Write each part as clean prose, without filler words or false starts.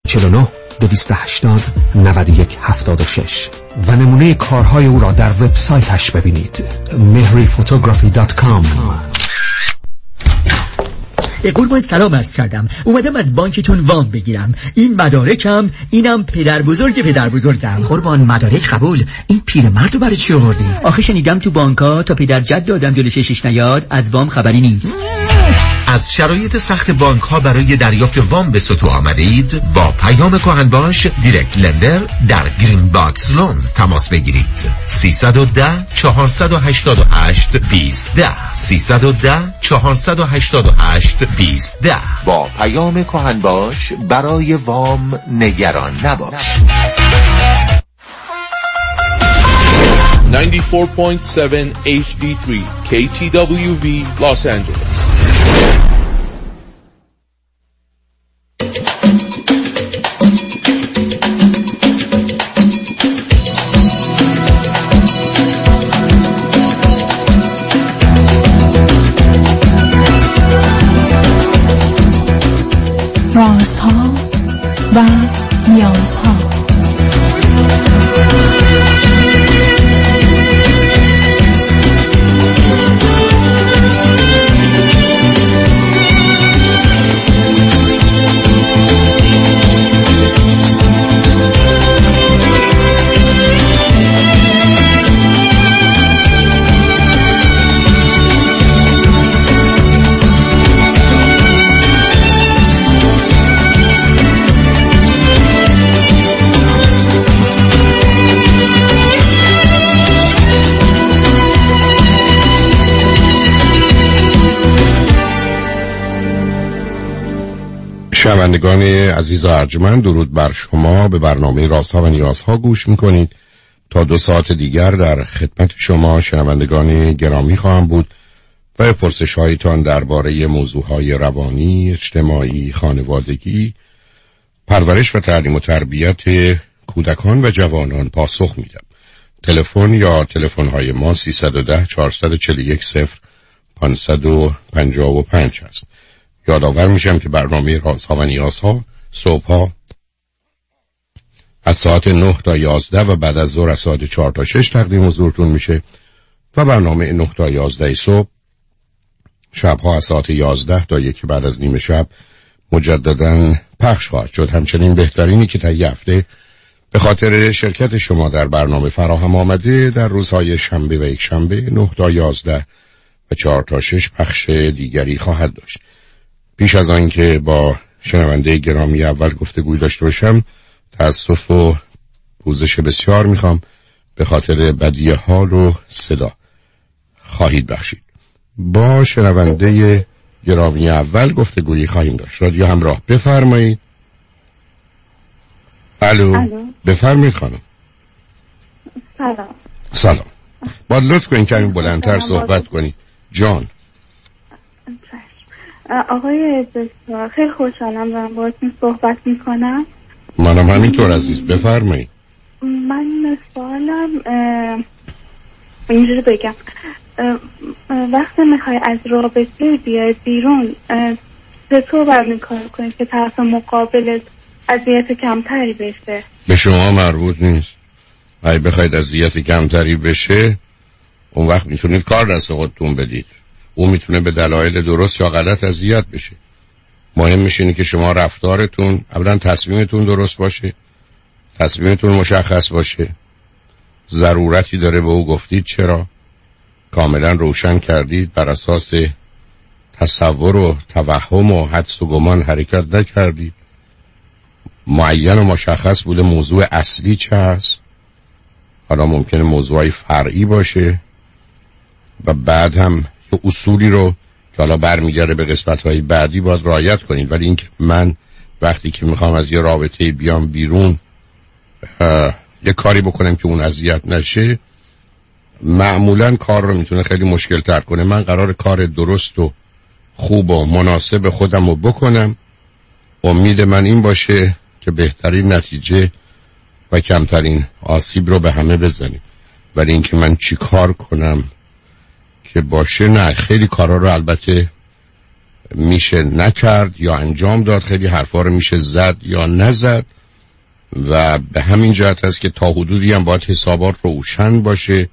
49 280 9176 و نمونه کارهای او را در وبسایتش ببینید mehriphotography.com. قربان سلام عرض کردم. اومدم از بانکتون وام بگیرم. این مدارکم، اینم پدر بزرگم. قربان مدارک قبول. این پیرمردو برای چی آوردی؟ آخه شنیدم تو بانک‌ها تا پدر جد آدم جلوی چشش نیاد از وام خبری نیست. از شرایط سخت بانک ها برای دریافت وام به سطوح آمده اید؟ با پیام کهنباش دیرکت لندر در گرین باکس لونز تماس بگیرید. 310 488 2010 310 488 2010. با پیام کهنباش برای وام نگران نباش. 94.7 HD3 KTWV Los Angeles. رازها و نیازها. شنوندگان عزیز و ارجمند، درود بر شما. به برنامه رازها و نیازها گوش میکنید. تا 2 ساعت دیگر در خدمت شما شنوندگان گرامی خواهم بود و پرسش هایتان درباره موضوعهای روانی، اجتماعی، خانوادگی، پرورش و تعلیم و تربیت کودکان و جوانان پاسخ میدم. تلفن یا تلفن های ما 310 441 0555 است. یادآور میشم که برنامه رازها و نیازها صبحها از ساعت 9 تا 11 و بعد از ظهر از ساعت 4 تا 6 تقدیم حضورتون میشه و برنامه 9 تا 11 صبح شبها از ساعت 11 تا 1 بعد از نیم شب مجددا پخش خواهد شد. همچنین بهترینی که طی هفته به خاطر شرکت شما در برنامه فراهم آمده در روزهای شنبه و یک شنبه 9 تا 11 و 4 تا 6 پخش دیگری خواهد داشت. پیش از آن که با شنونده گرامی اول گفتگوی داشته باشم، تأسف و پوزش بسیار میخوام به خاطر بدی حال و صدا. خواهید بخشید. با شنونده گرامی اول گفتگویی خواهیم داشت. رادیو همراه، بفرمایید. الو. بفرمایید خانم. سلام. با لطف کنید کمی بلندتر صحبت کنید. جان. آقای دکتر، خیلی خوشحالم دارم باهاتون صحبت میکنم. منم همینطور عزیز، بفرمایید. من سوالم اینجوری بگم، وقتی میخوای از رابطه بیای بیرون چطور باید این کار کنید که طرف مقابل اذیت کمتری بشه؟ به شما مربوط نیست. اگه بخواید اذیت کمتری بشه اون وقت میتونید کار دست خودتون بدید. اون میتونه به دلایل درست یا غلط اذیت بشه. مهم میشه که شما رفتارتون، اولا تصمیمتون درست باشه، تصمیمتون مشخص باشه، ضرورتی داره به او گفتید چرا، کاملا روشن کردید، بر اساس تصور و توهم و حدس و گمان حرکت نکردید، معین و مشخص بوده موضوع اصلی چه هست. حالا ممکنه موضوعی فرعی باشه و بعد هم اصولی رو که حالا برمیگرده به قسمت‌های بعدی باید رعایت کنید. ولی اینکه من وقتی که میخوام از یه رابطه بیام بیرون یه کاری بکنم که اون اذیت نشه، معمولاً کار رو میتونه خیلی مشکل تر کنه. من قرار کار درست و خوب و مناسب خودم رو بکنم. امید من این باشه که بهترین نتیجه و کمترین آسیب رو به همه بزنیم. ولی اینکه من چی کار کنم که باشه، نه. خیلی کارا رو البته میشه نکرد یا انجام داد، خیلی حرفا رو میشه زد یا نزد و به همین جهت هست که تا حدودی هم باید حسابات روشن باشه،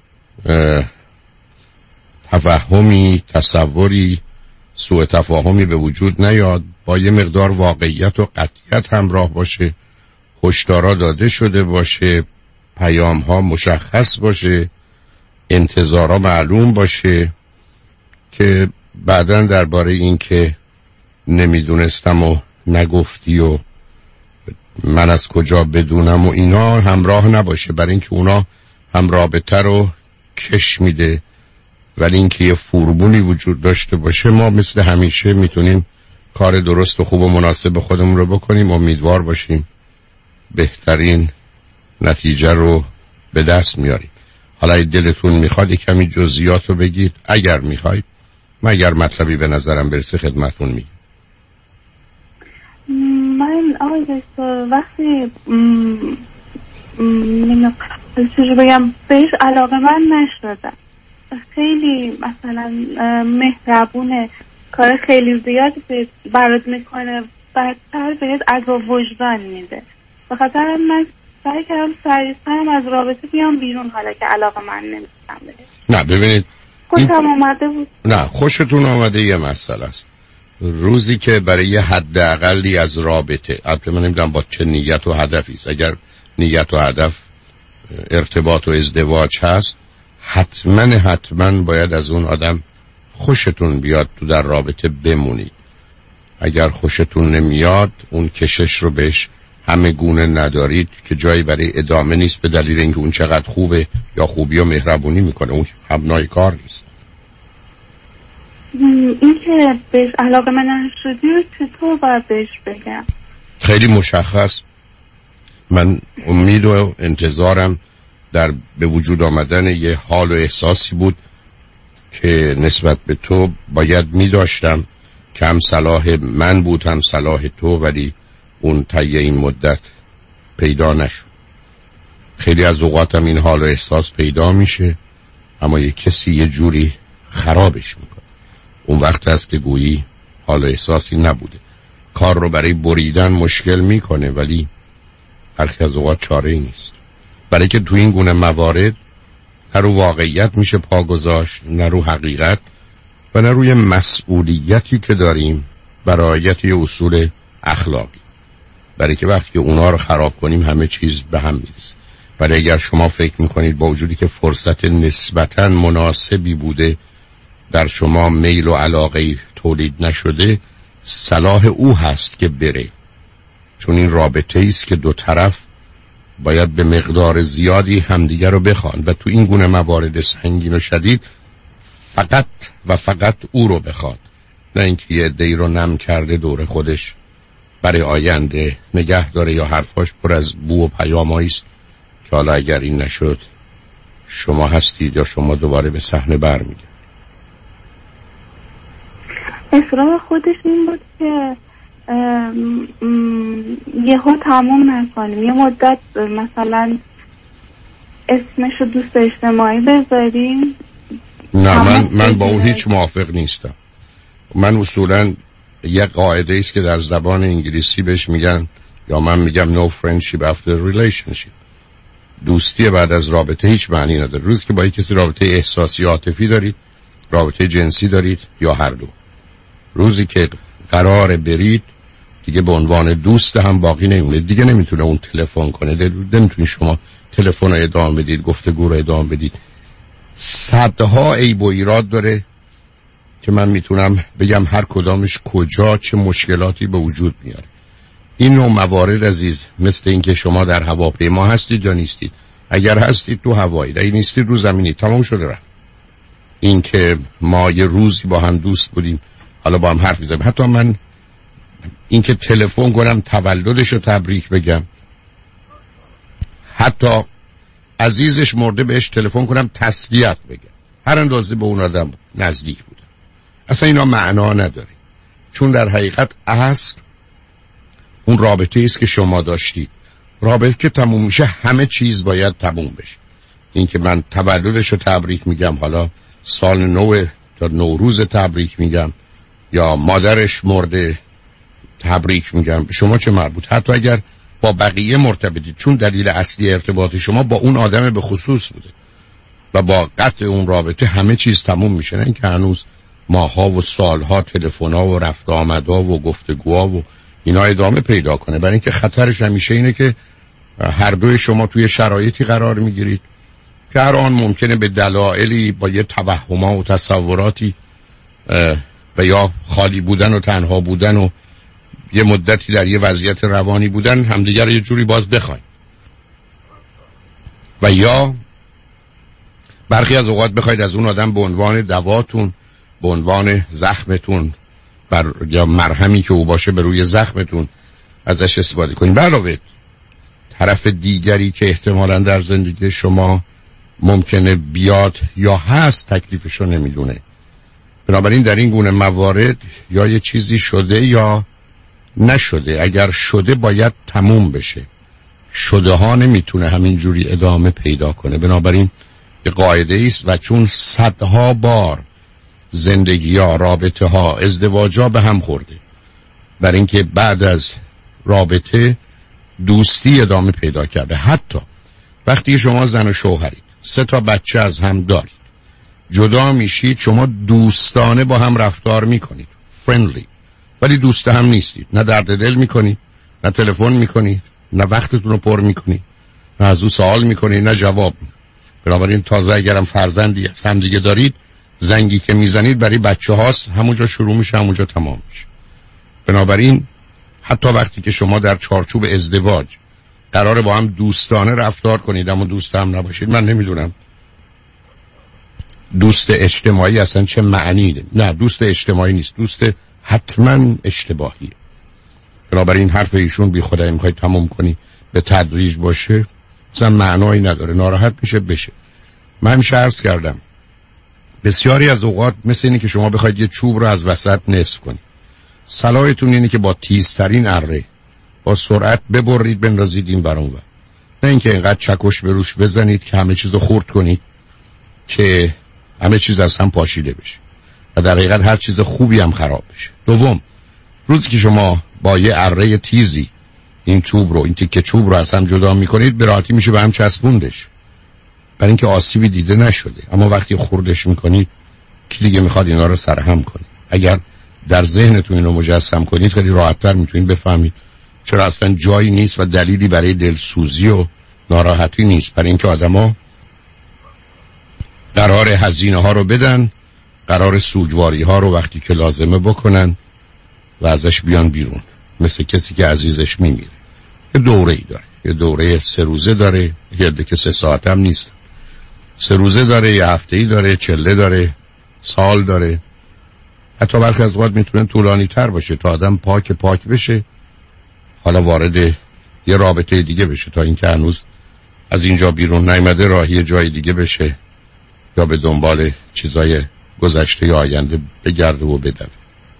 تفهمی، تصوری، سوء تفاهمی به وجود نیاد، با یه مقدار واقعیت و قطعیت همراه باشه، هشدارا داده شده باشه، پیام ها مشخص باشه، انتظارا معلوم باشه که بعداً درباره این که نمیدونستم و نگفتی و من از کجا بدونم و اینا همراه نباشه، برای اینکه اونا هم رابطه رو کش میده. ولی اینکه یه فرمولی وجود داشته باشه، ما مثل همیشه میتونیم کار درست و خوب و مناسب خودمون رو بکنیم، امیدوار باشیم بهترین نتیجه رو به دست میاریم. حالا دلتون میخواد کمی جزئیات رو بگید، اگر میخواید من اگر مطلبی به نظرم برسه خدمتون میگم. من آقای دکتر وقتی چجور بگم بهش علاقه من نشدم، خیلی مثلا مهربونه، کار خیلی زیادی برات میکنه، بدتر بهت عذاب وجدان میده. بخاطر من سعی کردم سریع‌تر از رابطه بیام بیرون، حالا که علاقه من نمیستم بهش. نه ببینید خوشم آمده بود. نه خوشتون آمده یه مسئله است. روزی که برای یه حداقلی از رابطه، البته من نمیدونم با چه نیت و هدفی است، اگر نیت و هدف ارتباط و ازدواج هست، حتما باید از اون آدم خوشتون بیاد تو در رابطه بمونید. اگر خوشتون نمیاد اون کشش رو بهش همه گونه ندارید که جایی برای ادامه نیست، به دلیل اینکه اون چقدر خوبه یا خوبی و مهربونی میکنه، اون همنای کار نیست. این که بهش علاقه من نشدی و چطور باید بهش بگم؟ خیلی مشخص. من امید و انتظارم در به وجود آمدن یه حال و احساسی بود که نسبت به تو باید می داشتم که هم صلاح من بود هم صلاح تو، ولی اون طی این مدت پیدا نشد. خیلی از اوقاتم این حال و احساس پیدا میشه، اما یه کسی یه جوری خرابش میکنه. اون وقت هست که گویی حال و احساسی نبوده. کار رو برای بریدن مشکل میکنه، ولی هرخی از اوقات چاره ای نیست. برای که تو این گونه موارد نه رو واقعیت میشه پا گذاشت، نه رو حقیقت و نه روی مسئولیتی که داریم برای یه اصول اخلاقی. برای که وقتی که اونا رو خراب کنیم همه چیز به هم میریزه. ولی اگر شما فکر میکنید با وجودی که فرصت نسبتاً مناسبی بوده در شما میل و علاقه تولید نشده، صلاح او هست که بره، چون این رابطه است که دو طرف باید به مقدار زیادی همدیگر رو بخوان و تو این گونه موارد سنگین و شدید فقط او رو بخواد، نه اینکه یه عده‌ای رو نم کرده دور خودش برای آینده نگه داره یا حرفاش پر از بو و پیامایی است که حالا اگر این نشد شما هستید یا شما دوباره به صحنه برمیگردید. اصرار خودش این بود که یهو تموم نکنیم، یه مدت مثلا اسمشو دوست اجتماعی بذاریم. نه من با اون هیچ موافق نیستم. من اصولا یک قاعده است که در زبان انگلیسی بهش میگن، یا من میگم no friendship after relationship. دوستی بعد از رابطه هیچ معنی نداره. روزی که با یک کسی رابطه احساسی عاطفی دارید، رابطه جنسی دارید یا هر دو، روزی که قرار برید دیگه به عنوان دوست هم باقی نمیمونه. دیگه نمیتونه اون تلفن کنه، نمیتونی شما تلفن رو ادامه بدید، گفتگو رو ادامه بدید. صدها عیب و ایراد داره که من میتونم بگم هر کدامش کجا چه مشکلاتی به وجود میاره. این نوع موارد عزیز مثل این که شما در هواپیما هستید یا نیستید. اگر هستید تو هوایید، اگه نیستید رو زمینی، تمام شده رفت. این که ما یه روزی با هم دوست بودیم، حالا با هم حرف میزنیم، حتی من این که تلفن کنم تولدش رو تبریک بگم، حتی عزیزش مرده بهش تلفن کنم تسلیت بگم، هر اندازه به اون آدم نزدیک بودم، اصلا اینا معنا نداره. چون در حقیقت اصل اون رابطه است که شما داشتید. رابطه که تموم میشه همه چیز باید تموم بشه. این که من تولدش رو تبریک میگم، حالا سال نو تا نوروز تبریک میگم، یا مادرش مرده تبریک میگم، به شما چه مربوط؟ حتی اگر با بقیه مرتبطید، چون دلیل اصلی ارتباط شما با اون آدم به خصوص بوده و با قطع اون رابطه همه چیز تموم میشه، نه اینکه هنوز ماها و سالها تلفن‌ها و رفت آمدها و گفتگوها و اینا ادامه پیدا کنه. برای اینکه خطرش همیشه اینه که هر دوی شما توی شرایطی قرار میگیرید که هر آن ممکنه به دلایلی با یه توهم‌ها و تصوراتی و یا خالی بودن و تنها بودن و یه مدتی در یه وضعیت روانی بودن همدیگر یه جوری باز بخواید، و یا برخی از اوقات بخواید از اون آدم به عنوان دواتون، به عنوان زخمتون یا مرهمی که او باشه به روی زخمتون ازش استفاده کنید. به علاوه طرف دیگری که احتمالاً در زندگی شما ممکنه بیاد یا هست تکلیفشو نمیدونه. بنابراین در این گونه موارد یا یه چیزی شده یا نشده. اگر شده باید تموم بشه، شده ها نمیتونه همین جوری ادامه پیدا کنه. بنابراین یه قاعده است و چون صدها بار زندگی ها، رابطه ها، ازدواج ها به هم خورده، برای اینکه بعد از رابطه دوستی ادامه پیدا کرده. حتی وقتی شما زن و شوهرید، 3 تا بچه از هم دارید، جدا میشید، شما دوستانه با هم رفتار میکنید، فرندلی، ولی دوست هم نیستید. نه درد دل میکنید، نه تلفن میکنید، نه وقتتون رو پر میکنید، نه از او سوال میکنید، نه جواب میکنید. بنابراین تازه اگرم فرزندی هم دیگه دارید، زنگی که میزنید برای بچه هاست، همونجا شروع میشه، همونجا تمام میشه. بنابراین حتی وقتی که شما در چارچوب ازدواج قراره با هم دوستانه رفتار کنید اما دوست هم نباشید، من نمیدونم دوست اجتماعی اصلا چه معنی ده. نه، دوست اجتماعی نیست، دوست حتما اشتباهیه. بنابراین حرف ایشون بی خدایی میخواید تمام کنی به تدریج باشه اصلا معنایی نداره، ناراحت میشه بشه. من همیشه عرض کردم بسیاری از اوقات مثل اینه که شما بخواید یه چوب رو از وسط نصف کنید، صلاحتون اینه که با تیزترین اره با سرعت ببرید بندازید این بر اون ور، نه اینکه اینقدر چکش به روش بزنید که همه چیز رو خورد کنید که همه چیز از هم پاشیده بشه و در حقیقت هر چیز خوبی هم خراب بشه. دوم، روزی که شما با یه اره تیزی این چوب رو، این تیکه چوب رو از هم جدا میکنید، به راحتی میشه به هم چسبوندش برای اینکه آسیبی دیده نشده. اما وقتی خوردش میکنید کی دیگه میخواد اینا رو سرهم کنه؟ اگر در ذهنتون اینو مجسم کنید خیلی راحت‌تر میتونید بفهمید چرا اصلا جایی نیست و دلیلی برای دلسوزی و ناراحتی نیست. برای اینکه آدما قرار هزینه ها رو بدن، قرار سوگواری ها رو وقتی که لازمه بکنن و ازش بیان بیرون، مثل کسی که عزیزش میمیره. یه دوره‌ای داره، یه دوره 3 روزه داره، یه عده که 3 ساعت هم نیست، 3 روزه داره، یه هفته‌ای داره، چله داره، سال داره، حتی برخی از اوقات میتونه طولانی تر باشه تا آدم پاک بشه، حالا وارد یه رابطه دیگه بشه تا اینکه هنوز از اینجا بیرون نیامده راهی جای دیگه بشه یا به دنبال چیزای گذشته یا آینده بگرده و بدوه.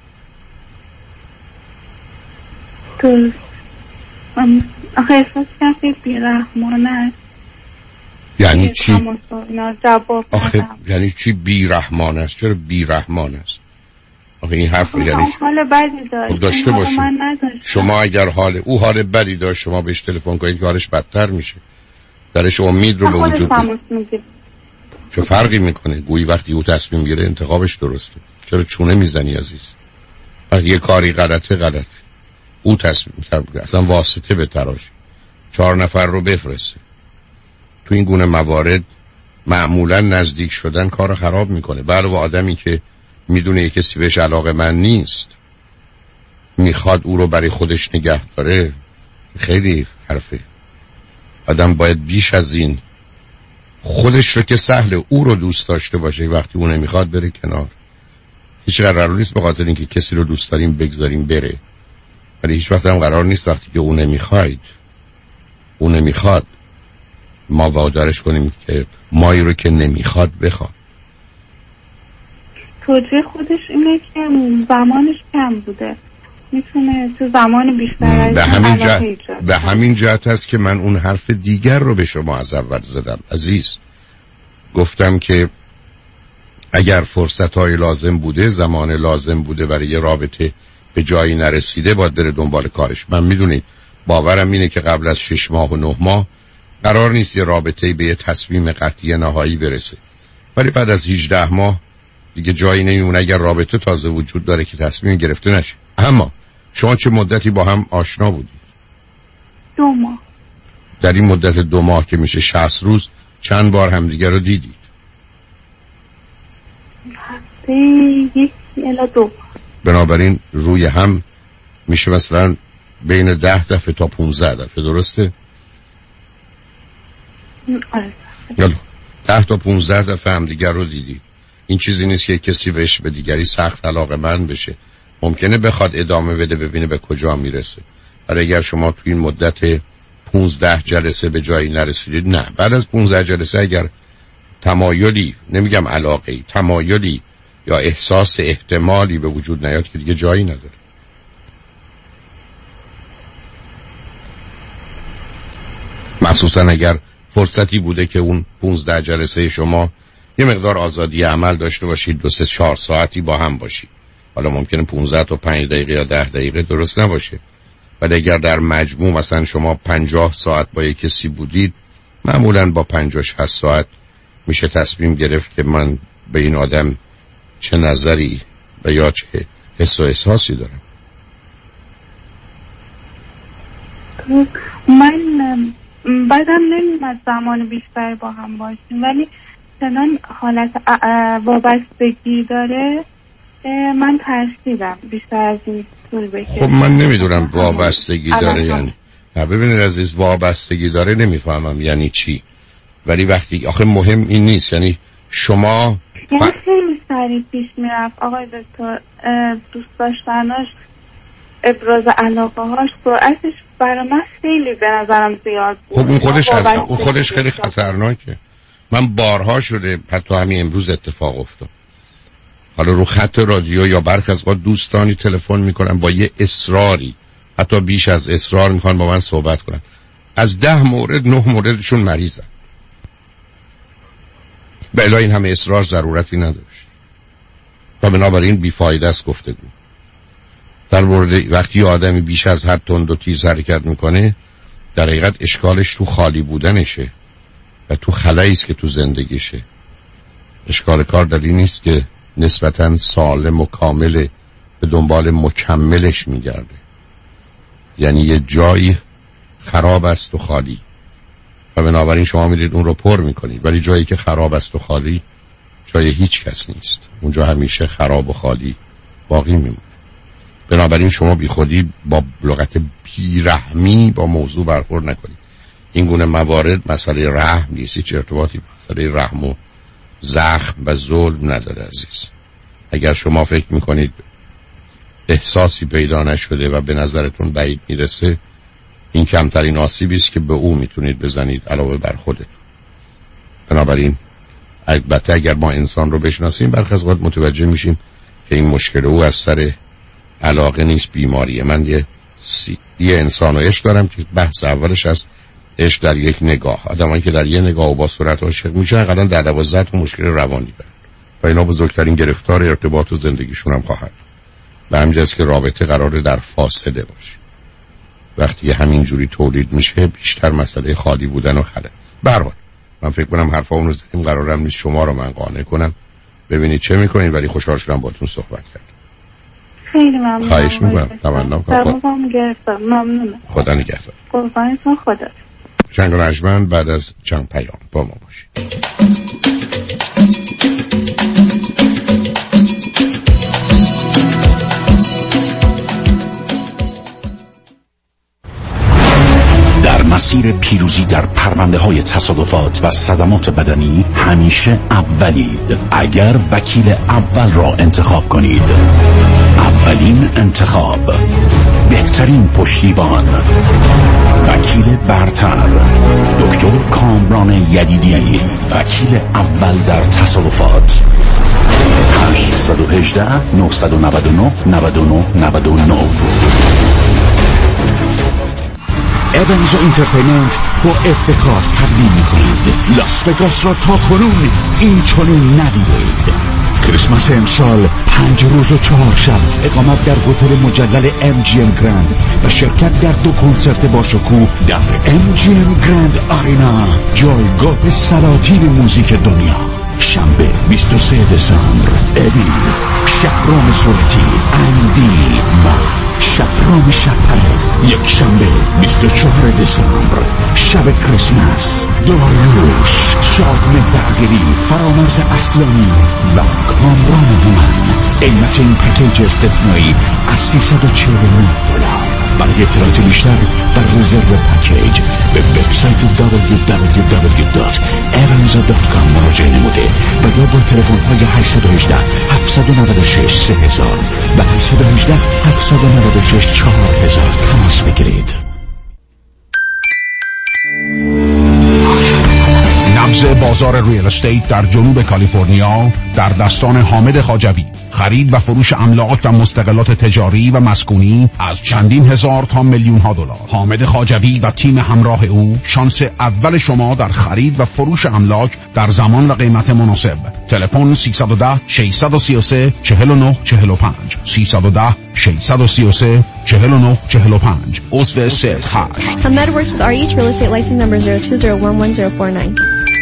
درست. آخه احساس کردم بی‌رحمانه است. یعنی چی؟ آخه یعنی چی بی‌رحمانه است؟ چرا بی‌رحمانه است؟ آخه این حرف یعنی حال بدی داشت. داشته باشید. شما اگر او حال بدی داشت، شما بهش تلفن کنید که حالش بدتر میشه. درش امید رو به وجود بیاره. چه فرقی میکنه؟ گویی وقتی او تصمیم گیره انتخابش درسته. چرا چونه میزنی عزیز؟ وقتی یه کاری غلطه، او تصمیم اصلا واسطه به تراش 4 نفر رو بفرسته. تو این گونه موارد معمولا نزدیک شدن کار خراب میکنه. برای آدمی که میدونه یه کسی بهش علاقه من نیست، میخواد او رو برای خودش نگه داره، خیلی حرفه. آدم باید بیش از این خودش رو که سهله او رو دوست داشته باشه. وقتی اون نمیخواد بره کنار. هیچ قرار نیست به خاطر اینکه کسی رو دوست داریم بگذاریم بره، ولی هیچ وقت هم قرار نیست وقتی که اون نمیخواد ما وادارش کنیم که مایی رو که نمیخواد بخواد. توجیه خودش اینه که زمانش کم بوده، میتونه تو زمان بیشتر به همین جهت هست که من اون حرف دیگر رو به شما از اول زدم عزیز. گفتم که اگر فرصت‌های لازم بوده، زمان لازم بوده برای یه رابطه به جایی نرسیده، باید بره دنبال کارش. من میدونید باورم اینه که قبل از 6 ماه و 9 ماه قرار نیست یه رابطه‌ای به یه تصمیم قطعی نهایی برسه، ولی بعد از 18 ماه دیگه جایی نمیمونه اگر رابطه تازه وجود داره که تصمیم گرفته نشه. اما شما چه مدتی با هم آشنا بودید؟ 2 ماه. در این مدت 2 ماه که میشه 60 روز چند بار همدیگه رو دیدید؟ هفته 1 الی 2. بنابراین روی هم میشه مثلا بین 10 دفعه تا 15 دفعه، درسته؟ آره. یالا 10 تا 15 دفعه همدیگه رو دیدید. این چیزی نیست که کسی بهش به دیگری سخت علاقه‌مند بشه. ممکنه بخواد ادامه بده ببینه به کجا میرسه. ولی اگر شما تو این مدت 15 جلسه به جایی نرسیدید، نه، بعد از 15 جلسه اگر تمایلی، نمیگم علاقه‌ای، تمایلی یا احساس احتمالی به وجود نیاد که دیگه جایی نداره. مخصوصا اگر فرصتی بوده که اون 15 جلسه شما یه مقدار آزادی عمل داشته باشید، 2-4 ساعتی با هم باشید. حالا ممکنه 15 تا 5 دقیقه یا 10 دقیقه درست نباشه، ولی اگر در مجموع مثلا شما 50 ساعت با یک کسی بودید، معمولاً با 50-60 ساعت میشه تصمیم گرفت که من به این آدم چه نظری و یا چه حس و احساسی دارم. من بعدم نمیمد زمان بیشتر با هم باشیم، ولی چنان حالت وابستگی داره من ترسیدم بیشتر از این طول بکشه. خب من نمیدونم وابستگی داره یعنی، نه ببینید عزیز، وابستگی داره نمیفهمم یعنی چی، ولی وقتی آخه مهم این نیست، یعنی شما یعنی خیلی سریع پیش میرفت آقای دکتر، دوست داشتناش، ابراز علاقه هاش، سرعتش برای من خیلی به نظرم زیاد بود. خب اون خودش خیلی خطرناکه. من بارها شده، حتی همین امروز اتفاق افتاد، حالا رو خط رادیو یا برخی از وقت دوستانی تلفن میکنن با یه اصراری، حتی بیش از اصرار میخوان با من صحبت کنن. از 10 مورد 9 موردشون مریضن. بلا این همه اصرار ضرورتی نداشت و بنابراین بیفایده است گفتگو. در مورد وقتی آدمی بیش از حد تند و تیز حرکت میکنه، در حقیقت اشکالش تو خالی بودنشه و تو خلایی است که تو زندگیشه. اشکال کار در این نیست که نسبتاً سالم و کامل به دنبال مکملش میگرده، یعنی یه جایی خراب است و خالی و بنابراین شما میرید اون رو پر میکنید، ولی جایی که خراب است و خالی جای هیچ کس نیست، اونجا همیشه خراب و خالی باقی میمونه. بنابراین شما بی خودی با لغت بیرحمی با موضوع برخورد نکنید. این گونه موارد مسئله رحم نیست، هیچ ارتباطی مسئله رحم و زخم و ظلم نداره عزیز. اگر شما فکر میکنید احساسی پیدا نشده و به نظرتون بعید میرسه، این کمترین آسیبی است که به او میتونید بزنید علاوه بر خودتون. بنابراین البته اگر ما انسان رو بشناسیم، برخی از وقت متوجه میشیم که این مشکل او از سر علاقه نیست، بیماریه. من یه انسان و عشق دارم که بحث اولش از عشق در یک نگاه. آدمایی که در یک نگاه و با صورت عاشق میشن قداً در 12 تا مشکل روانی دارن و اینا بزرگترین گرفتار ارتباط و زندگیشون هم خواهد. به همین جهت که رابطه قراره در فاصله باشه. وقتی همین جوری تولید میشه، بیشتر مسئله خالی بودن و خلأ. به هر حال من فکر کنم حرفامون رو زدیم، قرارم نیست شما رو من قانع کنم. ببینید چه میکنین، ولی خوشحال شدم باهاتون صحبت کردم. خیلی ممنون. خواهش میکنم. تمام گرفتم. ممنونم. خدا نگهدار. قربانتون. خدا. چند رجمن بعد از چند پیام با ما باشید. در مسیر پیروزی در پرونده‌های تصادفات و صدمات بدنی همیشه اولید. اگر وکیل اول را انتخاب کنید، اولین انتخاب، بهترین پشتیبان، وکیل برتر، دکتر کامران یدیدی، وکیل اول در تصادفات. 818 999 9999. ایونز انترتینمنت با افتخار تقدیم می‌کنید لاس وگاس را تا کنون این چنین ندیدید. کریسمس امسال 5 روز و 4 شب اقامت در هتل مجلل MGM گرند و شرکت در 2 کنسرت با شکوه در MGM گرند آرینا، جایگاه سلاطین موزیک دنیا. شنبه 23 دسامبر ابی، شهرام صورتی، اندی و شهرام شپره. یک شنبه 24 دسامبر شب کریسمس، داریوش، شادمه برگری، فرامرز اصلانی و کامران هومن. قیمت این پکیج استثنایی از $349. برای اطلاعات بیشتر و رزرو پکیج به وبسایت www.avanza.com مراجعه نموده و یا با تلفن های 818 796 3000 و 818 796 4000 تماس بگیرید. نبض بازار ریال استیت در جنوب کالیفرنیا در دستان حامد خواجوی. خرید و فروش املاک و مستقلات تجاری و مسکونی از چندین هزار تا میلیون ها دلار. حامد خواجوی و تیم همراه او شانس اول شما در خرید و فروش املاک در زمان و قیمت مناسب. تلفن 310 633 4945 310 633 4945. عضو سیت هشت. Hamed works with REH Real Estate License Number 02011049.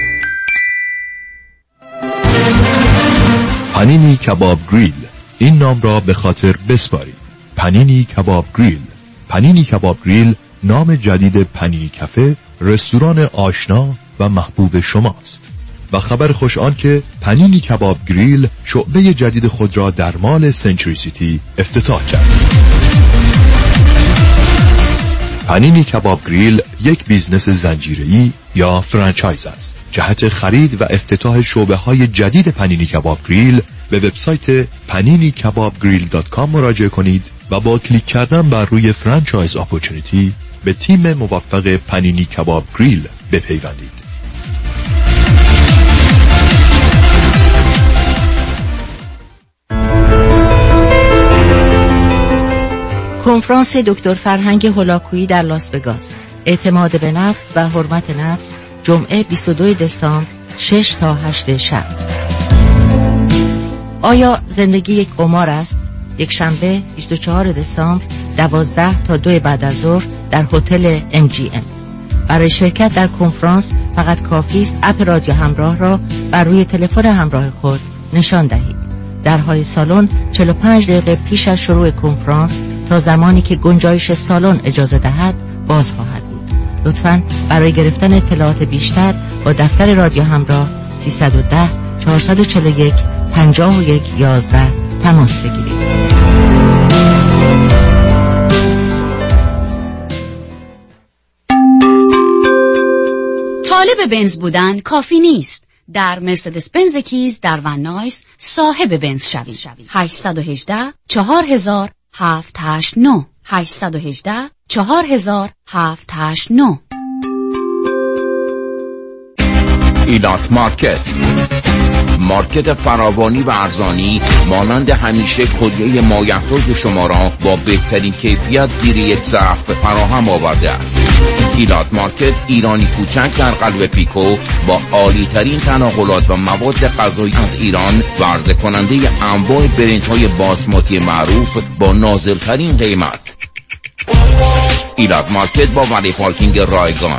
پنینی کباب گریل، این نام را به خاطر بسپارید. پنینی کباب گریل. پنینی کباب گریل نام جدید پنینی کافه، رستوران آشنا و محبوب شماست. و خبر خوش آن که پنینی کباب گریل شعبه جدید خود را در مال سنچوری سیتی افتتاح کرد. پنینی کباب گریل یک بیزنس زنجیره‌ای یا فرانچایز است. جهت خرید و افتتاح شعبه‌های جدید پنینی کباب گریل به وبسایت paninikabbgrill.com مراجعه کنید و با کلیک کردن بر روی فرانچایز اپورتونیتی به تیم موفق پنینی کباب گریل بپیوندید. کنفرانس دکتر فرهنگ هولاکویی در لاس وگاس، اعتماد به نفس و حرمت نفس، جمعه 22 دسامبر 6 تا 8 شب. آیا زندگی یک قمار است؟ یک شنبه 24 دسامبر 12 تا 2 بعد از ظهر در هتل MGM. برای شرکت در کنفرانس فقط کافی است اپ رادیو همراه را بر روی تلفن همراه خود نشان دهید. درهای سالن 45 دقیقه پیش از شروع کنفرانس تا زمانی که گنجایش سالن اجازه دهد باز خواهد بود. لطفاً برای گرفتن اطلاعات بیشتر با دفتر رادیو همراه 310 441 51 11 تماس بگیرید. طالب بنز بودن کافی نیست. در مرسدس بنز کیز در ون نایس صاحب بنز شوید. 818 4000 789 818 4000 789. ایلات مارکت فراوانی و ارزانی مانند همیشه کلیه مایحتاج شما را با بهترین کیفیت زیر یک سقف فراهم آورده است. ایلات مارکت ایرانی کوچک در قلب پیکو با عالی ترین تناقلات و مواد غذایی از ایران و عرضه کننده انواع برنج‌های باسماتی معروف با نازل ترین قیمت. ایلات مارکت با ولی پارکینگ رایگان.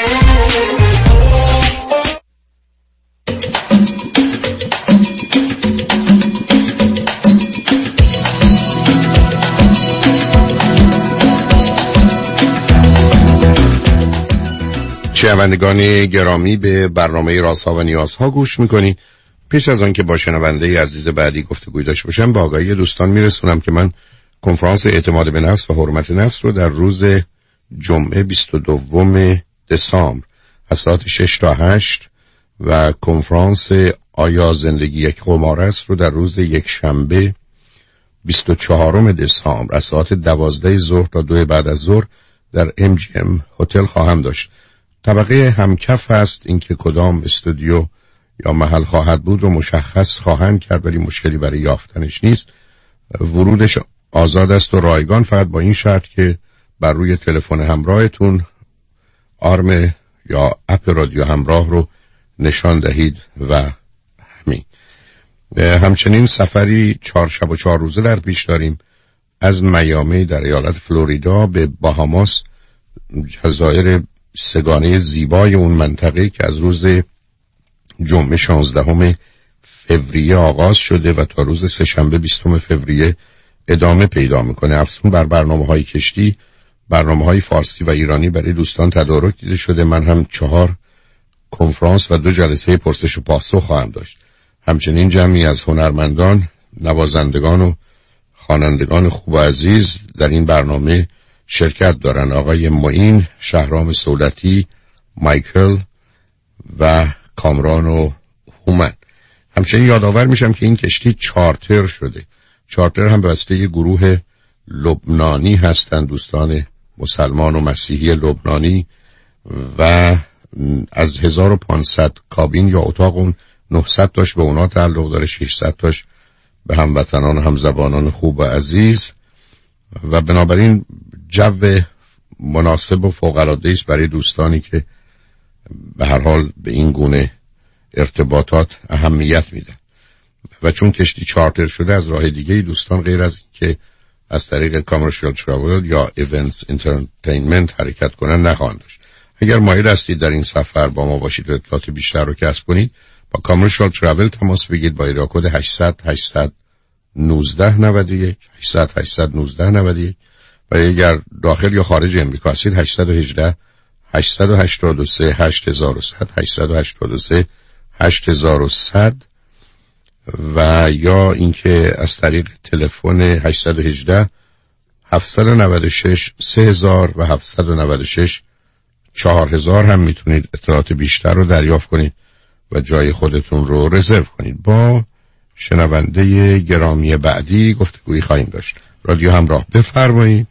شنوندگان گرامی، به برنامه رازها و نیازها گوش میکنید. پیش از آن که با شنونده عزیز بعدی گفتگوی داشته باشم، با آگاهی دوستان میرسونم که من کنفرانس اعتماد به نفس و حرمت نفس رو در روز جمعه 22 دسامبر از ساعت 6 تا 8 و کنفرانس آیا زندگی یک قمار است رو در روز یک شنبه 24 دسامبر از ساعت 12 ظهر تا 2 بعد از ظهر در MGM هتل خواهم داشت. طبقه همکف هست، اینکه کدام استودیو یا محل خواهد بود رو مشخص خواهند کرد، ولی مشکلی برای یافتنش نیست. ورودش آزاد است و رایگان، فقط با این شرط که بر روی تلفن همراهتون آرم یا اپ رادیو همراه رو نشان دهید و همین. همچنین سفری 4 شب و 4 روزه در پیش داریم از میامی در ایالت فلوریدا به باهاماس، جزایر سگانه زیبای اون منطقه که از روز جمعه 16 فوریه آغاز شده و تا روز سه‌شنبه 20 فوریه ادامه پیدا میکنه. افزون بر برنامه‌های کشتی، برنامه‌های فارسی و ایرانی برای دوستان تدارک دیده شده. من هم 4 کنفرانس و 2 جلسه پرسش و پاسخ خواهم داشت. همچنین جمعی از هنرمندان، نوازندگان و خوانندگان خوب و عزیز در این برنامه شرکت دارن. آقای معین، شهرام سولتی، مایکل و کامران و هومن. همچنین یادآور میشم که این کشتی چارتر شده. چارتر هم به واسطه گروه لبنانی هستند، دوستان مسلمان و مسیحی لبنانی، و از 1500 کابین یا اتاق اون 900 تاش به اونا تعلق داره، 600 تاش به هموطنان و همزبانان خوب و عزیز، و بنابراین جو مناسب و فوق‌العاده است برای دوستانی که به هر حال به این گونه ارتباطات اهمیت میدن. و چون کشتی چارتر شده، از راه دیگه دوستان غیر از که از طریق کامرشال تراول یا ایونتس انترتینمنت حرکت کنن نخواهند داشت. اگر مایل هستید در این سفر با ما باشید و اطلاعات بیشتر رو کسب کنید، با کامرشال تراول تماس بگیرید با ایراد کد 800 819 91 800 819 91 و اگر داخل یا خارج امریکا هستید 818 883 8100 883 8100 و یا اینکه از طریق تلفن 818 796 3000 و 796 4000 هم میتونید اطلاعات بیشتر رو دریافت کنید و جای خودتون رو رزرو کنید. با شنونده گرامی بعدی گفتگویی خواهیم داشت. رادیو همراه، بفرمایید.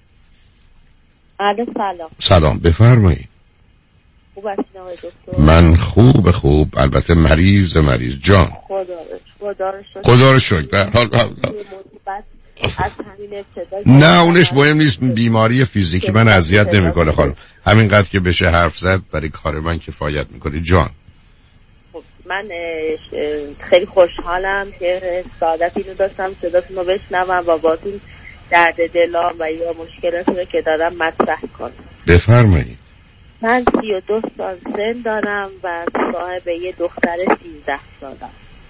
سلام. سلام، بفرمایید. خوب هستین آقای دکتر؟ من خوب، البته مریض جان. خدا رو شکر. نه اونش مهم نیست، بیماری فیزیکی من اذیت نمیکنه خانم، همینقدر که بشه حرف زد برای کار من کفایت میکنه جان. من خیلی خوشحالم که سعادت اینو داشتم صداتون رو بشنوم و باتون درد دلام و یا مشکلاتی رو که دارم مطرح کنم. بفرمایید. من 32 سال سن دارم و صاحب یه دختر 13 سالم.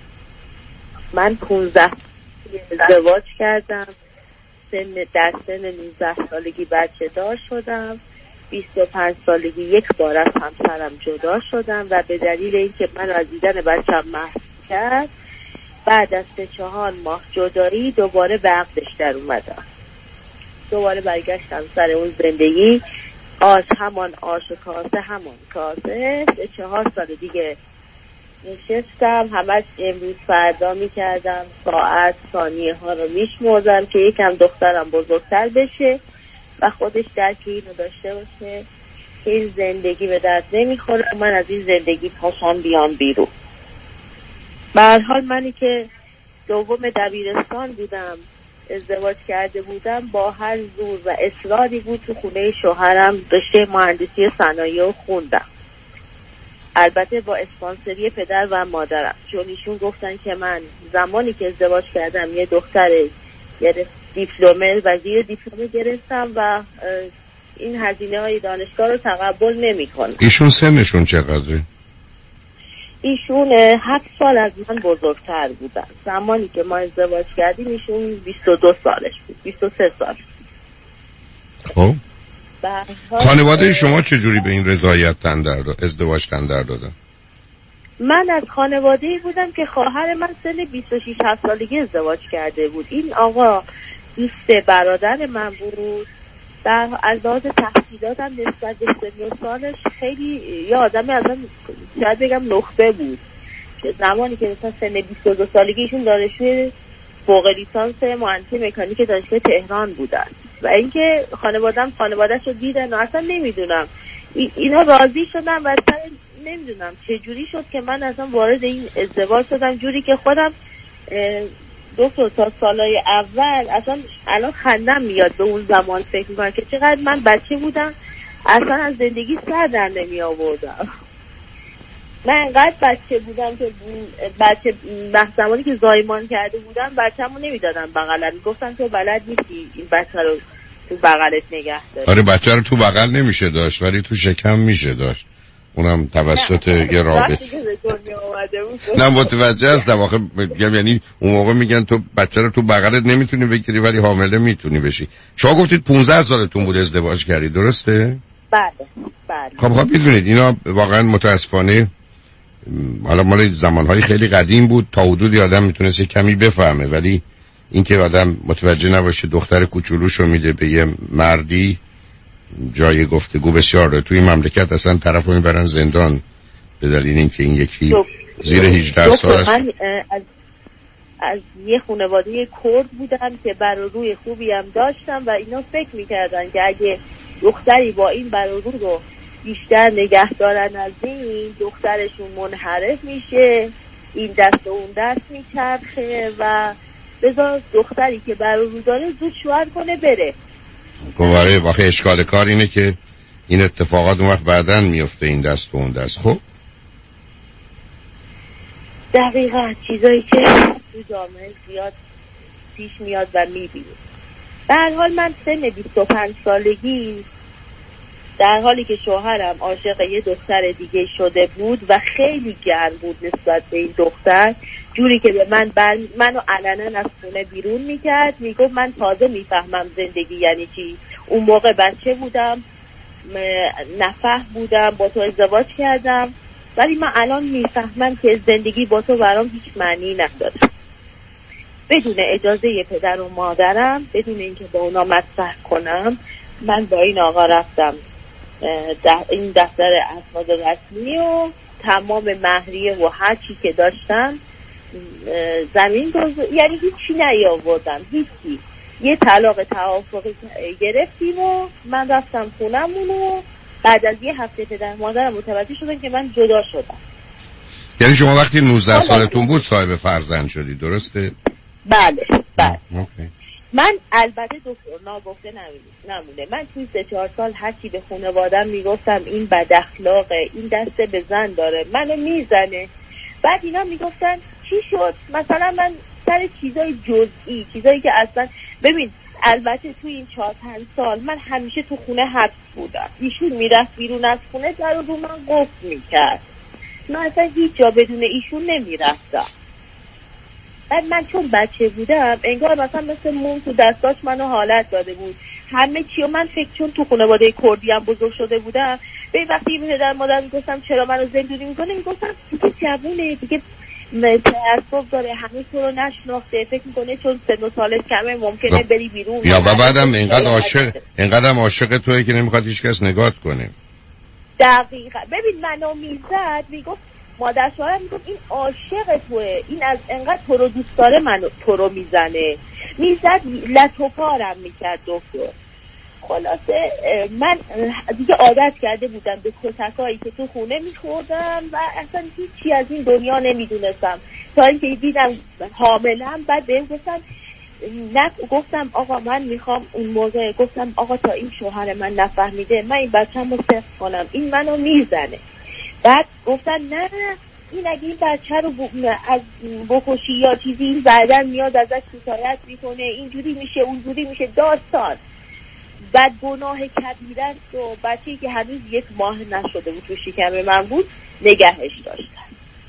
من 15 ازدواج کردم، در سن 19 سالگی بچه دار شدم، 25 سالگی یک بار از همسرم جدا شدم و به دلیل اینکه من از دیدن بچه‌م محو کرد، بعد از 3-4 ماه جدایی دوباره به عقدش در اومدم. دوباره برگشتم سر اون زندگی، همان آش و کاسه همان کاسه. 4 سال دیگه نشستم، همش امروز فردا میکردم، ساعت ثانیه ها رو میشمردم که یکم دخترم بزرگتر بشه و خودش درک اینو داشته باشه که این زندگی به درد نمیخوره، من از این زندگی پاشم بیام بیرون. به هر حال منی که دوم دبیرستان بودم، ازدواج کرده بودم، با هر زور و اصراری بود تو خونه شوهرم رشته مهندسی صنایع رو خوندم، البته با اسپانسری پدر و مادرم، چون ایشون گفتن که من زمانی که ازدواج کردم یه دختر دیپلمه و زیر دیپلمه گرفتم و این هزینه های دانشگاه رو تقبل نمی کنم. ایشون سنشون چقدره؟ ایشون 7 سال از من بزرگتر بودن. زمانی که ما ازدواج کردیم ایشون 22 سالش بود، 23 سال. خب خانواده شما چجوری به این رضایت ازدواج تن در دادن؟ من از خانواده‌ای بودم که خواهر من سن 26 سالگی ازدواج کرده بود. این آقا دوست برادر من بود، در از لحاظ تحصیلاتم نسبت به سن و سالش خیلی یه آدمی اصلا شاید بگم نخبه بود، که زمانی که مثلا سن 22 سالگیشون دانشجوی فوق لیسانس مهندسی مکانیک دانشگاه تهران بودن و اینکه خانواده‌اش رو دیدن و اصلا نمیدونم اینا راضی شدن و اصلا نمیدونم چه جوری شد که من اصلا وارد این ازدواج شدم، جوری که خودم 2 تا سالای اول اصلا الان خندم میاد به اون زمان فکر میکنم که چقدر من بچه بودم، اصلا از زندگی سر در نمی آوردم. من انقدر بچه بودم که زمانی که زایمان کرده بودم بچه‌مو نمیدادم بغلم، میگفتن تو بلد نیستی این بچه رو تو بغلت نگه داری. آره بچه رو تو بغل نمیشه داشت ولی تو شکم میشه داشت، اونم توسط یه رابطه. نه متوجه هستم آخه یعنی اون موقع میگن تو بچه رو تو بغلت نمیتونی بگیری ولی حامله میتونی بشی. شما گفتید 15 سالتون بود ازدواج کردید درسته؟ بله. خب میدونید اینا واقعا متاسفانه حالا مال زمانهای خیلی قدیم بود، تا حدودی آدم میتونست کمی بفهمه، ولی اینکه آدم متوجه نباشه دختر کوچولوش رو میده به یه مردی جای گفتگو بسیار داره. توی مملکت اصلا طرف رو میبرن زندان به دلیل اینکه این یکی زیر 18 سال است. من از یه خانواده کرد بودم که بروروی خوبی هم داشتم و اینا فکر میکردن که اگه دختری با این برورو رو بیشتر نگه دارن از این دخترشون منحرف میشه، این دست و اون دست میچرخه و بذار دختری که برورو داره زود شوهر کنه بره. گواره واقع اشکال کار اینه که این اتفاقات اون وقت بعدن میفته این دست و اون دست. خب دقیقا چیزایی که تو جامعه زیاد پیش میاد و میبینیم. در حال من سن 25 سالگی در حالی که شوهرم عاشق یه دختر دیگه شده بود و خیلی گرم بود نسبت به این دختر، جوری که به منو علنا از خونه بیرون میکرد، میگفت من تازه میفهمم زندگی یعنی چی. اون موقع بچه بودم، نفهم بودم، با تو ازدواج کردم، ولی من الان میفهمم که زندگی با تو برام هیچ معنی نداره. بدون اجازه پدر و مادرم، بدون اینکه با اونا مطرح کنم، من با این آقا رفتم این دفتر اسناد رسمی و تمام مهریه و هر چی که داشتم زمین یعنی هیچی نیاوردم، هیچی. یه طلاق توافقی گرفتیم و من رفتم خونمون و بعد از یه هفته پدر مادرم متوجه شدن که من جدا شدم. یعنی شما وقتی 19 سالتون بود صاحب فرزند شدید درسته؟ بله. من البته دکتر ناگفته نمونه، من توی 3-4 سال هرچی به خانوادم میگفتم این بد اخلاقه، این دست به زن داره، منو میزنه. بعد اینا میگفتن چی شد؟ مثلا من سر چیزای جزئی، چیزایی که اصلا ببین، البته توی این 4-5 سال من همیشه تو خونه حبس بودم. ایشون میرفت بیرون از خونه در رو من قفل میکرد، من اصلا هیچ جا بدون ایشون نمیرفتم. بعد من چون بچه بودم انگار مثلا مثل مون تو دستاش منو حالت داده بود همه چی. و من فکر چون تو خانواده کردی هم بزرگ شده بودم، به وقتی پدر مادر میگفتم چرا منو زندونی میکنه، میگفتم دیگه جوونه دیگه تعصب داره، همه تو رو نشناخته، فکر میکنه چون سن و سالش کمه ممکنه بری بیرون. یا و بعدم اینقدر عاشق توئه که نمیخواد هیچ کس نگات کنه. دقیقاً. ببین منو میزد، میگفت مادر شوهرم میگفت این عاشق توئه، این از انقدر تو رو دوست داره منو تو رو میزنه، میزد لط و پارم میکرد دکتر. خلاصه من دیگه عادت کرده بودم به کتکایی که تو خونه میخوردم و اصلا هیچی از این دنیا نمیدونستم تا اینکه دیدم حاملم. بعد بهم گفتم آقا من میخوام، اون موقع گفتم آقا تا این شوهر من نفهمیده من این بچه‌م رو سخت کنم، این منو میزنه. بعد گفتن نه این اگه این بچه رو از بکشی یا چیزی این بعداً میاد ازش شکایت میکنه، اینجوری میشه اونجوری میشه داستان. بعد گناه کبیره است و بچه‌ای که هنوز 1 ماه نشده بود تو شکم من بود نگهش داشتن.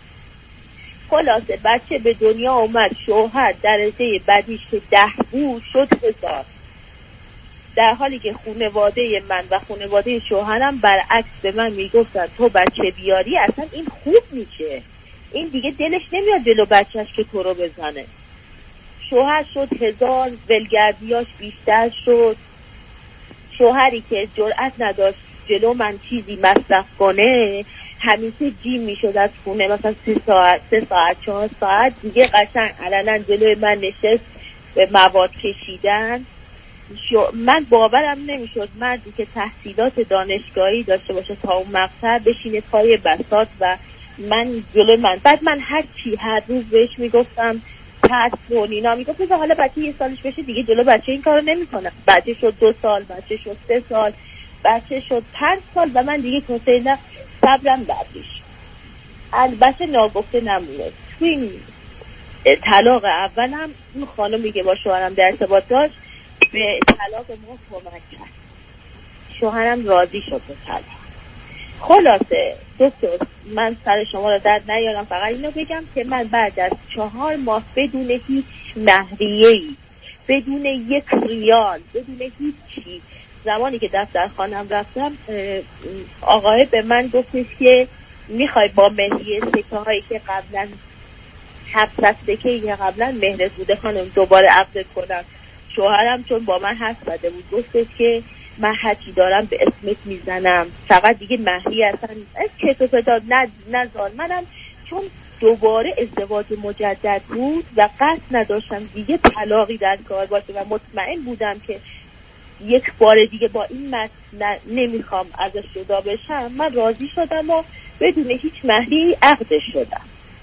خلاصه بچه به دنیا اومد، شوهر درجه بدیش که 10 بود شد 1000، در حالی که خانواده من و خانواده شوهرم برعکس به من میگفتن تو بچه بیاری اصلا این خوب میشه، این دیگه دلش نمیاد جلو بچهش که تو رو بزنه. شوهر شد 1000، ولگردیاش بیشتر شد. شوهری که جرأت نداشت جلو من چیزی مصرف کنه همیشه جیم میشد از خونه، مثلا 3 ساعت 4 ساعت دیگه قشنگ علنا جلوی من نشست به مواد کشیدن. من باورم نمیشد مردی که تحصیلات دانشگاهی داشته باشه تا اون مقطع بشینه پای بساط و من جلوی من. بعد من هر روز بهش میگفتم ترس و نینا، میگفت حالا بچه 1 سالش بشه دیگه جلو بچه این کارو نمیکنه. بچه شد 2 سال، بچه شد 3 سال، بچه شد 5 سال و من دیگه کنسیدم صبرم بردیش. البته ناگفته نمونه. توی این طلاق اولم اون خانمی که با شوهرم در ارتباط داشت به طلاق ما کمک کرد، شوهرم راضی شد به طلاق. خلاصه دکتر من سر شما رو درد نیارم، فقط اینو بگم که من بعد از 4 ماه بدون هیچ مهریه‌ای، بدون 1 ریال، بدون هیچ چیز، زمانی که دفتر خانم رفتم آقای به من گفتش که میخوای با مهریه سکه هایی که قبلا 700 سکه که قبلا مهر بوده خانم دوباره عقد کنم. شوهرم چون با من حرف زده بود گفتش که من هرچی دارم به اسمت میزنم، فقط دیگه مهری اصلا چه تو پتا نزار. منم چون دوباره ازدواج مجدد بود و قصد نداشتم دیگه طلاقی در کار باشه و مطمئن بودم که یک بار دیگه با این متن نمیخوام ازش جدا بشم، من راضی شدم و بدون هیچ مهری عقد شدم.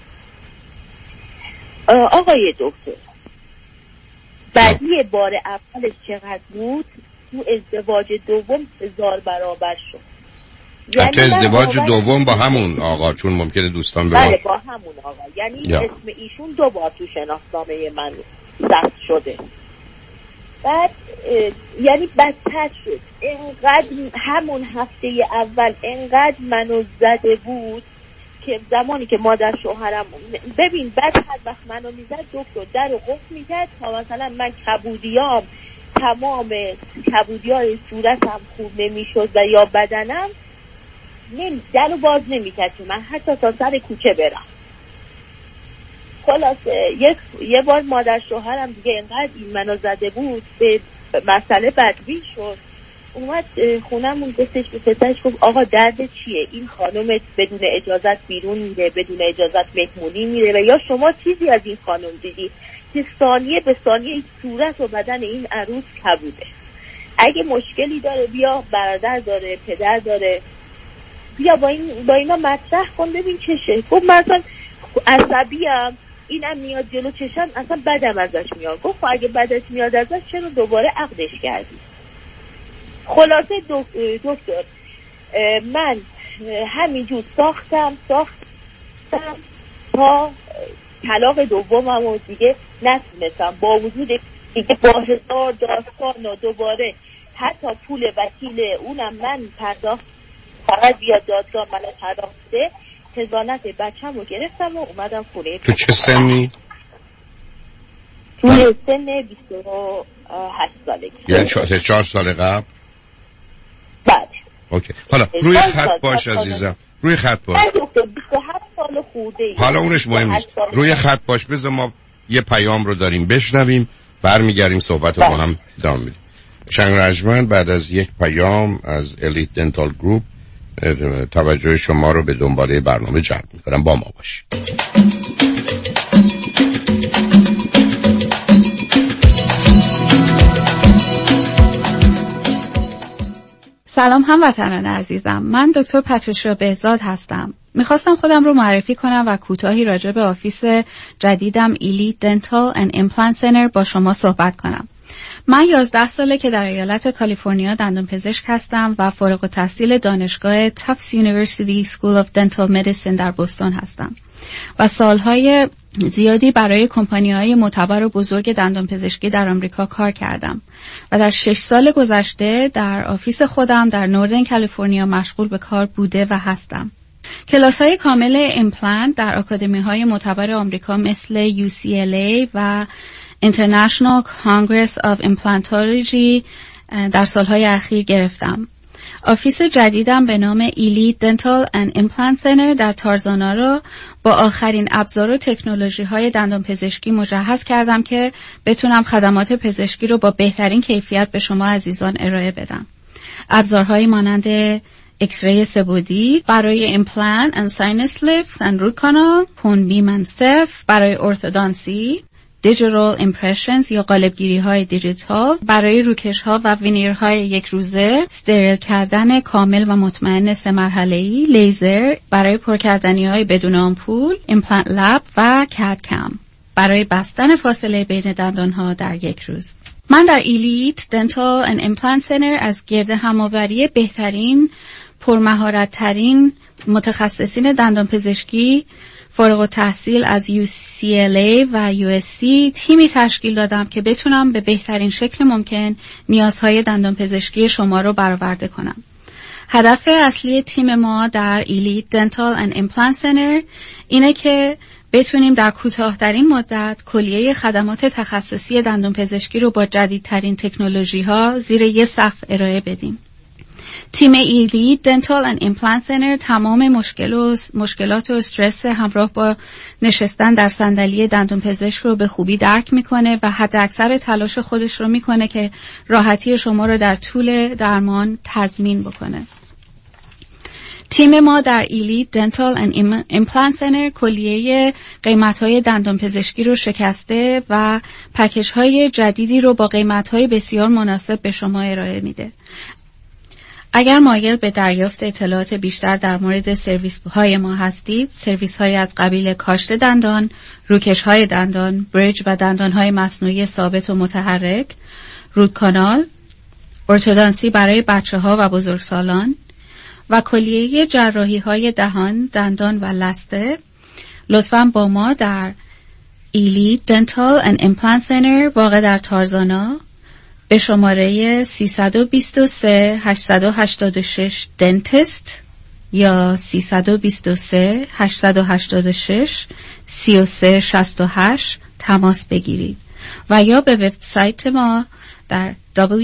آقای دکتر بعدی بار اولش چقدر بود؟ تو ازدواج دوم 1000 برابر شد. حتی ازدواج دوم با همون آقا، چون ممکنه دوستان بله با همون آقا، یعنی اسم ایشون 2 بار تو شناسنامه من ثبت شده. بعد یعنی بدتر شد، انقدر همون هفته اول انقدر منو زده بود که زمانی که مادر شوهرم ببین بعد هر وقت منو میزد دکتر در رو قفل میکرد تا مثلا من کبودیام تمام کبودیای صورتم خوب نمیشد و یا بدنم در رو باز نمیکرد که من حتی تا سر کوچه برم. خلاصه یه بار مادر شوهرم دیگه اینقدر این منو زده بود به مسئله بدبین شد، اومد خونمون گفتش به پسرش گفت آقا درد چیه؟ این خانم بدون اجازت بیرون میره، بدون اجازت مهمونی میره و یا شما چیزی از این خانم دیدی که ثانیه به ثانیه صورت و بدن این عروس کبوده. اگه مشکلی داره بیا، برادر داره، پدر داره، بیا با اینا مطرح کن ببین چشه. گفت مثلا عصبیم، اینم میاد جلو چشم اصلا بدم ازش میاد. گفت اگه بدش میاد ازش چرا دوباره عقدش کردی؟ خلاصه دکتر من همینجور ساختم تا طلاق دومم و دیگه نتونستم، با وجود دیگه با 1000 داستان و دوباره حتی پول وکیل اونم من پرداخت، فقط بیاد دادگاه من طلاق بده، حضانت بچم رو گرفتم و اومدم خونه. تو چه سنی؟ تو سن 28 سالگی. یعنی 4 سال قبل؟ بله. اوکی. حالا روی خط باش عزیزم، روی خط باش. 27 سال خورده. حالا اونش مهم نیست، روی خط باش. بذار ما یه پیام رو داریم بشنویم، برمیگردیم صحبت رو با هم ادامه میدیم. شنگ رجمن بعد از یک پیام از الیت دنتال گروپ توجه شما رو به دنباله برنامه جلب میکنم. با ما باشید. سلام هموطنان عزیزم، من دکتر پتریشیا بهزاد هستم. میخواستم خودم رو معرفی کنم و کوتاهی راجع به آفیس جدیدم ایلیت دنتال اند ایمپلنت سنتر با شما صحبت کنم. من 11 ساله که در ایالت کالیفرنیا دندانپزشک هستم و فارغ التحصیل دانشگاه تافس یونیورسیتی اسکول آف دنتال مدیسین در بوستون هستم و سالهای زیادی برای کمپانی‌های معتبر و بزرگ دندانپزشکی در آمریکا کار کردم و در 6 سال گذشته در آفیس خودم در نوردن کالیفرنیا مشغول به کار بوده و هستم. کلاس‌های کامل ایمپلنت در آکادمی‌های معتبر آمریکا مثل UCLA و International Congress of Implantology در سالهای اخیر گرفتم. آفیس جدیدم به نام ایلیت دنتال اند ایمپلنت سنتر در تارزانا را با آخرین ابزار و تکنولوژی‌های دندانپزشکی مجهز کردم که بتونم خدمات پزشکی رو با بهترین کیفیت به شما عزیزان ارائه بدم. ابزارهایی مانند اکسری سه‌بعدی برای ایمپلنت اند ساینس لیفت اند روت کانال، پون بیم اند ستف برای ارتودانسی، دیجیتال ایمپرشنز یا قالبگیری های دیجیتال برای روکش ها و وینیرهای یک روزه، استریل کردن کامل و مطمئن 3 مرحله‌ای، لیزر برای پر کردنی های بدون آمپول، ایمپلنت لب و کد کم برای بستن فاصله بین دندان ها در یک روز. من در ایلیت دنتال اند ایمپلنت سنتر از گرد همآوری بهترین، پرمهارت ترین متخصصین دندانپزشکی فارغ التحصیل از UCLA و USC تیمی تشکیل دادم که بتونم به بهترین شکل ممکن نیازهای دندانپزشکی شما رو برآورده کنم. هدف اصلی تیم ما در Elite Dental and Implant Center اینه که بتونیم در کوتاه‌ترین مدت کلیه خدمات تخصصی دندانپزشکی رو با جدیدترین تکنولوژی‌ها زیر یک سقف ارائه بدیم. تیم Elite Dental and Implant Center تمام مشکلات و استرس همراه با نشستن در صندلی دندانپزشک رو به خوبی درک میکنه و حد اکثر تلاش خودش رو میکنه که راحتی شما رو در طول درمان تضمین بکنه. تیم ما در Elite Dental and Implant Center کلیه قیمت‌های دندانپزشکی رو شکسته و پکیج‌های جدیدی رو با قیمت‌های بسیار مناسب به شما ارائه میده. اگر مایل به دریافت اطلاعات بیشتر در مورد سرویس‌های ما هستید، سرویس‌های از قبیل کاشت دندان، روکش‌های دندان، بریج و دندان‌های مصنوعی ثابت و متحرک، رود کانال، ارتودانسی برای بچه‌ها و بزرگسالان و کلیه جراحی‌های دهان، دندان و لثه، لطفاً با ما در Elite Dental and Implant Center واقع در تارزانا به شماره 323 886 دنتست یا 323 886 3368 تماس بگیرید و یا به وبسایت ما در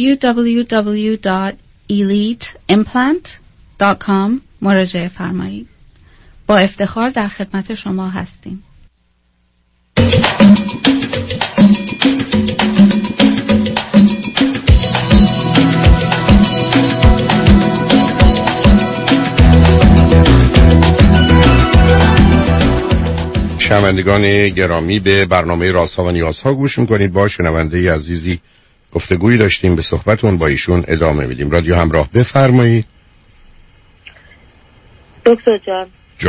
www.eliteimplant.com مراجعه فرمایید. با افتخار در خدمت شما هستیم. شنوندگان گرامی، به برنامه رازها و نیازها گوش میکنید. با شنونده عزیزی گفتگویی داشتیم، به صحبتون با ایشون ادامه میدیم. رادیو همراه، بفرمایید. دکتر جان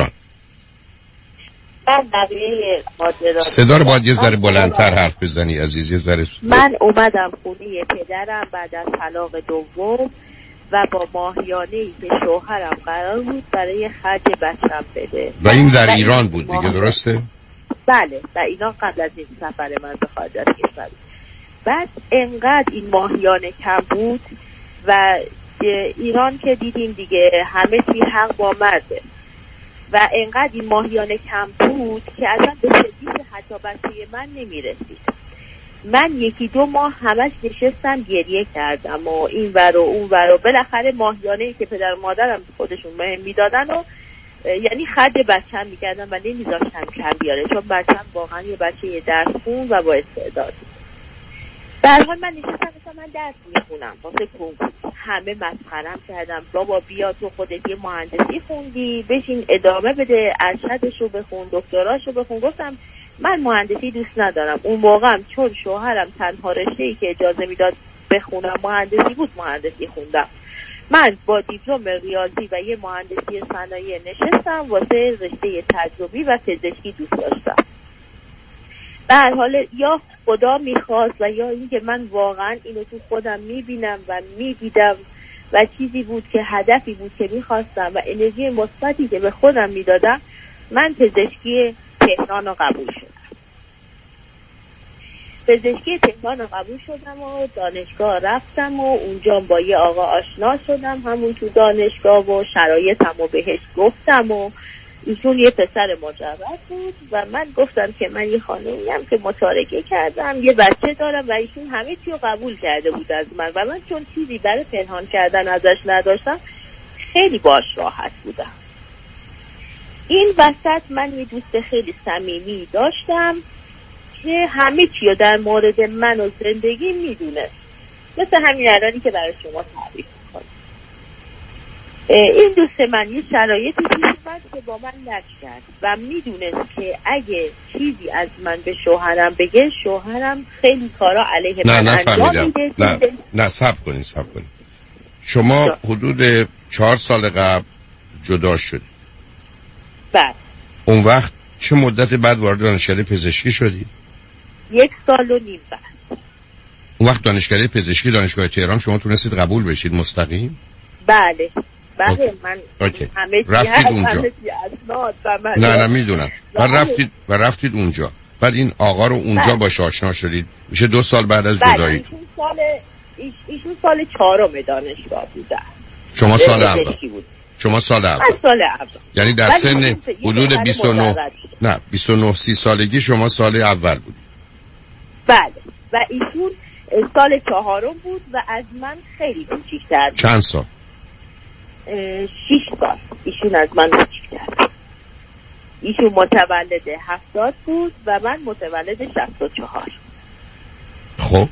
من بقیه صدا رو باید یه ذره بلندتر حرف بزنی عزیز، یه ذره. من اومدم خونه پدرم بعد از طلاق دوم و با ماهیانه‌ای که شوهرم قرار بود برای خرج بچم بده. و این در ایران بود دیگه، درسته؟ بله، در ایران قبل از این سفر من به خارج از کشور. بعد انقدر این ماهیانه کم بود و ایران که دیدیم دیگه همه چی حق با مرده و انقدر این ماهیانه کم بود که اصلا به سرویس حتی بچه من نمیرسید. من 1-2 ماه همش نشستم گریه کردم و این ور و اون ور و بالاخره ماهیانه‌ای که پدر و مادرم خودشون مهم میدادن و یعنی خرج بچه‌م میکردم و نمیذاشتم کم بیاره، چون بچه‌م واقعا یه بچه درس خون و با استعداد. در حال من نشستم مثلا من درس میخونم واسه کنکور، همه مسخرم کردم، بابا بیا تو خودت یه مهندسی خوندی بشین ادامه بده، ارشدشو بخون، دکتراشو بخون. گفتم من مهندسی دوست ندارم. اون موقع چون شوهرم تنها رشته‌ای که اجازه میداد بخونم مهندسی بود، مهندسی خوندم. من با دیپلم ریاضی و یه مهندسی صنایع نشستم واسه رشته تجربی و پزشکی دوست داشتم. به هر حال یا خدا میخواست و یا اینکه من واقعا اینو تو خودم میبینم و میدیدم و چیزی بود که هدفی بود که میخواستم و انرژی مثبتی که به خودم میدادم، من پزشکی تهران رو قبول شدم. پزشکی تهران رو قبول شدم و دانشگاه رفتم و اونجا با یه آقا آشنا شدم همون تو دانشگاه و شرایطم رو بهش گفتم و ایشون یه پسر مجرد بود و من گفتم که من یه خانمیم که متارکه کردم، یه بچه دارم و ایشون همه چی رو قبول کرده بود از من و من چون چیزی برای پنهان کردن ازش نداشتم خیلی باش راحت بودم. این وسط من یه دوست خیلی صمیمی داشتم که همه چی رو در مورد من و زندگی میدونه، مثل همین الانی که برای شما تعریف میکنم. این دوست من یه شرایطی پیش اومد که با من لج کرد و میدونست که اگه چیزی از من به شوهرم بگه شوهرم خیلی کارا علیه من انجام میده. نه صبر کنید. شما حدود 4 سال قبل جدا شدید. بله. اون وقت چه مدت بعد وارد دانشکده پزشکی شدید؟ 1.5 سال بعد. اون وقت دانشکده پزشکی دانشگاه تهران شما تونستید قبول بشید مستقیم؟ بله. بله من همه رفتید اونجا. نه میدونم. و رفتید اونجا. بعد این آقا رو اونجا باش آشنا شدید. میشه 2 سال بعد از جدایی. ایشون سال 4 دانشگاه بوده. شما سال اول. شما سال اول. یعنی در سن حدود 29 30 سالگی شما سال اول بود. بله. و ایشون سال 4 بود و از من خیلی کوچیک‌تر. چند سال؟ 6 سال. ایشون از من کوچیک‌تر. ایشون متولد 70 بود و من متولد 64. خب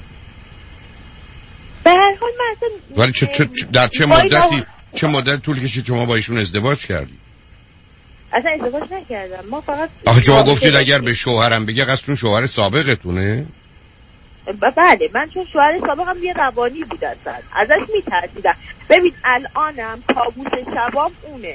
به هر حال من اصلا ولی در چه مدت طول کشید شما با ایشون ازدواج کردی؟ اصلا ازدواج نکردم. ما فقط شما گفتید اگر به شوهرم بگه قصدتون شوهر سابقتونه؟ بله من چون شوهر سابقم یه روانی بود ازش میترسیدم. ببین الانم کابوس شبام اونه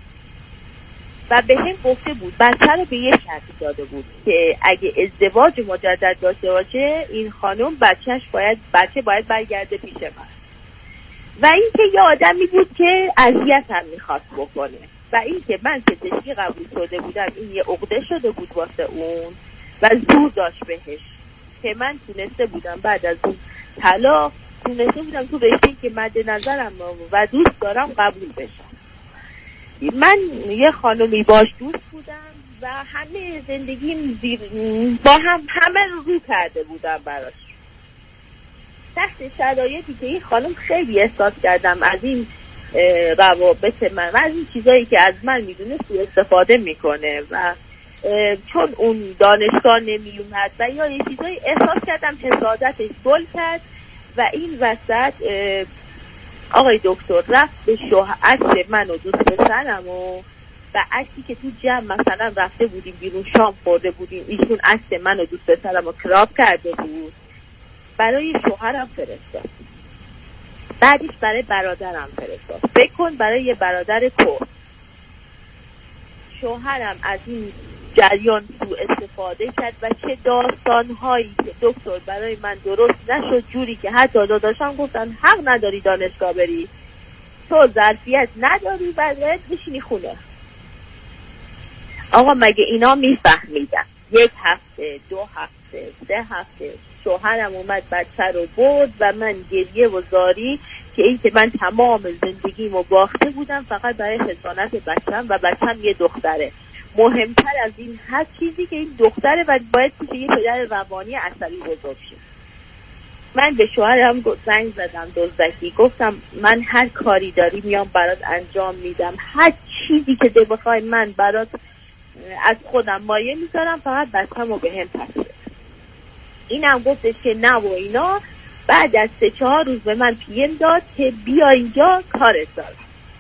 و به هم گفته بود بچه رو به یه شرطی داده بود که اگه ازدواج مجدد داشته باشه این خانم بچه باید برگرده پیش من. و این که یه آدمی بود که اذیت هم میخواست بکنه و این که من پزشکی قبول شده بودم این یه عقده شده بود واسه اون و زور داشت بهش که من تونسته بودم بعد از اون طلاق تونسته بودم تو رشته‌ای که مد نظرم و دوست دارم قبول بشم. من یه خانمی باش دوست بودم و همه زندگیم با همه رو کرده بودم براش تحت شرایطی که این خانم خیلی احساس کردم از این روابط من و از این چیزایی که از من میدونه سوء استفاده میکنه و چون اون دانشگاه نمیومد و یا یه چیزایی احساس کردم حسادتش گل کرد و این وسط آقای دکتر رفت به عکس من و دوست پسرم و عکسی که تو جمع مثلا رفته بودیم بیرون شام خورده بودیم ایشون عکس من و دوست پسرم رو کراپ کرده بود برای شوهرم فرستاد بعدش برای برادرم فرستاد. فکر کن برای یه برادر کور. شوهرم از این جریان سوء استفاده کرد و چه داستانهایی که دکتر برای من درست نشد جوری که حتی داداشم گفتن حق نداری دانشگاه بری تو ظرفیت نداری باید بشینی خونه. آقا مگه اینا میفهمیدن 1 هفته 2 هفته 3 هفته شوهرم اومد بچه رو برد و من گریه و زاری که این که من تمام زندگیمو باخته بودم فقط برای حضانت بچم و بچم یه دختره. مهمتر از این هر چیزی که این دختره و باید پیش یه پدر روانی عصبی بزرگ شه. من به شوهرم زنگ زدم دزدکی گفتم من هر کاری داری میام برات انجام میدم هر چیزی که بخوای من برات از خودم مایه میذارم فقط بچه‌مو بهم پس بده. اینم گفتش که نه و اینا. بعد از 3-4 روز به من پیم داد که بیا اینجا کارت دارم.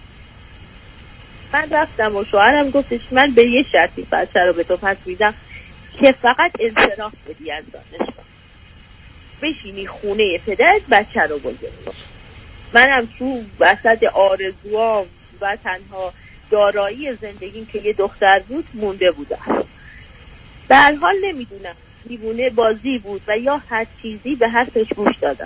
من رفتم و شوهرم گفتش من به یه شرطی بچه رو به تو پس میدم که فقط انصراف بدی از دانشگاه بشینی خونه پدرت بچه رو بزرگ. منم تو وسط آرزوام و تنها دارایی زندگیم که یه دختر بود مونده بودم. در حال نمیدونم دیوونه بازی بود و یا هر چیزی به حرفش گوش دادم.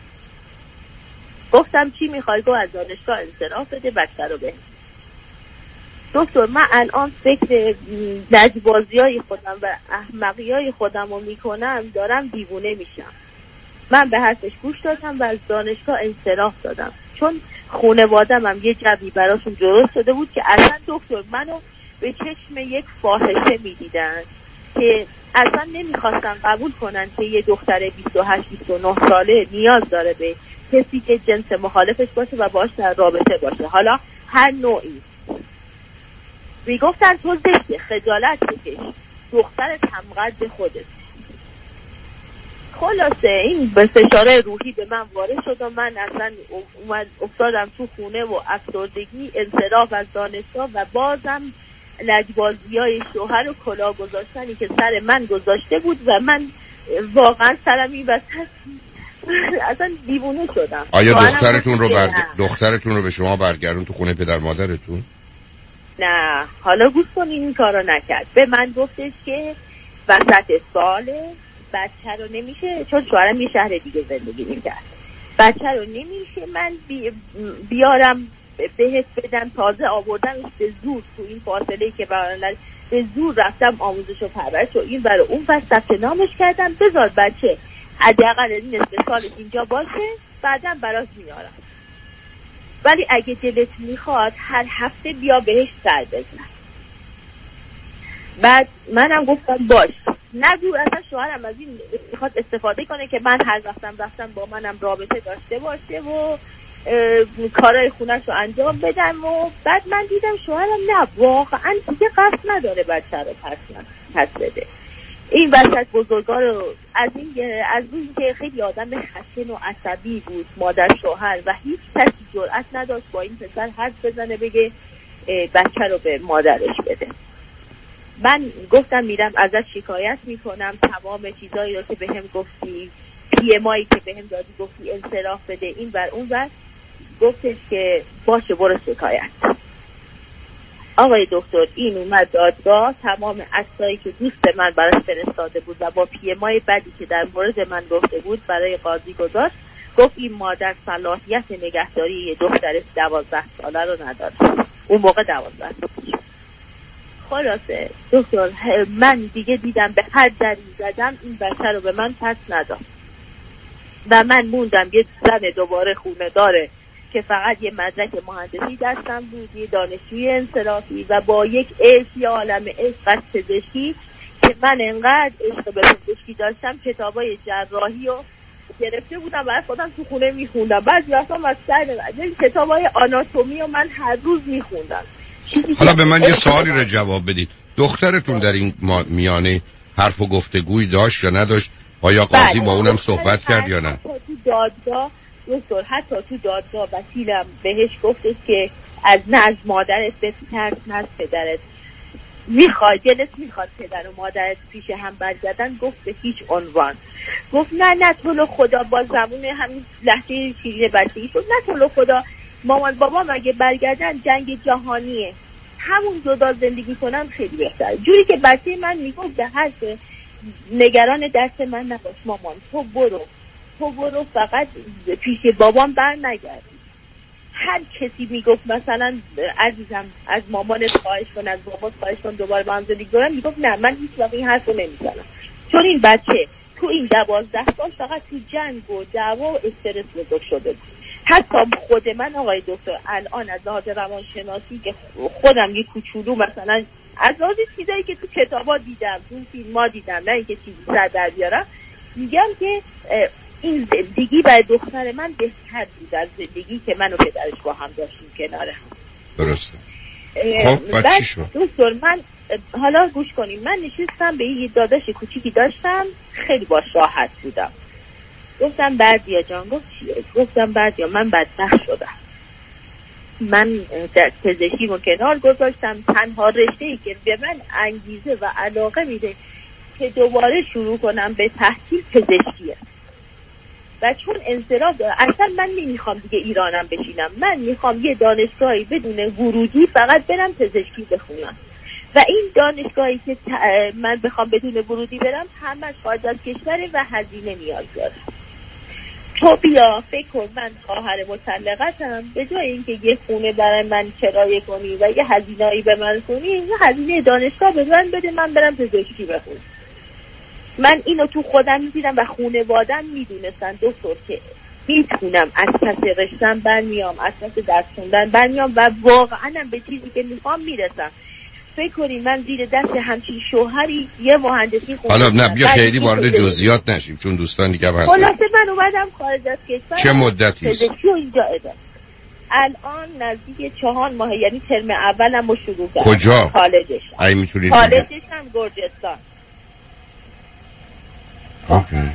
گفتم چی میخوای؟ گو از دانشگاه انصراف بده بچه رو به. دکتر من الان فکر لجبازی های خودم و احمقی های خودم رو میکنم دارم دیوونه میشم. من به حرفش گوش دادم و از دانشگاه انصراف دادم چون خانواده‌م هم یه جوی براشون درست شده بود که اصلا دکتر منو به چشم یک فاحشه میدیدن که اصلا نمیخواستن قبول کنن که یه دختر 28-29 ساله نیاز داره به کسی که جنس مخالفش باشه و باش در رابطه باشه حالا هر نوعی. میگفتن تو زشته خجالت بکش دختر تمقد خودت. خلاصه این به فشار روحی به من وارد شد و من اصلا افتادم تو خونه و افسردگی انصراف از دانشگاه و بازم لجبازی‌های شوهر و کلاه گذاشتنی که سر من گذاشته بود و من واقعا سرم این وسط اصلا دیوونه شدم. آیا دخترتون رو به شما برگردون تو خونه پدر مادرتون؟ نه حالا گوش کنین این کارو نکرد. به من گفتش که وسط ساله بچه رو نمیشه چون شوهرم یه شهر دیگه زندگی میکرد بچه رو نمیشه من بیارم بهش بدم. تازه آوردنش به زور تو این فاصله که برای به زور رفتم آموزش و پرورش و این برای اون پس ثبت نامش کردم. بذار بچه حداقل نصف سالش اینجا باشه، بعدم براش میارم. ولی اگه دلت میخواد هر هفته بیا بهش سر بزن. بعد منم گفتم باش. نگو اصلا شوهرم از این میخواد استفاده کنه که من هر رفتم با منم رابطه داشته باشه و کارهای خونش رو انجام بدم. و بعد من دیدم شوهرم نه واقعا دیگه قصد نداره بچه رو پس بده. این وسط بزرگا رو از این که خیلی آدم خشن و عصبی بود مادر شوهر و هیچ کسی جرئت نداشت با این پسر حرف بزنه بگه بچه رو به مادرش بده. من گفتم میرم ازش شکایت میکنم، تمام چیزایی رو که بهم گفتی، PMI که بهم دادی گفتی انصراف بده این ور اون ور. گفتش که باشه برو شکایت. آقای دکتر این اومد دادگاه، تمام عکسایی که دوست من براش فرستاده بود و با PMI بدی که در مورد من گفته بود برای قاضی گذاشت. گفت این مادر صلاحیت نگهداری یه دختر 12 ساله رو نداره. اون موقع 12 ساله. خلاصه دکتر من دیگه دیدم به هر دری زدم این بچه رو به من پس نداد و من موندم یه زن دوباره خونه داره که فقط یه مدرک مهندسی دستم بود، یه دانشجوی انصرافی و با یک عشق یا عالم عشق از پزشکی که من انقدر عشق به پزشکی داشتم کتابای جراحی رو گرفته بودم برای خودم تو خونه میخوندم. بعضی وقتا از سر کتابای آناتومی رو من هر روز میخوندم. حالا به من یه سوالی رو جواب بدید. دخترتون در این میانه حرف و گفتگوی داشت یا نداشت؟ آیا قاضی با اونم صحبت کرد یا نه؟ حتی تو دادگاه وکیلم بهش گفتش که از مادرت بترس، نه از پدرت. دلت میخواد پدر و مادرت پیش هم برگردن؟ گفت به هیچ عنوان. گفت نه تو رو خدا، با زبون همین لهجه شیرین بچگی شد، نه تو رو خدا مامان بابا مگه برگردن جنگ جهانیه، همون جدا زندگی کنم خیلی بهتره. جوری که بچه من میگفت به حرف نگران دست من نباش مامان، تو برو فقط پیش بابام بر نگردی. هر کسی میگفت مثلا عزیزم از مامانت خواهش کن، از بابات خواهش کن دوباره با هم زندگی کنم، میگفت نه من هیچ وقت این حرفو نمیزنم. چون این بچه تو این 12 سال فقط تو جنگ و دعوا و استرس بزرگ شده بود. حتی خود من آقای دکتر الان از لحاظ روانشناسی که خودم یه کوچولو مثلا از لحاظ چیزایی که تو کتابا دیدم، تو فیلم‌ها دیدم، نه اینکه چیزی سر در بیارم، میگم که این زندگی برای دختر من بهتر بود از زندگی که من و پدرش با هم داشتیم کناره هم. درسته. خب بعد چی شد؟ دکتر من حالا گوش کنیم، من نشستم به یه داداش کوچیکی داشتم، خیلی باش راحت بودم. گفتم بردیا جان. گفت چیه؟ گفتم بردیا من بدبخت شدم. من در پزشکیمو کنار گذاشتم، تنها رشته‌ای که به من انگیزه و علاقه میده که دوباره شروع کنم به تحصیل پزشکیه. و چون انصراف داره اصلا من نمیخوام دیگه ایرانم بشینم، من میخوام یه دانشگاهی بدون ورودی فقط برم پزشکی بخونم. و این دانشگاهی که من بخوام بدون ورودی برم همش خارج از کشوره و هزینه نیاز داره. تو بیا فکر کن من خواهر مطلقتم، به جای اینکه یه خونه برای من کرایه کنی و یه هزینه‌ای به من کنی، یه هزینه دانشگاه به من بده من برم پزشکی بخونم. من اینو تو خودم میدیدم و خانواده‌ام میدونستن دکتر که میتونم از پس رشتم برمیام، از پس درس خوندن برمیام و واقعا به چیزی که میخوام میرسم. فکر کنید من زیر دست همچین شوهری یه مهندسی خوندم. حالا نه بیا خیلی وارد جزئیات نشیم چون دوستان دیگه هم هستن. خلاصه من اومدم خارج از کشور. چه مدتی است؟ پزشکی اینجا ادامه. الان نزدیک 4 ماه، یعنی ترم اولم رو شروع کردم. کجا؟ کالجش. ای میتونید کالجش هم گرجستان. اوکی.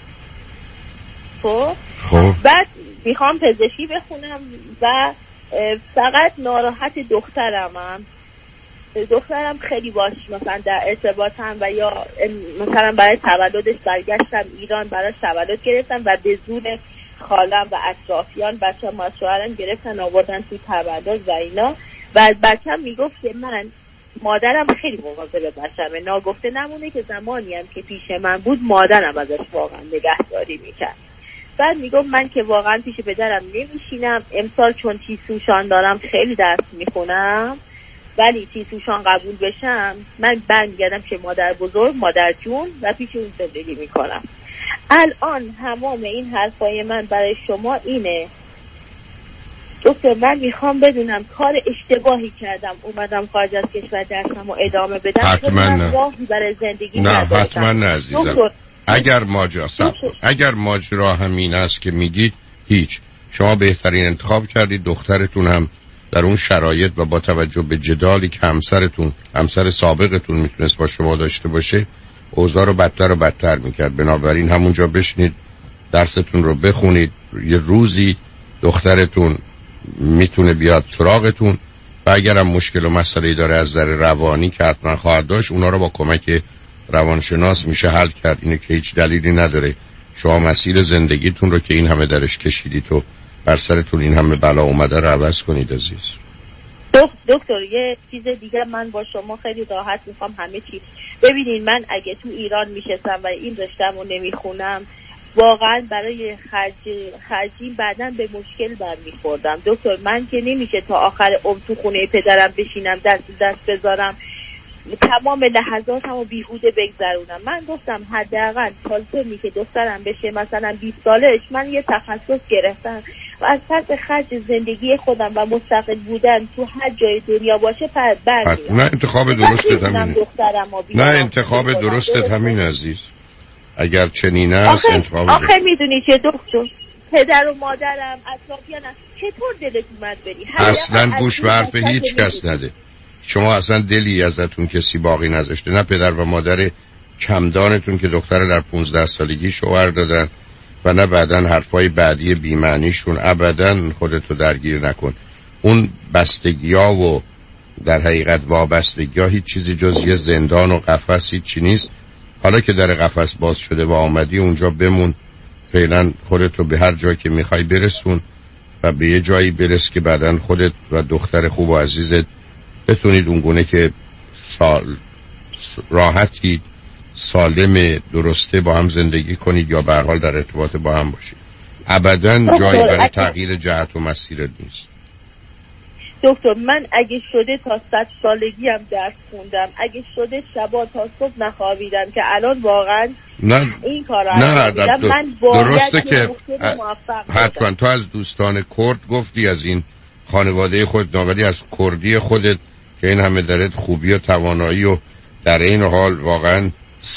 خب بعد میخوام پزشکی بخونم و فقط ناراحت دخترم خیلی باش مثلا در ارتباطم و یا مثلا برای تولدش برگشتم ایران، براش تولد گرفتم و به زور خالم و اطرافیان بچه‌م از شوهرم گرفتن آوردن توی تولد و اینا. و بچه‌م میگفت که من مادرم خیلی مواظب بچه‌مه، ناگفته نمونه که زمانی هم که پیش من بود مادرم ازش واقعا نگهداری میکرد بعد میگفت من که واقعا پیش پدرم نمیشینم، امسال چون تیسوشان دارم خیلی درس میخونم، ولی تیسوشان قبول بشم من برمیگردم که مادر بزرگ، مادر جون و پیش اون زندگی میکنم. الان تمام این حرفای من برای شما اینه دکتر، من میخوام بدونم کار اشتباهی کردم اومدم خارج از کشور درسم و ادامه بدم؟ حتما نه. راهی برای زندگی نه نداشتم. حتما نه عزیزم. اگر ماجرا همین است که میگید، هیچ، شما بهترین انتخاب کردید. دخترتون هم در اون شرایط و با توجه به جدالی که همسر سابقتون میتونست با شما داشته باشه، اوضاع رو بدتر و بدتر میکرد. بنابراین همونجا بشنید، درستون رو بخونید. یه روزی دخترتون میتونه بیاد سراغتون و اگر هم مشکل و مسئله داره از نظر روانی که حتما خواهد داشت، اونا رو با کمک روانشناس میشه حل کرد. اینه که هیچ دلیلی نداره شما مسیر زندگیتون رو که این همه درش کشیدید و بر سرتون این همه بلا اومده رو عوض کنید عزیز. دکتر یه چیز دیگه من با شما خیلی راحت میخوام همه چی ببینین. من اگه تو ایران میشستم و این رشتم رو نمیخونم، واقعا برای خرجی بعداً به مشکل برمیخوردم. دکتر من که نمیشه تا آخر عمر تو خونه پدرم بشینم دست بذارم تمام لحظاتمو بیهوده بگذرونم. من گفتم حداقل سالمی که دخترم بشه مثلا 20 سالش، من یه تخصص گرفتم و از پس خرج زندگی خودم و مستقل بودن تو هر جای دنیا باشه برمیام. نه انتخاب درستت همینه. نه انتخاب درستت همین عزیز. اگر چنین است انتخاب آخه میدونی چه دکتر، پدر و مادرم اطرافیانم چطور دلت اومد بری؟ اصلا گوش به حرف هیچ کس نده. شما اصلا دلی ازتون کسی باقی نذاشته، نه پدر و مادر کمدانتون که دختر در 15 سالگی شوهر دادن و نه بعدن حرفای بعدی بی‌معنیشون. ابداً خودتو درگیر نکن. اون بستگی‌ها و در حقیقت وابستگی‌ها هیچ چیزی جز یه زندان و قفس هیچی نیست. حالا که در قفس باز شده و آمدی اونجا بمون، فعلا خودتو به هر جایی که میخوای برسون و به یه جایی برس که بعدن خودت و دختر خوب و عزیزت بتونید اونگونه که راحتی سالم درسته با هم زندگی کنید یا به هر حال در ارتباط با هم باشید. ابداً جایی برای تغییر جهت و مسیرت نیست. دکتر من اگه شده تا 100 سالگی هم درس خوندم، اگه شده شبا تا صبح نخوابیدم که الان واقعا نه این کارا نه من درسته که حتما تو از دوستان کرد گفتی، از این خانواده خود، ولی از کردی خودت که این همه درت خوبی و توانایی و در این حال واقعا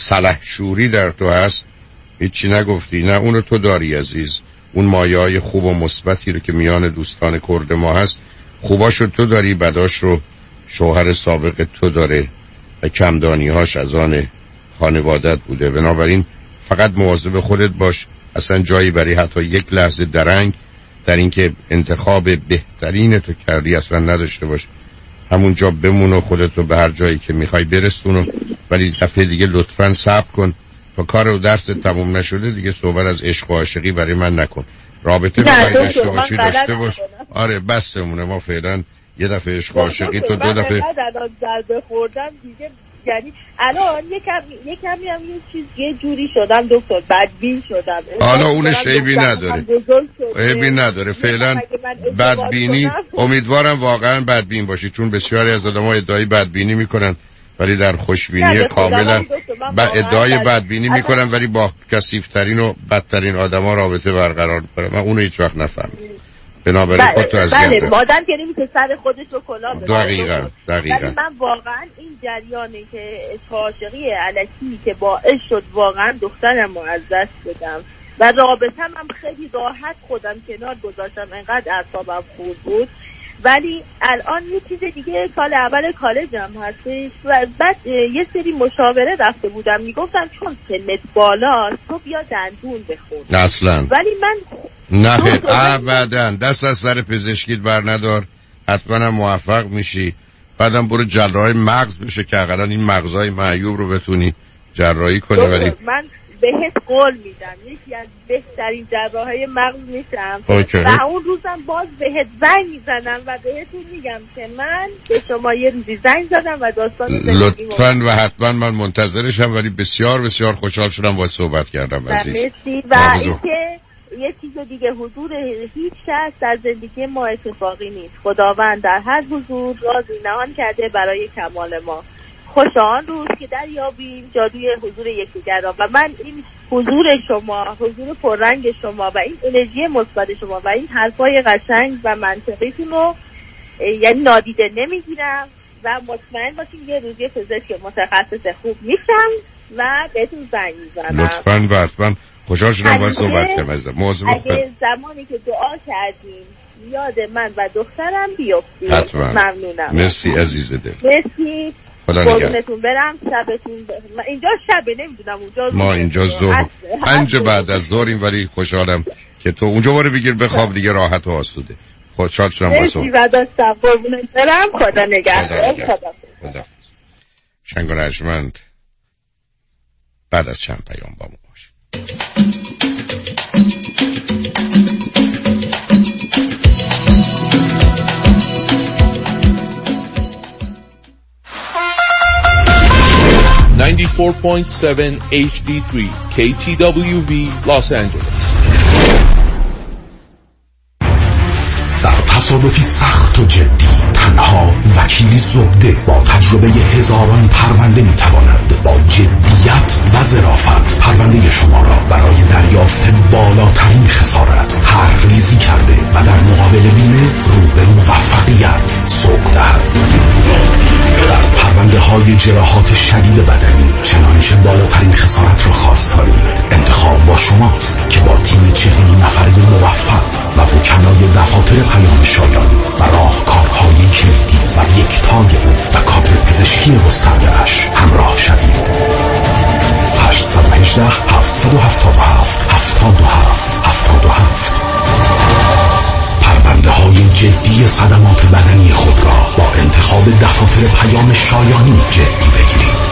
سلحشوری در تو هست هیچی نگفتی. نه اونو تو داری عزیز، اون مایه‌های خوب و مثبتی رو که میان دوستان کرد ما هست، خوباشو تو داری، بداش رو شوهر سابق تو داره و کمدانی‌هاش از آن خانوادت بوده. بنابراین فقط مواظب خودت باش، اصلا جایی برای حتی یک لحظه درنگ در این که انتخاب بهترین تو کردی اصلا نداشته باش. همونجا بمون و خودتو به هر جایی که میخوای برسون، ولی دفعه دیگه لطفاً صبر کن تا کار و درس تموم نشده دیگه صحبت از عشق و عاشقی برای من نکن. رابطه میخوای داشته باشی داشته باش. آره بسمونه، ما فعلا یه دفعه عشق و عاشقی تو 2 دفعه ضربه خوردم دیگه، یعنی الان یه کمی هم یه جوری شدم دکتر، بدبین شدم. حالا اونش عیبی نداره، عیبی نداره فعلا. بدبینی امیدوارم واقعا بدبین باشی، چون بسیاری از آدم‌ها ادعای بدبینی میکنن ولی در خوشبینی کاملا ادعای بدبینی میکنن ولی با کثیف‌ترین و بدترین آدما رابطه برقرار میکنن. من اونو هیچ وقت نفهمیدم. بنابراین خودتو از بله آدم که نمیشه سر خودش رو کلاه بزنه. دقیقاً. ولی من واقعا این جریانی که عاشقی الکی که باعث شد واقعا دخترم رو از دست بدم و رابطم هم خیلی راحت خودم کنار گذاشتم، انقدر اعصابم خورد بود. ولی الان یه چیز دیگه، سال اول کالجم هستش و بعد یه سری مشاوره رفته بودم، میگفتم چون سنت بالاست تو بیا دندون بخون. اصلا ولی من نه ابدا دست از سر پزشکیت بر ندار، حتما هم موفق میشی. بعدم برو جراح مغز بشه که اقلا این مغزای معیوب رو بتونی جراحی کنی. ولی من بهت قول میدم یکی از بهترین جراحای مغز میشم و اون روزم باز بهت زنگ میزنم و بهتون میگم که من به شما یه روزی زنگ زدم و داستان لطفاً و حتما من منتظرشم. ولی بسیار بسیار خوشحال شدم باهات صحبت کردم عزیز. و اینکه یه چیز دیگه، حضور هیچ کس در زندگی ما اتفاقی نیست. خداوند در هر حضور رازی نهان کرده برای کمال ما. خوش آن روز که دریابیم جادوی حضور یکدیگر را. و من این حضور شما، حضور پررنگ شما و این انرژی مثبت شما و این حرفای قشنگ و منطقیتون رو یعنی نادیده نمیگیرم و مطمئن باشین یه روزی پزشک متخصص خوب میشم و بهتون زنگ میزنم. لطفاً و حتما خوشحال شدم باید صحبت کنم. اگه زمانی که دعا کردیم یاد من و دخترم بیفتید حتما. ممنونم. مرسی عزیز دل. مرسی. قربونتون برم. شبتون اینجا شبه نمیدونم اونجا ما اینجا ظهر 5 بعد از ظهریم ولی خوشحالم که تو اونجا واره بگیر بخواب دیگه راحت و آسوده. خوشحال شدم با تو. مرسی و داشتم. قربونت برم. خدا نگهدار. خدا. شنگ و رجمند بعد از چند پیام با ما باش. HD3 KTWV Los Angeles. در تصادفی سخت و جدی تنها وکیلی زبده با تجربه هزاران پرونده میتواند با جدیت و ظرافت پرونده شما را برای دریافت بالاترین خسارت طرح‌ریزی کرده و در مقابل بیمه رو به موفقیت سوق دهد. در پرونده های جراحات شدید بدنی چنانچه بالاترین خسارت را خواستارید انتخاب با شماست که با تیم 40 نفری موفق و وکلای دفاتر پیام شایانی و راهکارهای کلیدی و یکتای او و کادر پزشکی گسترده‌اش همراه شوید. 818 777 77 77 پرونده های جدی صدمات بدنی خود را با انتخاب دفاتر پیام شایانی جدی بگیرید.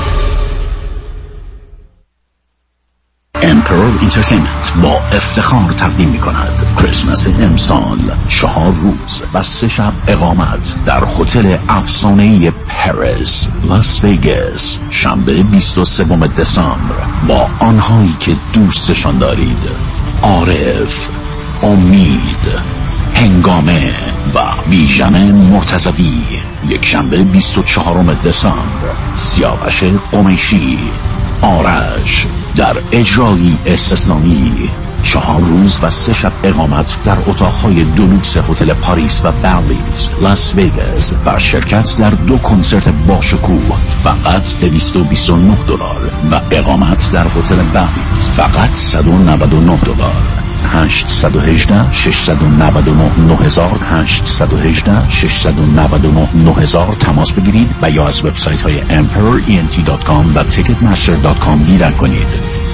امپرور انترتینمنت با افتخار تقدیم می کند کریسمس امسال 4 روز و 3 شب اقامت در هتل افسانه‌ای پاریس لاس وگاس شنبه 23 دسامبر با آنهایی که دوستشان دارید: عارف، امید، هنگامه و ویژن مرتضوی. یک شنبه 24 دسامبر سیاوش قمیشی، آرش در اجرایی استثنایی. 4 روز و 3 شب اقامت در اتاقهای دولوکس هتل پاریس و بالیز لاس وگاس و شرکت در 2 کنسرت باشکوه فقط $229 و اقامت در هتل بالیز فقط $199. 818 699 9000 818 699 9000 تماس بگیرید و یا از وبسایت های emperorent.com و ticketmaster.com دیدن کنید.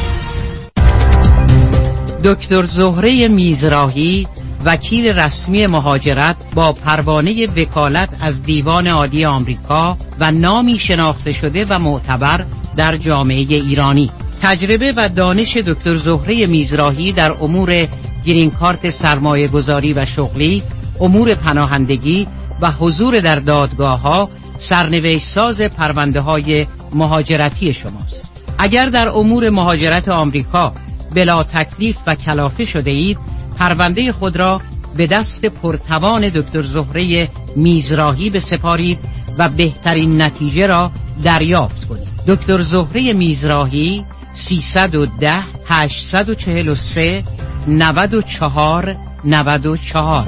دکتر زهره میزراهی، وکیل رسمی مهاجرت با پروانه وکالت از دیوان عالی آمریکا و نامی شناخته شده و معتبر در جامعه ایرانی. تجربه و دانش دکتر زهره میزراهی در امور گرین کارت سرمایه گذاری و شغلی، امور پناهندگی و حضور در دادگاه‌ها سرنوشت ساز پرونده‌های مهاجرتی شماست. اگر در امور مهاجرت آمریکا بلا تکلیف و کلافه شده اید، پرونده خود را به دست پرتوان دکتر زهره میزراهی بسپارید و بهترین نتیجه را دریافت کنید. دکتر زهره میزراهی 310 843 94 94.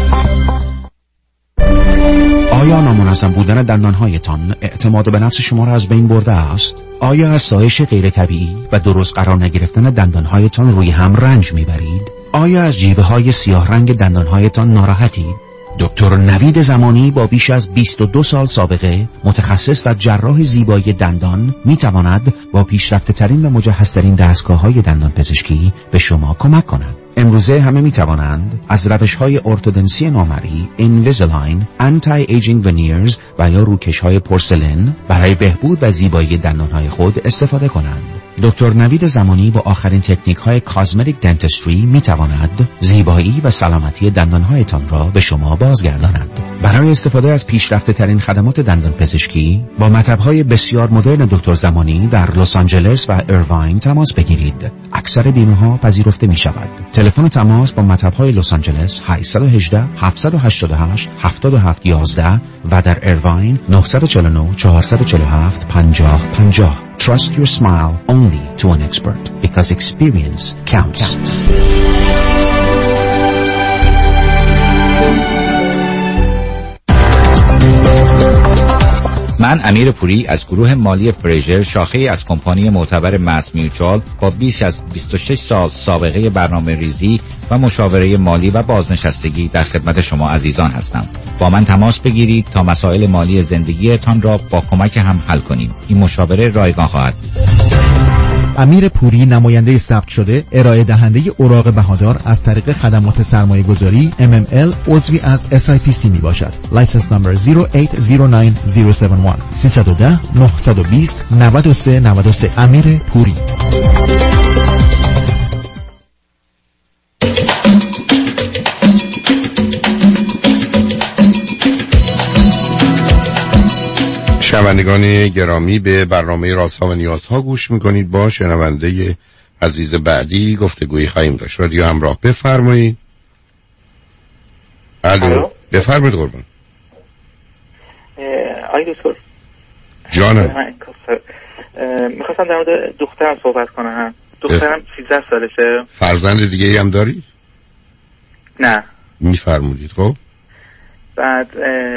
آیا نامنظم بودن دندانهایتان اعتماد به نفس شما را از بین برده است؟ آیا از سایش غیر طبیعی و درست قرار نگرفتن دندانهایتان روی هم رنج میبرید؟ آیا از جیوه های سیاه رنگ دندانهایتان ناراحتید؟ دکتر نوید زمانی با بیش از 22 سال سابقه، متخصص و جراح زیبایی دندان، میتواند با پیشرفته ترین و مجهزترین دستگاه‌های دندان پزشکی به شما کمک کند. امروزه همه میتوانند از روش‌های ارتودنسی نامری، اینویزیلاین، آنتی ایجینگ ونیرز و یا روکش‌های پورسلین برای بهبود و زیبایی دندان‌های خود استفاده کنند. دکتر نوید زمانی با آخرین تکنیک‌های کاسمتیک دنتستری می‌تواند زیبایی و سلامتی دندان‌هایتان را به شما بازگرداند. برای استفاده از پیشرفته‌ترین خدمات دندانپزشکی با مطب‌های بسیار مدرن دکتر زمانی در لس آنجلس و ایرواین تماس بگیرید. اکثر بیمه‌ها پذیرفته می‌شود. تلفن تماس با مطب‌های لس آنجلس 818 788 7711 و در ایرواین 949 447 5050. Trust your smile only to an expert because experience counts. من امیر پوری از گروه مالی فریژر، شاخه از کمپانی معتبر ماس میوچوال با بیش از 26 سال سابقه برنامه ریزی و مشاوره مالی و بازنشستگی در خدمت شما عزیزان هستم. با من تماس بگیرید تا مسائل مالی زندگیتان را با کمک هم حل کنیم. این مشاوره رایگان خواهد بود. امیر پوری، نماینده ثبت شده، ارائه دهنده اوراق بهادار از طریق خدمات سرمایه گذاری MML، عضوی از SIPC می باشد. لایسنس نمبر 0809071 310 920 9393. امیر پوری. شنوندگان گرامی، به برنامه رازها و نیازها گوش میکنید. با شنونده عزیز بعدی گفتگویی خواهیم داشت. رادیو همراه، بفرمایید. الو، بفرمایید قربان. آی دکتر جانم، میخواستم در مورد دخترم صحبت کنم. دخترم 13 سالشه. فرزند دیگه ای هم داری؟ نه. میفرمودید. خب بعد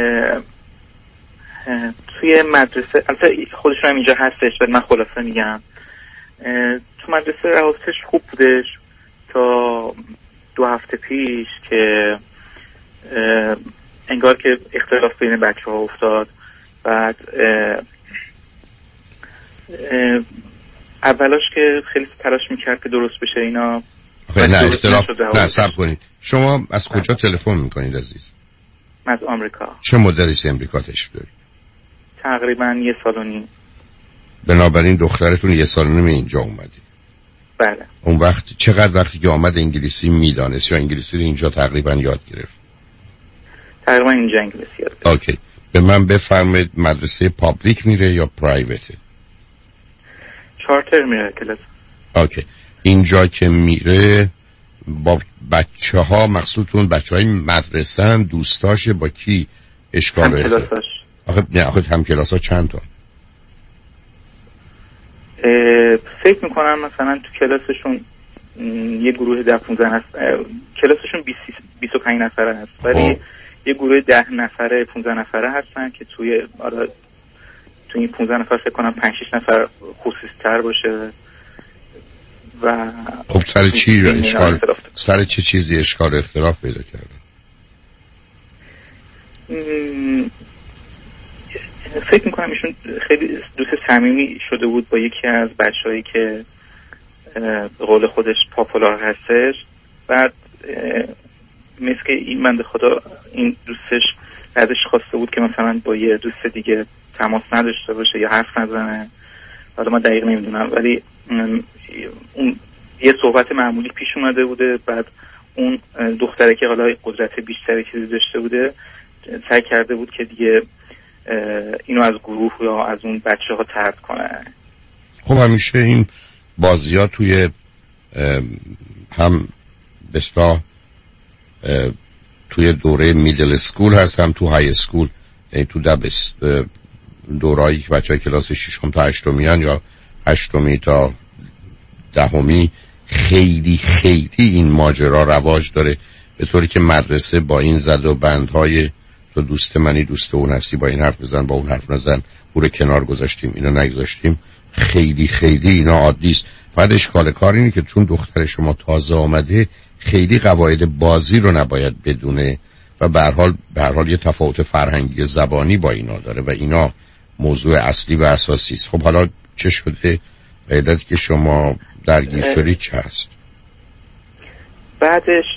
توی مدرسه، البته خودشون هم اینجا هستش ولی من خلاصه میگم، تو مدرسه روابطش خوب بودش تا 2 هفته پیش که انگار که اختلاف بین بچه ها افتاد. بعد اولاش که خیلی تلاش میکرد که درست بشه اینا. نه اختلاف نه، صبر کنید. شما از کجا تلفن میکنید عزیز؟ از آمریکا. چه مدتی امریکا تشریف دارید؟ تقریبا 1 سال و نیم. بنابراین دخترتون 1 سال و نیم اینجا اومدی؟ بله. اون وقت چقدر وقتی که آمد انگلیسی میدانست یا انگلیسی رو اینجا تقریبا یاد گرفت؟ تقریبا اینجا انگلیسی یاد گرفت. اوکی. به من بفرمایید مدرسه پابلیک میره یا پرایوته؟ چارتر میره کلاس. اوکی. اینجا که میره با بچه ها، مقصودتون بچه های مدرسه هم، دوستاشه؟ با کی اشکال هم کلاساش؟ آخه هم کلاس ها چند تا؟ فکر میکنم مثلا تو کلاسشون یه گروه 10-15 هست. کلاسشون 25 نفره هست ولی یه گروه 10 نفره 15 نفره هستن که توی این 15 نفر فکر کنم 5-6 نفر خصوصی‌تر باشه. و خب سر چی اشکال، سر چه چیزی اشکال اختلاف پیدا کرده؟ فکر میکنم ایشون خیلی دوست صمیمی شده بود با یکی از بچه‌هایی که به قول خودش پاپولار هستش. بعد مثل که این بنده خدا این دوستش ازش خواسته بود که مثلا با یه دوست دیگه تماس نداشته باشه یا حرف نزنه. حالا من دقیق نمیدونم ولی اون یه صحبت معمولی پیش اومده بوده. بعد اون دختره که حالا قدرت بیشتری چیزی داشته بوده سعی کرده بود که دیگه اینو از گروه یا از اون بچه ها طرد کنه. خب همیشه این بازی ها توی هم بستا توی دوره میدل اسکول هست، هم تو های اسکول، تو دبست دورایی که بچه های کلاس 6 تا 8 یا 8 تا 10 خیلی خیلی این ماجرا رواج داره، به طوری که مدرسه با این زد و بندهای تو دوست منی دوست اون هستی، با این حرف بزن با اون حرف نزن، او رو کنار گذاشتیم اینو نگذاشتیم، خیلی خیلی اینا عادی است. بعد اشکال کار اینه که چون دختر شما تازه آمده خیلی قواعد بازی رو نباید بدونه و به هر حال یه تفاوت فرهنگی زبانی با اینا داره و اینا موضوع اصلی و اساسی است. خب حالا چه شده؟ علتی که شما درگیر شدید چه هست؟ بعدش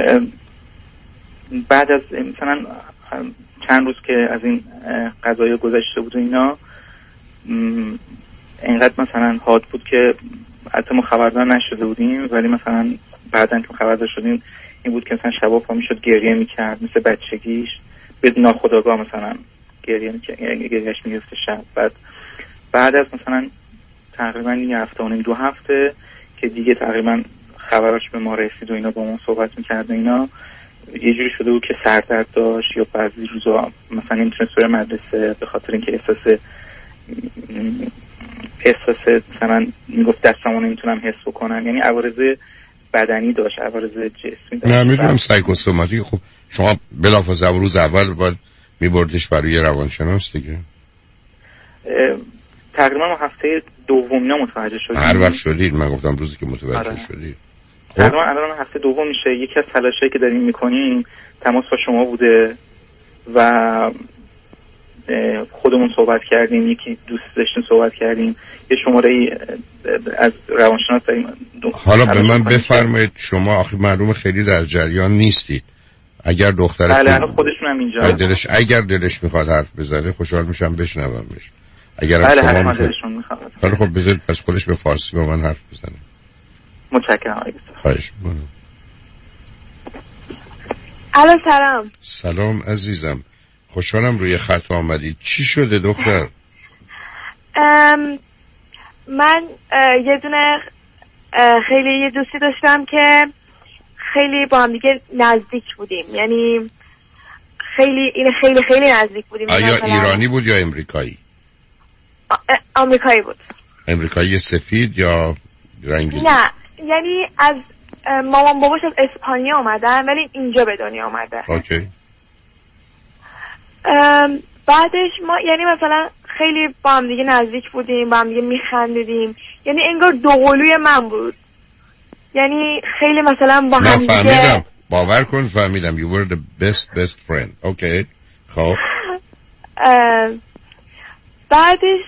بعد از مثلا چند روز که از این قضايا گذشته بود و اینا اینقدر مثلا حاد بود که حتی ما خبردار نشده بودیم، ولی مثلا بعدن که خبردار شدیم این بود که مثلا شبا پا میشد گریه میکرد مثل بچگیش، بدون ناخودآگاه مثلا گریهش میفته شب. بعد از مثلا تقریبا یه هفته و 2 هفته که دیگه تقریبا خبراش به ما رسید و اینا با ما صحبت میکرد و اینا، یه جوری شده بود که سردرد داشت یا بعضی روزا مثلا نمیتونست بره مدرسه به خاطر اینکه احساس مثلا میگفت دستمو نمیتونم حس بکنم، یعنی عوارض بدنی داشت، عوارض جسمی داشت. نه میدونم سایکوسوماتیک. خب شما بلافاصله روز اول باید میبردش برای روانشناس دیگه. تقریبا هفته دوم متوجه شدید. هر وقت شدید؟ من گفتم روزی که متوجه شدید. تقریبا الان هفته دوم میشه. یکی از تلاشایی که داریم میکنیم تماس با شما بوده و خودمون صحبت کردیم، یکی دوست داشتیم صحبت کردیم، یه شماره از روانشناس داریم. حالا به من بفرمایید، شما آخه معلومه خیلی در جریان نیستید. اگر دخترتون بله خودشون هم اینجا اگر دلش میخواد حرف بزنه خوشحال میشم بشنومش. اگر بله شما دلشون میخواد حالا خب بذارید پس خودش به فارسی با من حرف بزنه. متشکرم آقای خواهش می‌کنم. الو سلام. سلام عزیزم، خوشحالم روی خط آمدید. چی شده دختر؟ من یه دونه خیلی یه دوستی داشتم که خیلی با هم دیگه نزدیک بودیم، یعنی خیلی نزدیک بودیم. آیا ایرانی بود یا امریکایی؟ آمریکایی بود. امریکایی سفید یا رنگی؟ نه یعنی از مامان باباش از اسپانیا آمدن ولی اینجا به دنیا آمده. اوکی. بعدش ما یعنی مثلا خیلی با هم دیگه نزدیک بودیم، با هم دیگه میخندیدیم، یعنی انگار دوقلوی من بود، یعنی خیلی مثلا با هم دیگه. فهمیدم، باور کن فهمیدم. You were the best friend. اوکی. خب بعدش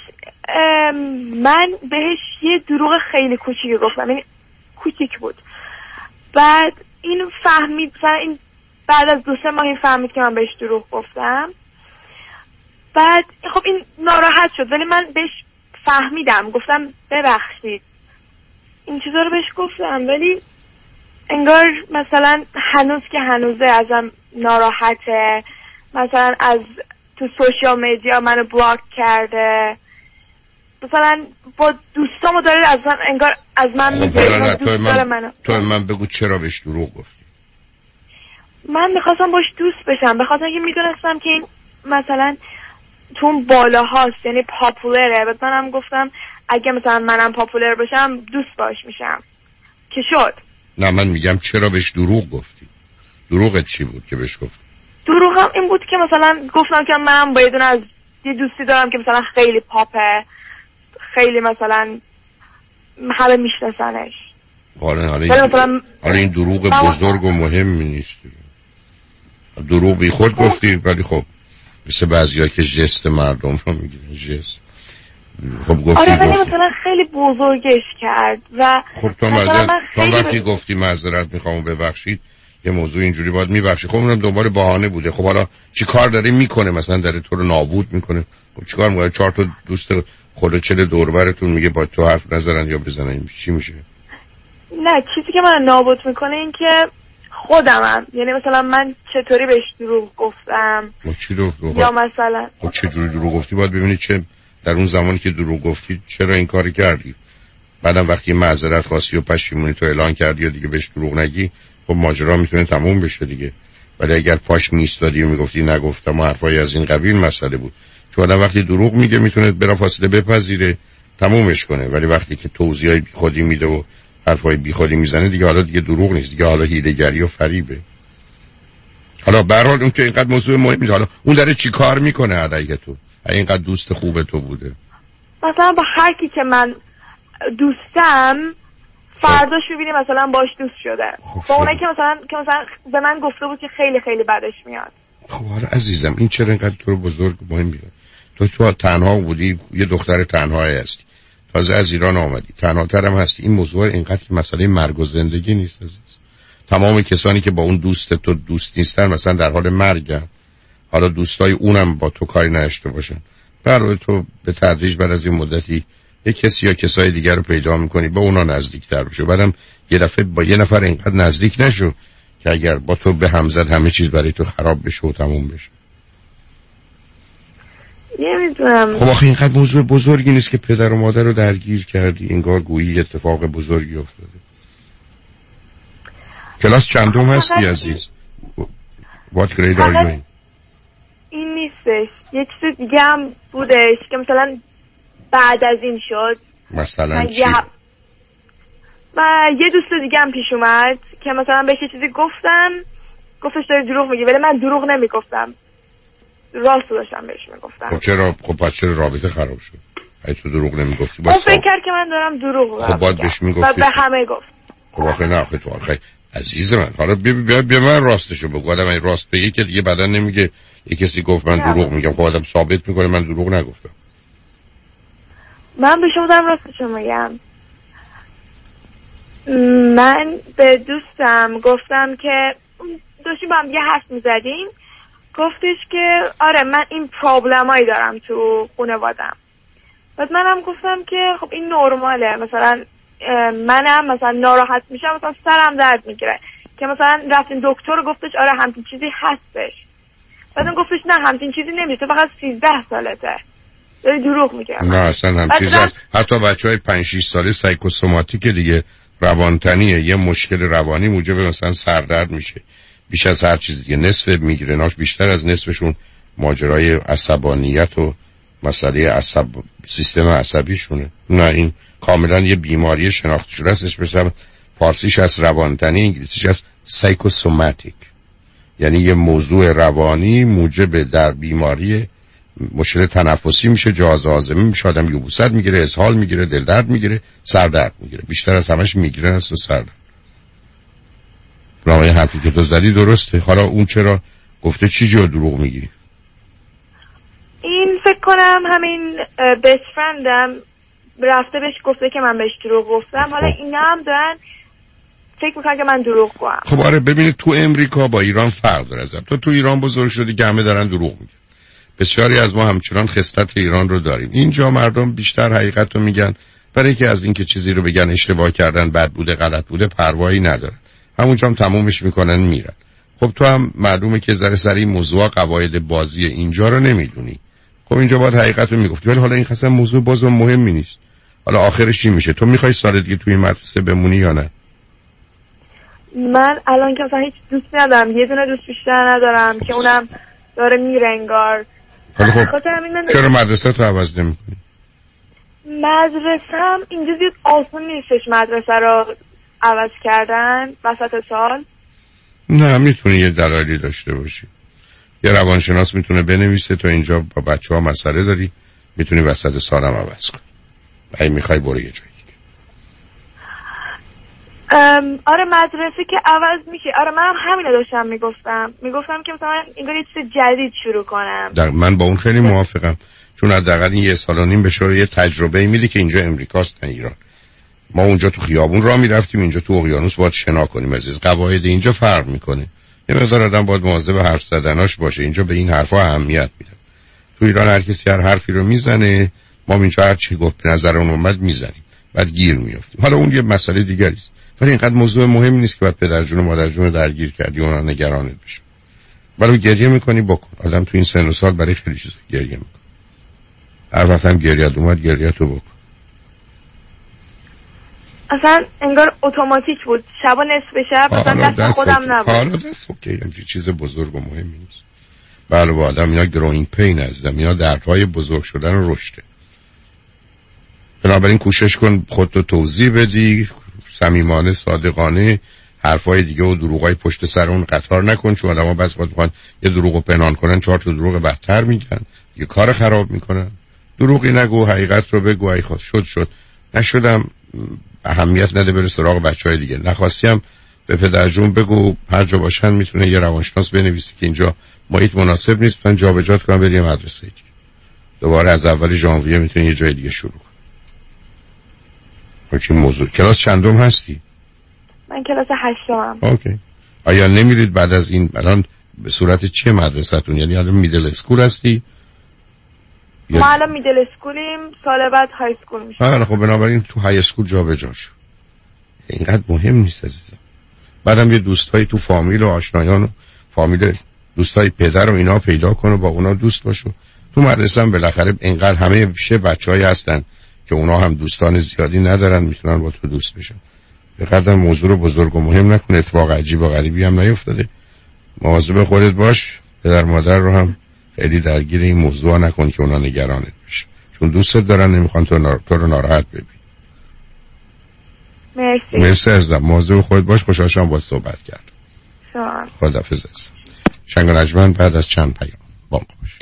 من بهش یه دروغ خیلی کوچیکی گفتم، یعنی کوچیک بود. بعد این فهمید، این بعد از 2-3 ماه این فهمید که من بهش دروغ گفتم. بعد خب این ناراحت شد، ولی من بهش فهمیدم، گفتم ببخشید این چیزا رو بهش گفتم، ولی انگار مثلا هنوز که هنوزه ازم ناراحته، مثلا از تو سوشیال میدیا منو بلاک کرده، مثلا با دوستامو داره از من انگار از من میگه. تو من بگو چرا بهش دروغ گفتی؟ من میخواستم باش دوست بشم، به خاطر اینکه میدونستم که این مثلا تو اون بالا هاست، یعنی پاپولره. بعد منم گفتم اگه مثلا منم پاپولر بشم دوست باش میشم، که شد. نه من میگم چرا بهش دروغ گفتی؟ دروغت چی بود که بهش گفتی؟ دروغم این بود که مثلا گفتم که منم با یه دونه از یه دوستی دارم که مثلا خیلی پاپه، خیلی مثلا همه میشناسنش. حالا این دروغ بزرگ و مهمی نیست. دروغ بی خود گفتی، ولی خب مثل بعضیا که جست مردم رو میگیرن جست. خب گفتی آره ولی مثلا خیلی بزرگش کرد و خب تو وقتی گفتی معذرت میخوام و ببخشید یه موضوع اینجوری باید میبخشی. خب اونم دوباره بهانه بوده. خب حالا چی کار داره میکنه؟ مثلا داره تو رو نابود میکنه؟ خب چیکار میکنه؟ 4 تا دوست خودچل دور برتون میگه با تو حرف نزنن یا بزنن، چی میشه؟ نه چیزی که من نابود میکنه این که خودمم، یعنی مثلا من چطوری بهش دروغ گفتم یا مثلا خب چه جوری دروغ گفتی؟ باید ببینید چه در اون زمانی که دروغ گفتی چرا این کاری کردی. بعدم وقتی معذرت خواستی و پشیمونی تو اعلان کردی یا دیگه بهش دروغ نگی، خب ماجرا میتونه تموم بشه دیگه. ولی اگر پاش میستادی و میگفتی نگفتم و حرفای از این قبیل مسئله بود. چون آدم وقتی دروغ میگه میتونه بلافاصله بپذیره تمومش کنه، ولی وقتی که توضیحای بیخودی میده و حرفای بیخودی میزنه دیگه حالا دیگه دروغ نیست، دیگه حالا حیله‌گری و فریبه. حالا به هر حال اون که اینقدر موضوع مهمی، حالا اون داره چی کار میکنه علیه تو؟ اینقدر دوست خوب تو بوده، مثلا با هر کی که من دوستم فرداش میبینی مثلا باش دوست شده، با اونایی که مثلا به من گفته بود که خیلی خیلی بدش میاد. خب حالا عزیزم این چرا اینقدر تو رو بزرگ مهم میاد؟ تو تنها بودی، یه دختر تنهایی هستی، تازه از ایران آمدی، تنها ترم هستی. این موضوع اینقدر که مسئله مرگ و زندگی نیست عزیز. تمام کسانی که با اون دوست تو دوست نیستن مثلا در حال مرگن. حالا دوستای اونم با تو کاری نداشته باشن، برای تو به تدریج بعد از این مدتی یک کسی یا کسای دیگر رو پیدا میکنی با اونا نزدیکتر بشو. بعدم یه دفعه با یه نفر اینقدر نزدیک نشو که اگر با تو به هم زد همه چیز برای تو خراب بشه و تموم بشه. نمیدونم. خب آخه اینقدر موضوع بزرگی نیست که پدر و مادر رو درگیر کردی، انگار گویی اتفاق بزرگی افتاده. کلاس چندم هستی عزیز؟ What grade are you in? این نیستش، یه چیز دیگه هم بودش که مثلا بعد از این شد. مثلا چی؟ یه دوست دیگه هم پیش اومد که مثلا بهش یه چیزی گفتش داری دروغ میگی، ولی من دروغ نمیگفتم، راست داشتم بهش میگفتم. خب چرا؟ خب پس چرا رابطه خراب شد؟ اگه تو دروغ نمیگفتی اون فکر کرد که من دارم دروغ میگم. خب باید بهش میگفتی. به همه گفت. خب آخه نه، آخه تو آخه عزیز من، حالا بیا من راستشو بگو. آدم این راست بگی که دیگه بعدن نمیگه یه کسی گفت من دروغ میگم. خب آدم ثابت میکنه من دروغ نگفتم. من به شما دارم راستشو میگم. من به دوستم گفتم که داشتیم با هم یه حرف میزدیم، گفتش که آره من این پرابلمایی دارم تو خانواده‌ام. بعد منم گفتم که خب این نرماله، مثلا منم مثلا ناراحت میشم، مثلا سرم درد میگیره، که مثلا رفتیم دکتر گفتش آره همچین چیزی هستش. بعدم گفتش نه همچین چیزی نمیشه، تو فقط 13 سالته، داری دروغ میگی. نه اصلا هم چیز هست. حتی بچهای 5-6 ساله سایکوسوماتیک دیگه، روانتنیه، یه مشکل روانی موجب مثلا سردرد میشه بیش از هر چیز دیگه. نصف میگرناش بیشتر از نصفشون ماجرای عصبانیت و مسئله سیستم عصبیشونه. نه این کاملا یه بیماری شناخته شده است. اسمش فارسیش از روانتنی، انگلیسیش از سایکوسوماتیک، یعنی یه موضوع روانی موجب در بیماری مشکل تنفسی میشه، جهاز هاضمه میشه، آدم یبوست میگیره، اسهال میگیره، دل درد میگیره، سردرد میگیره. بیشتر از همش میگرن است و سردرد. برای حرفی که تو زدی درسته. حالا اون چرا گفته چی جو دروغ میگی؟ این فکر کنم همین بیست فرندم رفته بهش گفته که من بهش دروغ گفتم. حالا اینا هم دارن فکر میکنن که من دروغ گوام. خب آره ببینید تو امریکا با ایران فرق داره. تو ایران بزرگ شدی که همه دارن دروغ میگن. بسیاری از ما همچنان خصلت ایران رو داریم. اینجا مردم بیشتر حقیقت رو میگن، برای که از اینکه چیزی رو بگن اشتباه کردن، بد بوده، غلط بوده، پروایی ندارن. همونجا هم تمومش میکنن میرن. خب تو هم معلومه که ذره سر این موضوع قواعد بازی اینجا رو نمیدونی. خب اینجا باید حقیقت رو میگفتی. ولی حالا این خاصه موضوع باز مهمی نیست. حالا آخرش چی میشه؟ تو میخوای سال دیگه توی این مدرسه بمونی یا نه؟ من الان که مثلا هیچ دوست ندارم، یه دونه دوست بیشتر ندارم که اونم داره میره انگار. خب چرا مدرسه تو عوض نمی‌کنی؟ مدرسه هم اینجا زیاد آسون نیستش مدرسه رو عوض کردن وسط سال. نه میتونی یه دلایلی داشته باشی. یه روانشناس میتونه بنویسه تو اینجا با بچه‌ها مسئله داری، میتونی وسط سال هم عوض کنی. اگه میخوای برو یه جایی. آره مدرسه که عوض میشه. آره منم همینو داشتم میگفتم که مثلا انگار یه چیز جدید شروع کنم. من با اون خیلی موافقم، چون حداقل این 1.5 سال بشه یه تجربه میده که اینجا امریکاست نه ایران. ما اونجا تو خیابون راه میرفتیم، اینجا تو اقیانوس باید شنا کنیم عزیز. قواعد اینجا فرق میکنه. یه مقدار آدم باید مواظب حرف زدناش باشه. اینجا به این حرفا اهمیت میدن. تو ایران هر کسی هر حرفی رو میزنه، ما اینجا هر چی گفت به نظر اون اومد میزنیم، بعد گیر میافتیم. حالا اون یه مسئله دیگری است، ولی اینقدر موضوع مهمی نیست که باید پدر جون و مادر جون درگیر کردی و اونا نگرانت بشه. برای گریه میکنی بکن. آدم تو این سن و سال برای خیلی چیزا گریه میکنه. هر وقت هم گریه اومد گریه تو بکن. اصلا انگار اتوماتیک بود. شبا نصف شب مثلا دست خودم نبود. حالا دست اوکی، همچین چیز بزرگ و مهمی نیست. بله با آدم اینا گروینگ پین هستم، اینا دردهای بزرگ شدن و رشده. بنابراین کوشش کن خودتو توضیح بدی، صمیمانه، صادقانه، حرفای دیگه و دروغای پشت سر اون قطار نکن، چون آدم‌ها بس وقت میخوان یه دروغو پنهان کنن 4 تا دروغ بدتر میگن، یه کار خراب میکنن. دروغی نگو، حقیقت رو بگو. ای خواست شد نشدم اهمیت نده، بره سراغ بچهای دیگه. نخواستی هم به پدرجون بگو هر جا باشن میتونه یه روانشناس بنویسه که اینجا محیط مناسب نیست، من جابجات کنم بری مدرسه دیگه. دوباره از اول ژانویه میتونی یه جای دیگه شروع کنی. چه موضوع؟ کلاس چندم هستی؟ من کلاس 8م. اوکی. آیا نمیرید بعد از این الان به صورت چیه مدرسه‌تون؟ یعنی الان میدل اسکول هستی ما الان میدل اسکولیم، سال بعد های اسکول میشه. بله خب بنابراین تو های اسکول جا به جا شو. اینقدر مهم نیست عزیزم. بعدم یه دوستایی تو فامیل و آشنایان و فامیل دوستای پدر و اینا پیدا کن و با اونا دوست باشو. تو مدرسه هم بالاخره اینقدر همه پیشه بچه‌ای هستن که اونا هم دوستان زیادی ندارن میتونن با تو دوست بشن. به قدر موضوع رو بزرگ و مهم نکن، اتفاق عجیب و غریبی هم نیفتاده. مواظب خودت باش، پدر مادر رو هم خیلی درگیر این موضوع نکن که اونا نگرانت بشن، چون دوستت دارن نمیخوان تو رو ناراحت ببین. مرسی عزیزم، مواظب خودت باش. خوشحال شدم با صحبت کرد. خداحافظ عزیزم. شنگ و نجمن بعد از چند پیام با ما باش.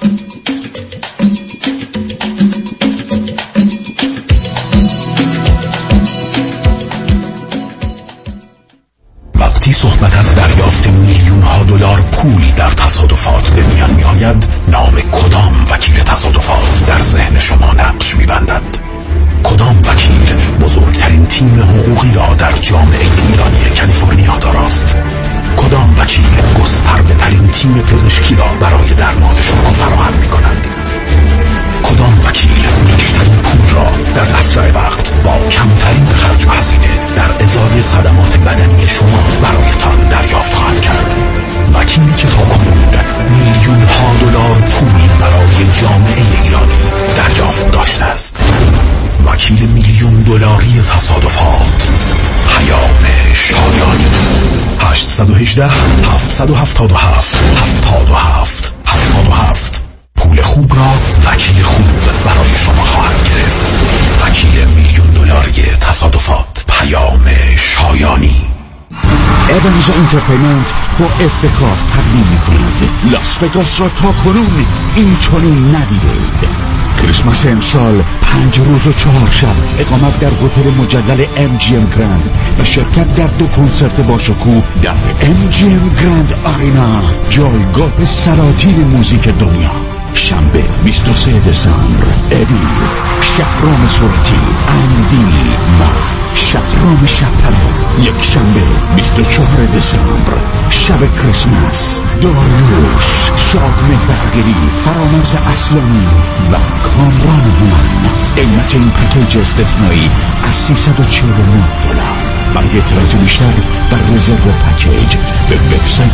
وقتی صحبت از دریافت میلیون ها دلار پولی در تصادفات به میان می آید، نام کدام وکیل تصادفات در ذهن شما نقش می بندد؟ کدام وکیل بزرگترین تیم حقوقی را در جامعه ایرانی کالیفرنیا داراست؟ کدام وکیل گسترده ترین تیم پزشکی را برای درمان شما فراهم می کند؟ کدام وکیل بیشترین پول را در اسرع وقت با کمترین خرج و هزینه در ازای صدمات بدنی شما برایتان دریافت خواهد کرد؟ وکیلی که تاکنون میلیون ها دلار پولی برای جامعه ایرانی دریافت داشته است. وکیل میلیون دلاری تصادفات، پیام شایانی. 818 777 77 77. پول خوب را وکیل خوب برای شما خواهد گرفت. وکیل میلیون دلاری تصادفات، پیام شایانی. ایونز انترتینمنت با افتخار تقدیم می‌کند لاس وگاس را تا کنون این چنین ندیدید. کریسمس امسال 5 روز و 4 شب اقامت در هتل مجلل MGM گرند و شرکت در 2 کنسرت باشکوه در MGM گرند آرینا، جایگاه سلاطین موزیک دنیا. شنبه 23 دسامبر ابی، شهرام صورتی، اندی، ما شهرام شب‌پره. یک شنبه 24 دسامبر شب کریسمس، داریوش، شادمه بهگری، فرامرز اصلانی و کامران هومن. قیمت این پکیج استثنایی از $349. برای اطلاعات بیشتر در رزرو پکیج به وبسایت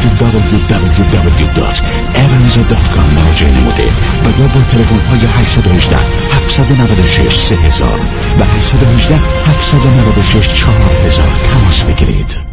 www.evans.com مراجعه نموده و یا با تلفن های 818 796 3000 و 818 796 4000 تماس بگیرید.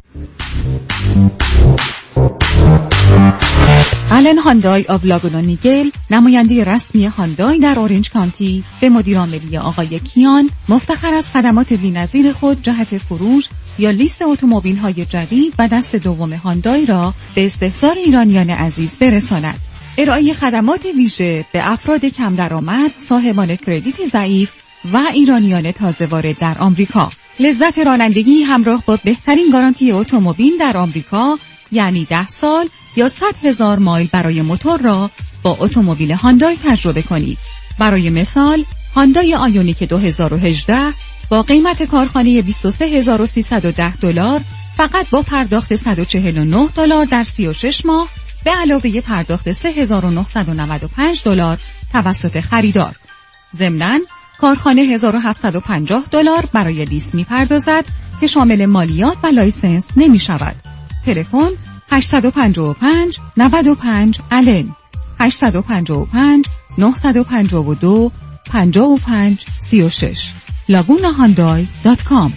آلن هاندای آف لاگونا نیگل، نماینده رسمی هاندای در اورنج کانتی، به مدیر عاملی آقای کیان مفتخر از خدمات بی‌نظیر خود جهت فروش یا لیست اتومبیل‌های جدید و دست دوم هاندای را به استحضار ایرانیان عزیز برساند. ارائه خدمات ویژه به افراد کم درآمد، صاحبان کردیت ضعیف و ایرانیان تازه وارد در آمریکا. لذت رانندگی همراه با بهترین گارانتی اتومبیل در آمریکا، یعنی 10 سال یا 100,000 مایل برای موتور را با اتومبیل هاندای تجربه کنید. برای مثال، هاندای آیونیک 2018 با قیمت کارخانه $23,310 فقط با پرداخت $149 در 36 ماه به علاوه پرداخت $3,995 توسط خریدار. ضمناً کارخانه $1,750 برای لیست می‌پردازد که شامل مالیات و لایسنس نمی‌شود. تلفن 855 95 آلن 855 952 55 36 lagunahandai.com.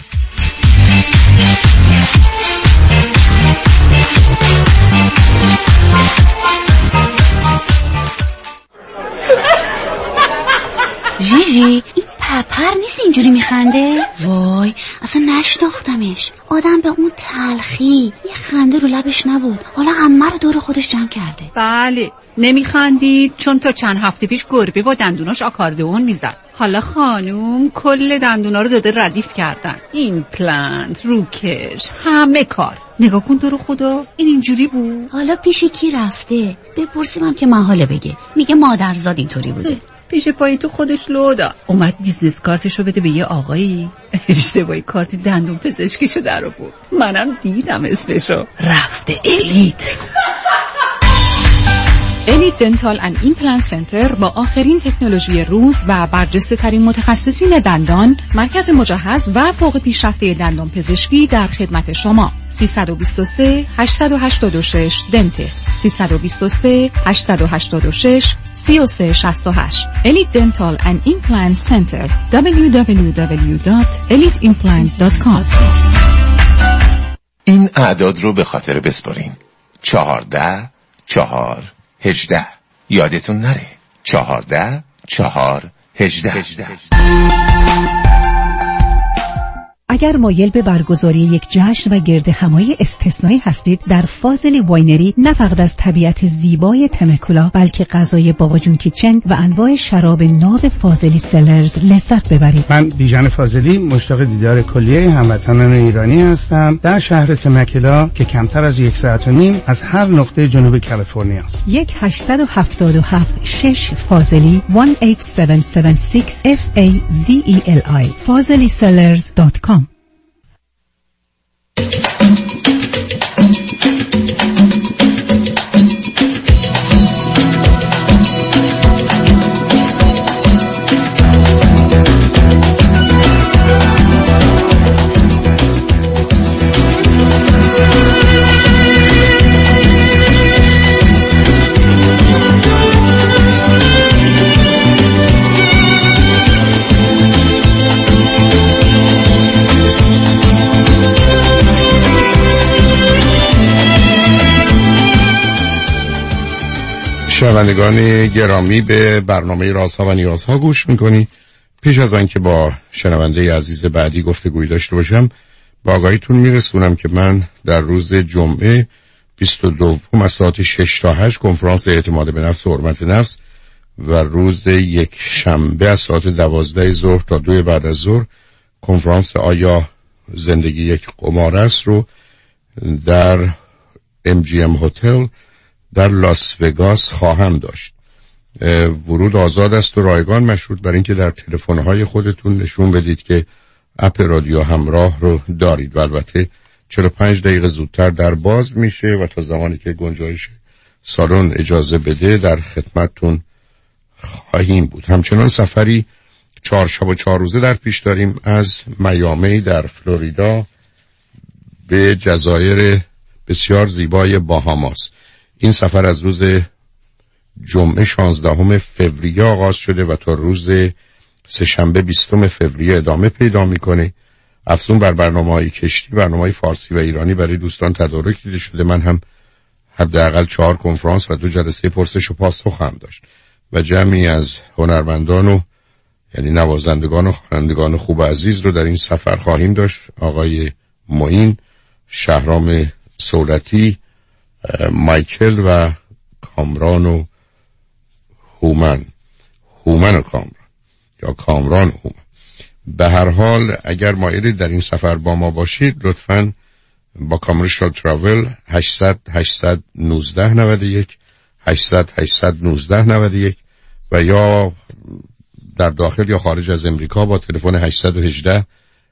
ژیژی، این پپر نیست اینجوری میخنده؟ وای اصلا نشناختمش. آدم به اون تلخی یه خنده رو لبش نبود، حالا همه رو دور خودش جمع کرده. بله نمیخندید چون تا چند هفته پیش گربه با دندوناش آکاردئون میزد. حالا خانوم کل دندونا رو داده ردیف کردن. این پلنت، روکش، همه کار. نگاه کن دور خدا، این اینجوری بود. حالا پیش کی رفته؟ بپرسیم هم که محاله بگه. میگه مادرزاد اینطوری بوده. پیش پای تو خودش لو داد. اومد بیزنس کارتشو بده به یه آقایی، اشتباهی کارت دندون پزشکیشو در آورد. منم دیدم اسمشو، رفته الیت. الیت دنتال اند ایمپلنت سنتر با آخرین تکنولوژی روز و برجسته ترین متخصصین دندان، مرکز مجهز و فوق پیشرفته دندان پزشکی در خدمت شما. 323 886 دنتیست 323 886 3368 الیت دنتال اند ایمپلنت سنتر www.eliteimplant.com. این اعداد رو به خاطر بسپارین: 14 4 18. یادتون نره 14 4 18. اگر مایل به برگزاری یک جشن و گرد همایی استثنایی هستید، در فاضلی واینری نه فقط از طبیعت زیبای تمکولا بلکه غذای بابا جون کیچن و انواع شراب ناب فاضلی سلرز لذت ببرید. من بیژن فاضلی مشتاق دیدار کلیه هموطنان ایرانی هستم در شهر تمکولا که کمتر از 1.5 ساعت از هر نقطه جنوب کالیفرنیا. 1-877-6 فاضلی 18776 FAZELI FazeliSellers.com. شنوندگان گرامی، به برنامه رازها و نیازها گوش میکنی. پیش از آن که با شنونده عزیز بعدی گفتگویی داشته باشم، با آگاهیتون میرسونم که من در روز جمعه 22 از ساعت 6 تا 8 کنفرانس اعتماد به نفس و حرمت نفس و روز یک شنبه از ساعت 12 ظهر تا 2 بعد از ظهر کنفرانس آیا زندگی یک قمار است رو در MGM هتل در لاس وگاس خواهم داشت. ورود آزاد است و رایگان، مشروط بر اینکه در تلفن‌های خودتون نشون بدید که اپ رادیو همراه رو دارید و البته 45 دقیقه زودتر در باز میشه و تا زمانی که گنجایش سالن اجازه بده در خدمتتون خواهیم بود. همچنان سفری 4 شب و 4 روزه در پیش داریم از میامی در فلوریدا به جزایر بسیار زیبای باهاماس. این سفر از روز جمعه 16 فوریه آغاز شده و تا روز سه‌شنبه 20 فوریه ادامه پیدا میکنه. افزون بر برنامه‌های کشتی، برنامه‌های فارسی و ایرانی برای دوستان تدارک دیده شده. من هم حداقل 4 کنفرانس و 2 جلسه پرسش و پاسخ خواهم داشت و جمعی از هنرمندان و یعنی نوازندگان و خوانندگان خوب و عزیز رو در این سفر خواهیم داشت. آقای معین، شهرام سولتی، مایکل و کامران و هومن و کامران یا کامران و هومن. به هر حال اگر مایلید در این سفر با ما باشید، لطفاً با کامرشال تراول 800 819 91 800 819 91 و یا در داخل یا خارج از امریکا با تلفن 818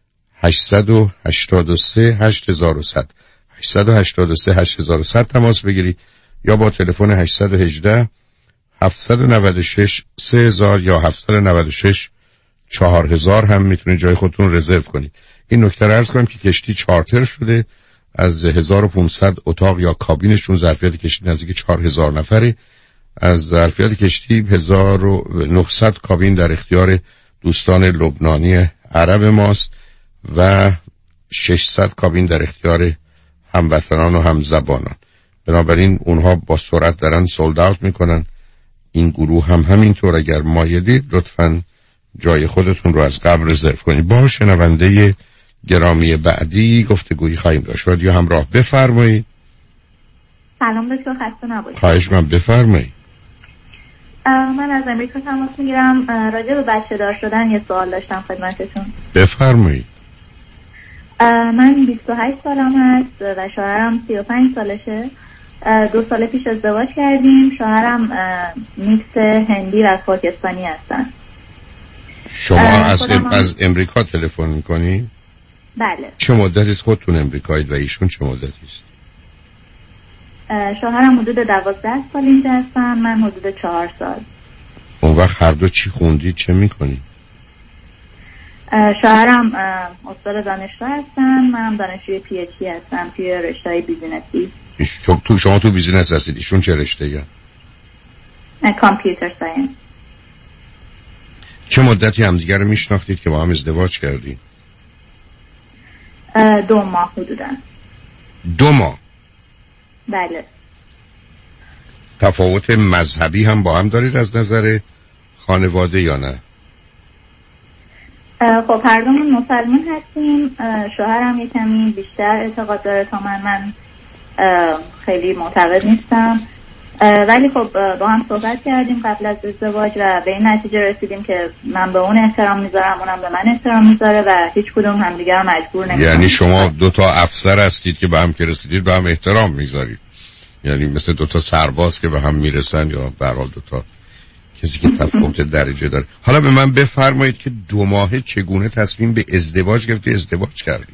883 8100 883 8100 تماس بگیرید یا با تلفن 818 796 3000 یا 796 4000 هم میتونید جای خودتون رزرو کنید. این نکته رو عرض کنم که کشتی چارتر شده، از 1500 اتاق یا کابینشون ظرفیت کشتی نزدیک 4000 نفره. از ظرفیت کشتی 1900 کابین در اختیار دوستان لبنانی عرب ماست و 600 کابین در اختیار هموطنان و همزبانان. بنابراین اونها با سرعت دارن سولد اوت میکنن. این گروه هم همینطور. اگر مایلید لطفاً جای خودتون رو از قبل رزرو کنید. با شنونده گرامی بعدی گفتگویی خواهیم داشت. رادیو همراه، بفرمایید. سلام دکتر، خسته نباشید. خواهش من، بفرمایید. من از امریکا تماس میگیرم. راجع به بچه دار شدن یه سوال داشتم خدمتتون. بفرمایید. من 28 سالم هست و شوهرم 35 سالشه. 2 سال پیش ازدواج کردیم. شوهرم میکس هندی و پاکستانی هستن. شما از امریکا تلفن میکنی؟ بله. چه مدتی است خودتون امریکایید و ایشون چه مدتی است؟ شوهرم حدود 12 سال اینجا هستن، من حدود 4 سال. اون وقت هر دو چی خوندید، چه میکنید؟ شوهرم استاد دانشگاه هستن، منم دانشجوی پی اچ دی هستم توی رشته بیزینسی. شما تو بیزینس هستید، ایشون چه رشته‌ای؟ کامپیوتر ساینس. چه مدتی همدیگر رو میشناختید که با هم ازدواج کردید؟ 2 ماه حدوداً. 2 ماه؟ بله. تفاوت مذهبی هم با هم دارید از نظر خانواده یا نه؟ خب هر دومون مسلمان هستیم. شوهرم یه کمی بیشتر اعتقاد داره تا من خیلی معتقد نیستم، ولی خب با هم صحبت کردیم قبل از ازدواج و به این نتیجه رسیدیم که من به اون احترام میذارم، اونم به من احترام میذاره و هیچ کدوم همدیگر رو مجبور نمی‌کنیم. یعنی شما 2 تا افسر هستید که به هم که رسیدید به هم احترام میذارید، یعنی مثل 2 تا سرباز که به هم میرسن، یا به هر حال 2 تا کسی که تفاوت درجه داره. حالا به من بفرمایید که 2 ماهه چگونه تصمیم به ازدواج گرفتید، ازدواج کردید؟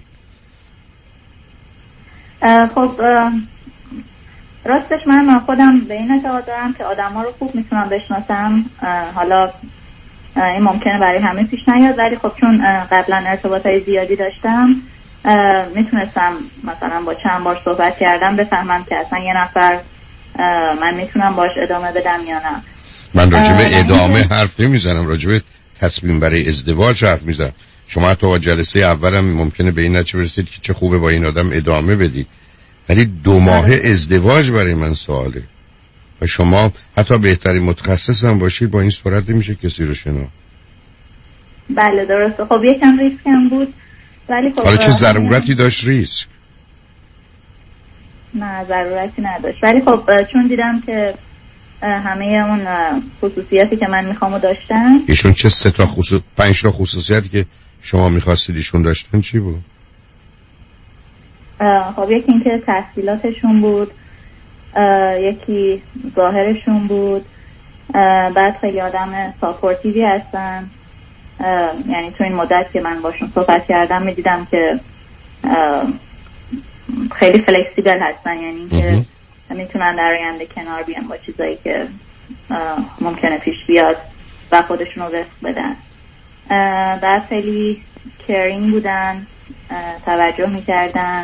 خب راستش من خودم به این اعتقاد دارم که آدم‌ها رو خوب میتونم بشناسم. حالا این ممکنه برای همه پیش نیاد، ولی خب چون قبلا ارتباطای زیادی داشتم میتونستم مثلا با چند بار صحبت کردم بفهمم که اصلا یه نفر من میتونم باش ادامه بدم یا نه. من راجبه ادامه حرف نمیزنم، راجبه تصمیم برای ازدواج حرف میزنم. شما حتی با جلسه اولم ممکنه به این نتیجه برسید که چه خوبه با این آدم ادامه بدید، ولی 2 ماه ازدواج برای من سواله و شما حتی بهترین متخصص هم باشید با این صورت نمیشه کسی رو شناخت. بله درسته. خب یکم ریسک هم بود، ولی خب حالا چه ضرورتی داشت ریسک؟ نه ضرورتی نداشت، ولی خب چون دیدم که همه اون خصوصیاتی که من میخوامو داشتن. ایشون چه 3 تا 5 تا خصوصیتی که شما میخواستید ایشون داشتن چی بود؟ خب یکی اینکه تحصیلاتشون بود، یکی ظاهرشون بود، بعد خیلی آدم ساپورتیوی هستن. یعنی تو این مدت که من باشون صحبت کردم میدیدم که خیلی فلکسیبل هستن، یعنی که میتونن در آینده کنار بیان با چیزایی که ممکنه پیش بیاد و خودشون رو وفق بدن. بعد خیلی کیرینگ بودن، توجه میکردن.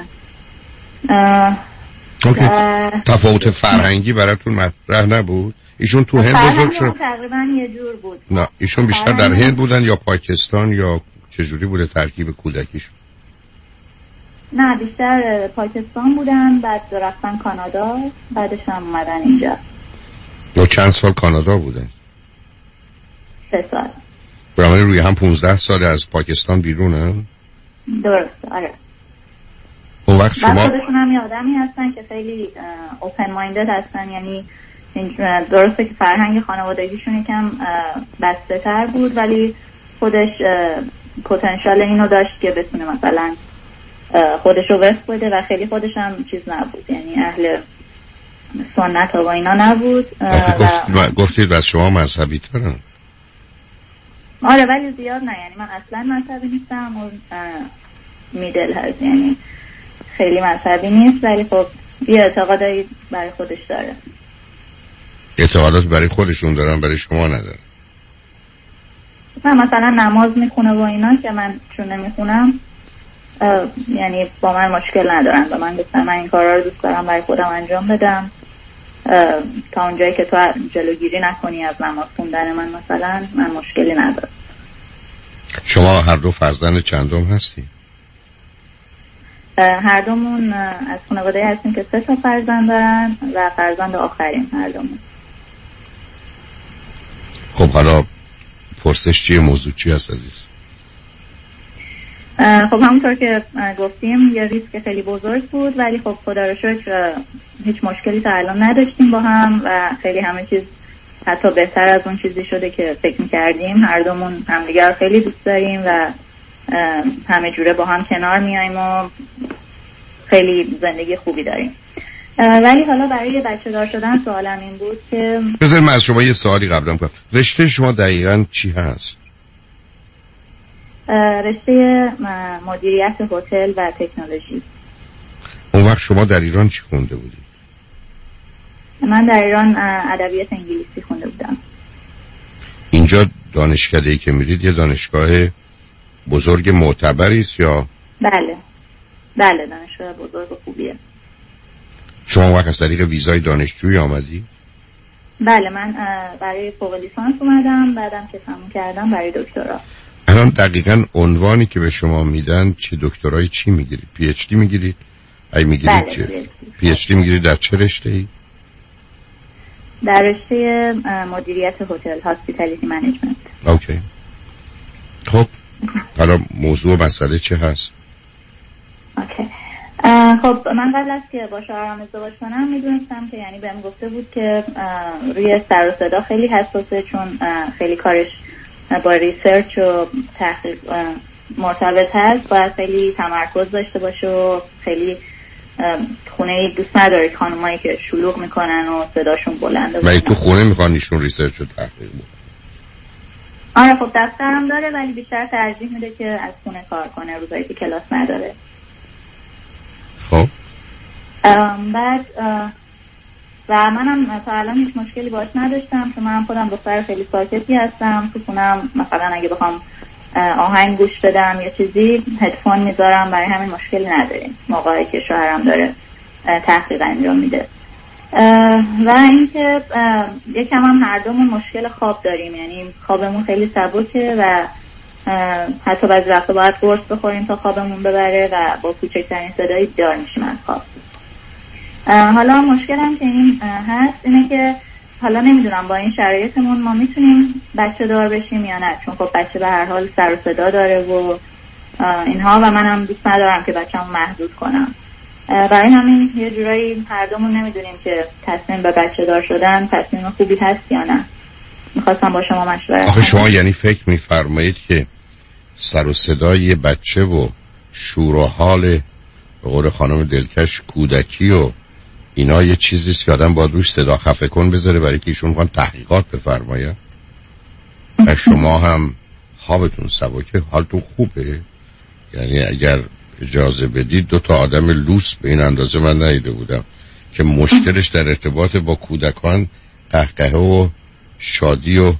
تفاوت فرهنگی براتون مطرح نبود؟ ایشون تو هند بزرگ شد؟ تقریبا یه جور بود. نه ایشون بیشتر در هند بودن یا پاکستان یا چجوری بوده ترکیب کودکیشون؟ نه بیشتر پاکستان بودن، بعد رفتن کانادا، بعدش هم اومدن اینجا. و چند سال کانادا بودن؟ 3 سال. برای روی هم 15 سال از پاکستان بیرونن؟ درست آره. اون وقت شما خودشون هم یه آدمی هستن که خیلی اوپن مایندد هستن، یعنی درسته که فرهنگ خانوادگیشون یکم بسته تر بود، ولی خودش پتانسیل اینو داشت که بتونه مثلا خودش رو وفق بده و خیلی خودش هم چیز نبود، یعنی اهل سنت و اینا نبود. گفتید بس شما مذهبی ترن؟ آره ولی زیاد نه، یعنی من اصلا مذهبی نیستم و میدل هست، یعنی خیلی مذهبی نیست، ولی خب یه اعتقادایی برای خودش داره. اعتقادات برای خودشون دارن برای شما ندارن؟ من مثلا نماز میخونه و اینا که من چون نمیخونم یعنی با من مشکل ندارن و من گفتم من این کارا رو دوست دارم برای خودم انجام بدم تا اونجایی که تو جلوگیری نکنی از نماز خوندن من مثلا من مشکلی ندارم. شما هر دو فرزند چندم هستی؟ هر دومون از خانواده هستیم که 3 تا فرزند دارن و فرزند آخرین هر دومون. خب حالا پرسش چیه، موضوع چی هست عزیز؟ خب همونطور که گفتیم یه ریسک خیلی بزرگ بود، ولی خب خدا رو شکر هیچ مشکلی تا الان نداشتیم با هم و خیلی همه چیز حتی بهتر از اون چیزی شده که فکر می‌کردیم. هر دومون همدیگر رو خیلی دوست داریم و همه جوره با هم کنار میایم و خیلی زندگی خوبی داریم. ولی حالا برای بچه دار شدن سوالم این بود که بذارید من از شما یه سوالی قبلا کنم. رشته شما دقیقاً چی هست؟ رشته مدیریت هتل و تکنولوژی. اون وقت شما در ایران چی خونده بودید؟ من در ایران ادبیات انگلیسی خونده بودم. اینجا دانشکده‌ای که میرید یه دانشگاه بزرگ معتبری است یا؟ بله دانشگاه بزرگ و خوبیه. شما وقت از طریق ویزای دانشجویی آمدی؟ بله من برای فوق لیسانس اومدم، بعدم که تموم کردم برای دکترا. الان دقیقاً عنوانی که به شما میدن چه دکترای چی میگیرید؟ پی اچ دی میگیرید؟ ای میگیرید بله، چه؟ پی اچ دی میگیرید در چه رشته‌ای؟ در رشته مدیریت هتل، هاسپیتالیتی منیجمنت. اوکی. خب حالا موضوع مسئله چه هست؟ اوکی. خب من قبل از که با شوهرم ازدواج کنم میدونستم که یعنی بهم گفته بود که روی سر و صدا خیلی حساسه، چون خیلی کارش با ریسرچ و تحقیق مرتبط هست، باید خیلی تمرکز داشته باشه و خیلی خونه دوست نداره خانمایی که شلوغ میکنن و صداشون بلنده. ولی تو خونه میخوان ایشون ریسرچ و تحقیق بود؟ آره خب دفترم داره ولی بیشتر ترجیح میده که از خونه کار کنه روزایی که کلاس نداره. خب بعد و منم تا الان هیچ مشکلی باش نداشتم، چون من خودم دختر خیلی ساکتی هستم. تو خونم مثلا اگه بخوام آهنگ گوش بدم یا چیزی هدفون میذارم، برای همین مشکلی نداریم موقعی که شوهرم داره تحقیق انجام میده. و اینکه یکم هم هر دومون مشکل خواب داریم، یعنی خوابمون خیلی سبکه و حتی بعضی وقتا باید قرص بخوریم تا خوابمون ببره و با کوچکترین صدایی بیدار میشیم از خواب. حالا مشکلم که این هست اینه که حالا نمیدونم با این شرایطمون ما میتونیم بچه دار بشیم یا نه، چون خب بچه به هر حال سر و صدا داره و اینها و منم دوست ندارم که بچه‌مو محدود کنم. برای همین یه جورایی هر دومون نمیدونیم که تصمیم به بچه دار شدن تصمیم خوبی هست یا نه. میخواستم با شما مشورت. آخه شما یعنی فکر میفرمایید که سر و صدای بچه و شور و حال به قول خانم دلکش کودکی و اینا یه چیزیست که آدم باید روش صدا خفه کن بذاره برای که ایشون میخوان تحقیقات بفرماید؟ و شما هم خوابتون سبکه، حالتون خوبه؟ یعنی اگر اجازه بدید 2 تا آدم لوس به این اندازه من ندیده بودم که مشکلش در ارتباط با کودکان قهقه و شادی و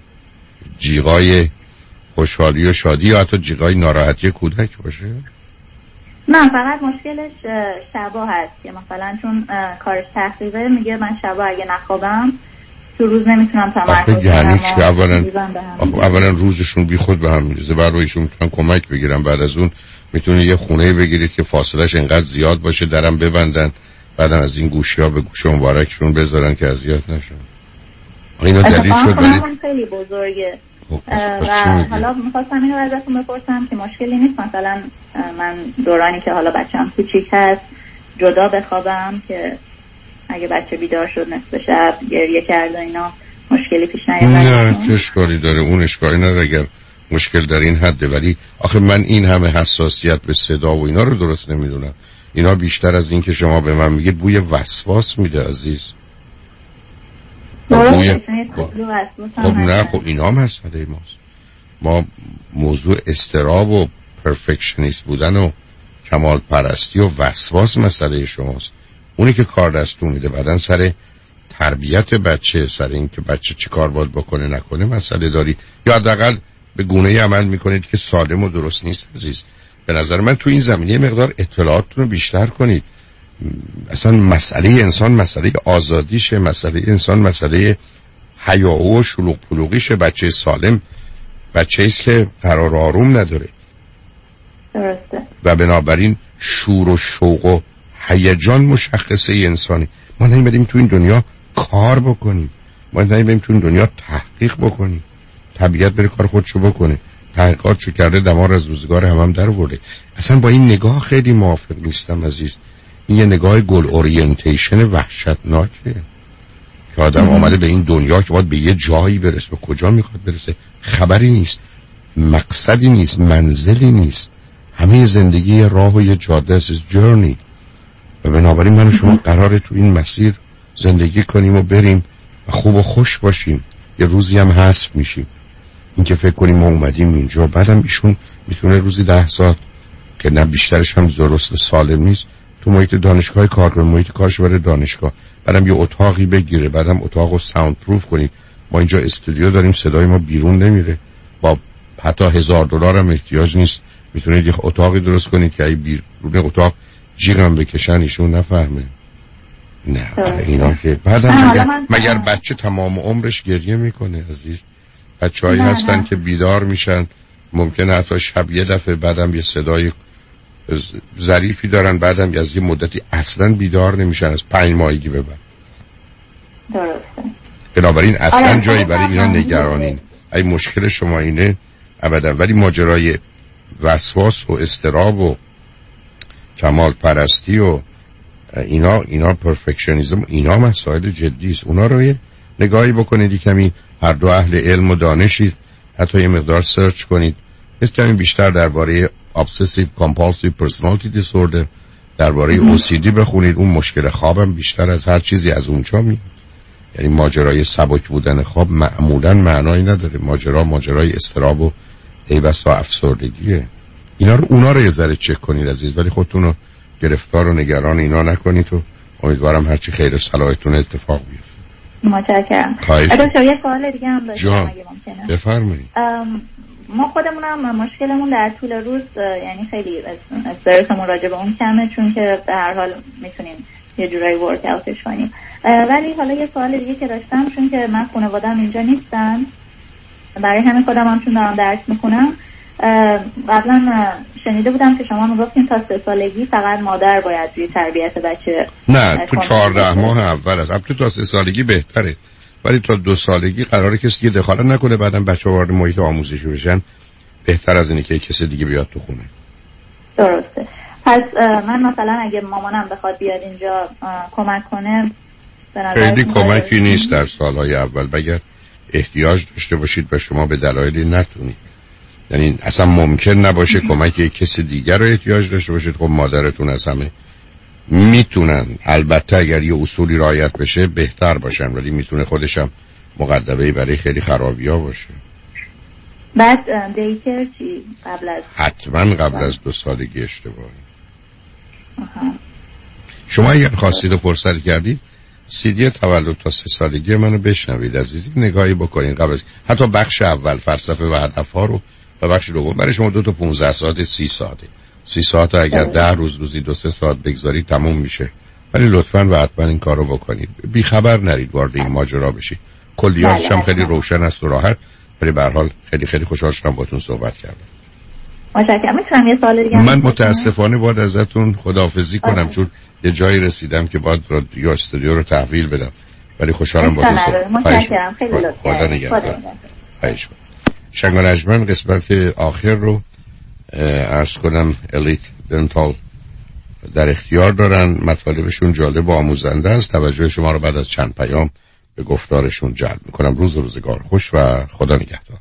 جیغای خوشحالی و شادی یا حتی جیغای ناراحتی کودک باشه. نه فقط مشکلش شبا هست که مثلا چون کارش تحقیقه، میگه من شبا اگه نخوابم تو روز نمیتونم تمرکز کنم. یعنی چی؟ اولا روزشون بی خود به هم میریزه، بعد ایشون میتونن کمک بگیرن، بعد از اون میتونید یه خونه بگیرید که فاصلش انقدر زیاد باشه، درم ببندن، بعدم از این گوشی‌ها به گوش مبارکشون بذارن که اذیت نشن. اینا دلیل شد ولی خیلی بزرگه. و حالا می‌خواستم اینو ازتون بپرسم که مشکلی نیست مثلا من دورانی که حالا بچه‌م کوچیک هست جدا بخوابم که اگه بچه بیدار شد نصف شب گریه کرد و اینا مشکلی پیش نیاد؟ نه اشکالی داره، اون اشکالی نداره اگر مشکل در این حده. ولی آخه من این همه حساسیت به صدا و اینا رو درست نمیدونم. اینا بیشتر از این که شما به من میگید بوی وسواس میده عزیز. خب نه خب اینا مسئله ماست. ما موضوع استراب و پرفکشنیست بودن و کمال پرستی و وسواس مسئله شماست. اونی که کار دستون میده بعدن سر تربیت بچه، سر این که بچه چه کار باید بکنه نکنه مسئله داری، یا حداقل به گونه‌ای عمل میکنید که سالم و درست نیست عزیز. به نظر من تو این زمینه مقدار اطلاعاتتون رو بیشتر کنید. اصلا مسئله انسان مسئله آزادیشه، مسئله انسان مسئله حیا و شلوغ پلوغیشه. بچه سالم بچه ایست که قرار آروم نداره. درسته. و بنابراین شور و شوق و هیجان مشخصه انسانی. ما نمی‌بریم تو این دنیا کار بکنیم، ما نمی‌بریم تو این دنیا تحقیق بکنیم. طبیعت بره کار خودشو بکنه. تحقیقات چه کرده دمار از روزگار هم در آورده. اصلا با این نگاه خیلی موافق نیستم عزیز. این یه نگاه گل اورینتیشن وحشتناکه که آدم آمده به این دنیا که باید به یه جایی برسه. به کجا میخواد برسه؟ خبری نیست، مقصدی نیست، منزلی نیست. همه زندگی راه و یه جاده است، جرنی. و بنابراین من و شما قراره تو این مسیر زندگی کنیم و بریم و خوب و خوش باشیم. یه روزی هم حذف میشیم. این که فکر کنیم ما اومدیم اینجا بعدم ایشون میتونه روزی 10 ساعت که نه بیشترش هم درست سالم نیست تو محیط دانشگاه کار کنه، محیط کارش برای دانشگاه بعدم یه اتاقی بگیره، بعدم اتاقو ساوند پروف کنید. ما اینجا استودیو داریم، صدای ما بیرون نمیره، با حتی $1000 هم احتیاج نیست. میتونید یه اتاقی درست کنید که ای بیرون اتاق جیغم بکشن ایشون نفهمه. نه اینا که بعدم مگر بچه تمام عمرش گریه میکنه عزیز؟ بچه‌هایی هستن که بیدار میشن ممکنه حتی شب یه دفعه، بعدم یه صدای ظریفی دارن، بعدم از یه مدتی اصلا بیدار نمیشن، از 5 ماهگی به بعد. درسته. بنابراین اصلا جایی برای اینا نگرانی. ای مشکل شما اینه ابدا، ولی ماجرای وسواس و اضطراب و کمال پرستی و اینا پرفکشنیسم، اینا مسائل جدی است. اونا رو یه نگاهی بکنید، کمی هر دو اهل علم و دانشید، حتی یه مقدار سرچ کنید، کمی بیشتر درباره obsessive compulsive personality disorder، درباره OCD بخونید. اون مشکل خوابم بیشتر از هر چیزی از اونجا میاد. یعنی ماجرای سبک بودن خواب معمولا معنایی نداره، ماجرای اضطراب و ای بسا افسردگیه. اونا رو یه ذره چک کنید عزیز، ولی خودتون رو گرفتار و نگران اینا نکنید و امیدوارم هرچی خیر صلاحتون اتفاق بیفته. متشکرم. دکتر یه سوال دیگه هم داشتم اگه ممکنه. بفرمایید. ما خودمون هم مشکلمون در طول روز یعنی خیلی استرسمون راجع به اون کمه، چون که به هر حال میتونیم یه جورایی ورک اوتش کنیم. ولی حالا یه سوال دیگه که داشتم، چون که من خانواده‌ام اینجا نیستن، برای همین خودم هم چون دارم درس میخونم، قبلا شنیده بودم که شما میگفتین تا 3 سالگی فقط مادر باید روی تربیت بچه. نه تو 14 ماه اول از البته تا 3 سالگی بهتره، ولی تا 2 سالگی قراره کسی دیگه دخالت نکنه، بعدم بچه وارد محیط آموزشی بشن. بهتر از اینه که کسی دیگه بیاد تو خونه. درسته. پس من مثلا اگه مامانم بخواد بیاد اینجا کمک کنه، خیلی کمکی نیست در سالهای اول، مگر احتیاج داشته باشید و شما به دلایلی نتونید. یعنی اصلا ممکن نباشه کمک کسی دیگر رو احتیاج داشته باشید. خب مادرتون از همه میتونن، البته اگر یه اصولی رعایت بشه بهتر باشن، ولی میتونه خودشم مقدمه‌ای برای خیلی خرابی‌ها باشه. بعد دیکر چی قبل از؟ حتما قبل از 2 سالگی اشتباهه. شما اگر خواستید و فرصت کردید CD تولد تا 3 سالگی منو بشنوید عزیزی، نگاهی بکنید قبل، حتی بخش اول فلسفه و هدف‌ها رو و بخش دوم برای شما 2 تا 15 ساعت 30 ساعته. 30 ساعت اگر 10 روز روزی 2-3 ساعت بگذارید تموم میشه. ولی لطفاً و حتما این کارو بکنید، بی خبر نرید وارد این ماجرا بشید. کلیاتش هم خیلی روشن است و راحت، ولی به هر حال خیلی خیلی خوشحال شدم باهاتون صحبت کردم. متشکرم. میتونم یه سوال دیگه؟ من متاسفانه باید ازتون خداحافظی کنم، چون یه جایی رسیدم که باید رادیو استودیو رو تحویل بدم، ولی خوشحالم باهاتون صحبت. متشکرم. خیلی لطفا. خدا نگهدار. خواهش می‌کنم. شنگ و نجمن قسمت آخر رو عرض کنم الیت دنتال در اختیار دارن. مطالبشون جالب و آموزنده است. توجه شما رو بعد از چند پیام به گفتارشون جلب میکنم. روز و روزگار خوش و خدا نگهدار.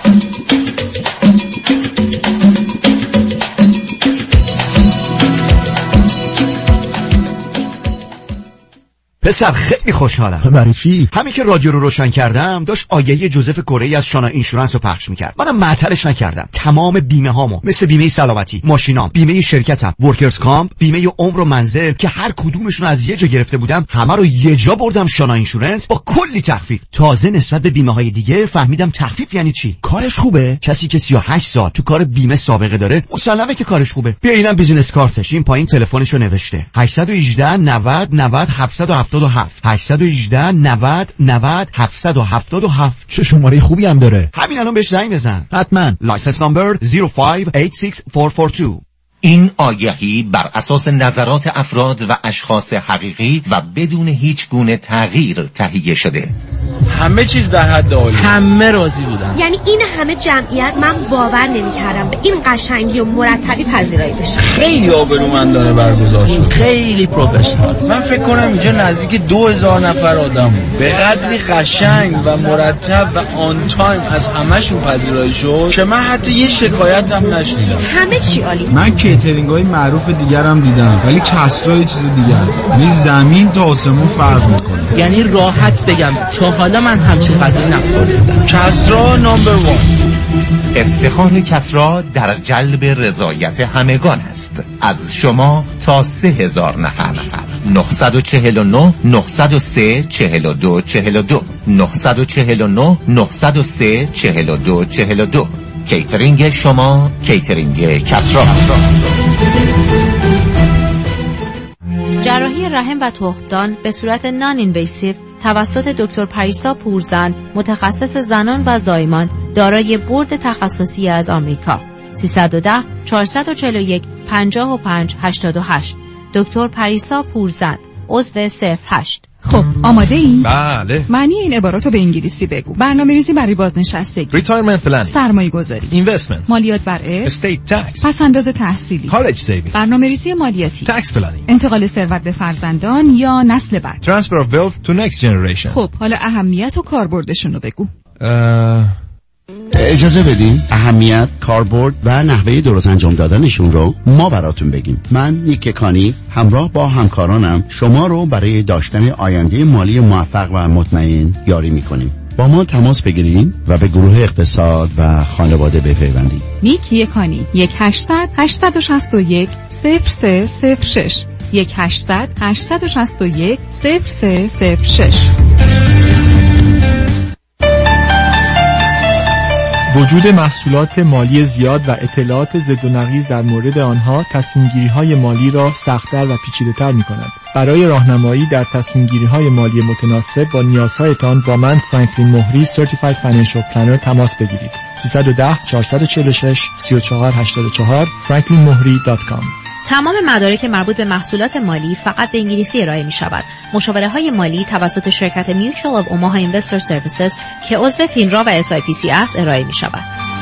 پسر خیلی خوشحالم. برای چی؟ همین که رادیو رو روشن کردم داشت آگهی جوزف کره از شانا اینشورنس رو پخش میکرد. منم معطلش نکردم. تمام بیمه هامو مثل بیمه سلامتی، ماشینام، بیمه شرکتم، ورکرز کامپ، بیمه عمر و منزل که هر کدومشون از یه جا گرفته بودم همه رو یه جا بردم شانا اینشورنس با کلی تخفیف. تازه نسبت به بیمه های دیگه فهمیدم تخفیف یعنی چی. کارش خوبه. کسی که 38 سال تو کار بیمه سابقه داره مسلمه که کارش خوبه. بیا اینم بیزینس کارتش. این پایین تلفنشو نوشته 818 90 90 777 818 90 90 777. چه شماره خوبی هم داره. همین الان بهش زنگ بزن. حتما. لایسنس نمبر 0586442. این آگهی بر اساس نظرات افراد و اشخاص حقیقی و بدون هیچ گونه تغییر تهیه شده. همه چیز در حد عالی، همه راضی بودن. یعنی این همه جمعیت من باور نمی‌کردم به این قشنگی و مرتبی پذیرایی بشه. خیلی آبرومندانه برگزار شد، خیلی پروفشنال. من فکر کنم اینجا نزدیک 2000 نفر آدم بود. به قدری قشنگ و مرتب و آن تایم از همه‌شون پذیرایی شد که من حتی یه شکایت هم نشنیدم. همه چی عالی. من کیترینگ‌های معروف دیگر هم دیدم، ولی کسرا یه چیز دیگه است. یعنی زمین تا آسمون فرق میکنه. یعنی راحت بگم تا حالا من همچین غذایی نخوردم. کسرا نمبر 1. افتخار کسرا در جلب رضایت همگان است، از شما تا 3000 نفر. 949 903 42 42 949 903 42 42. کیترینگ شما، کیترینگ کسرا. جراحی رحم و تخمدان به صورت نان اینویسیو توسط دکتر پریسا پورزن، متخصص زنان و زایمان، دارای بورد تخصصی از آمریکا. 310 441 55 88. دکتر پریسا پورزن، عضو 08. خب آماده ای؟ بله. معنی این عبارات رو به انگلیسی بگو. برنامه‌ریزی برای بازنشستگی، ریتایرمنت پلن، سرمایه گذاری، اینوستمنت، مالیات بر ارث، استیت تکس، پس انداز تحصیلی، کالج سیوینگ، برنامه‌ریزی مالیاتی، تکس پلنینگ، انتقال ثروت به فرزندان یا نسل بعد، ترانسفر اف ویلث تو نکست جنریشن. خب حالا اهمیت و کاربردشون رو بگو. اجازه بدین اهمیت، کاربرد و نحوه درست انجام دادنشون رو ما براتون بگیم. من نیک کانی همراه با همکارانم شما رو برای داشتن آینده مالی موفق و مطمئن یاری میکنیم. با ما تماس بگیرین و به گروه اقتصاد و خانواده بپیوندید. نیک کانی 1800 861 0306 1800 861 0306. وجود محصولات مالی زیاد و اطلاعات ضد و نقیض در مورد آنها تصمیم‌گیری‌های مالی را سخت‌تر و پیچیده‌تر می‌کند. برای راهنمایی در تصمیم‌گیری‌های مالی متناسب با نیازهایتان با من فرانکلین مهری Certified Financial Planner تماس بگیرید. 310 446 3484 franklinmohri.com. تمام مدارک مربوط به محصولات مالی فقط به انگلیسی ارائه می شود. مشاوره های مالی توسط شرکت میوچوال of Omaha Investor Services که عضو فینرا و SIPC است ارائه می شود.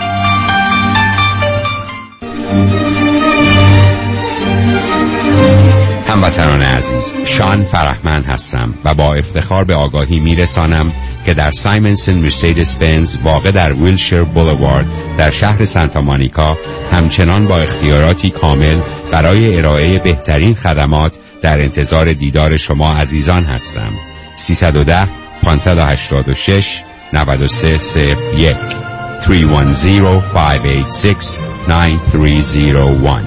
هموطنان عزیز، شان فرحمند هستم و با افتخار به آگاهی میرسانم که در سایمنسن مرسدس بنز واقع در ویلشیر بولوارد در شهر سانتا مونیکا همچنان با اختیاراتی کامل برای ارائه بهترین خدمات در انتظار دیدار شما عزیزان هستم. 310 586 9301 310 586 9301.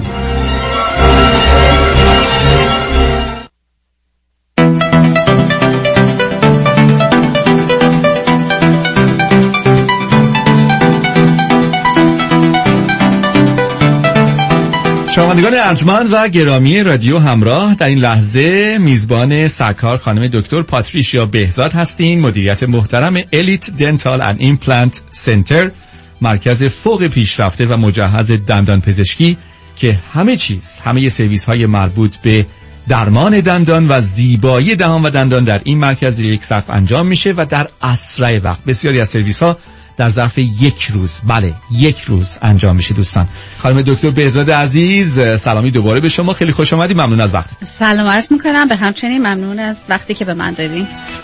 شنوندگان ارجمند و گرامی رادیو همراه، در این لحظه میزبان سرکار خانم دکتر پاتریشیا بهزاد هستین، مدیریت محترم الیت دنتال اند ایمپلنت سنتر، مرکز فوق پیشرفته و مجهز دندان پزشکی که همه سرویس های مربوط به درمان دندان و زیبایی دهان و دندان در این مرکز یک صف انجام میشه و در اسرع وقت. بسیاری از سرویس ها در ظرف یک روز انجام میشه. دوستان، خانم دکتر بهزاد عزیز، سلامی دوباره به شما، خیلی خوش آمدید، ممنون از وقتتون. سلام عرض میکنم، به همچنین ممنون از وقتی که به من دادین.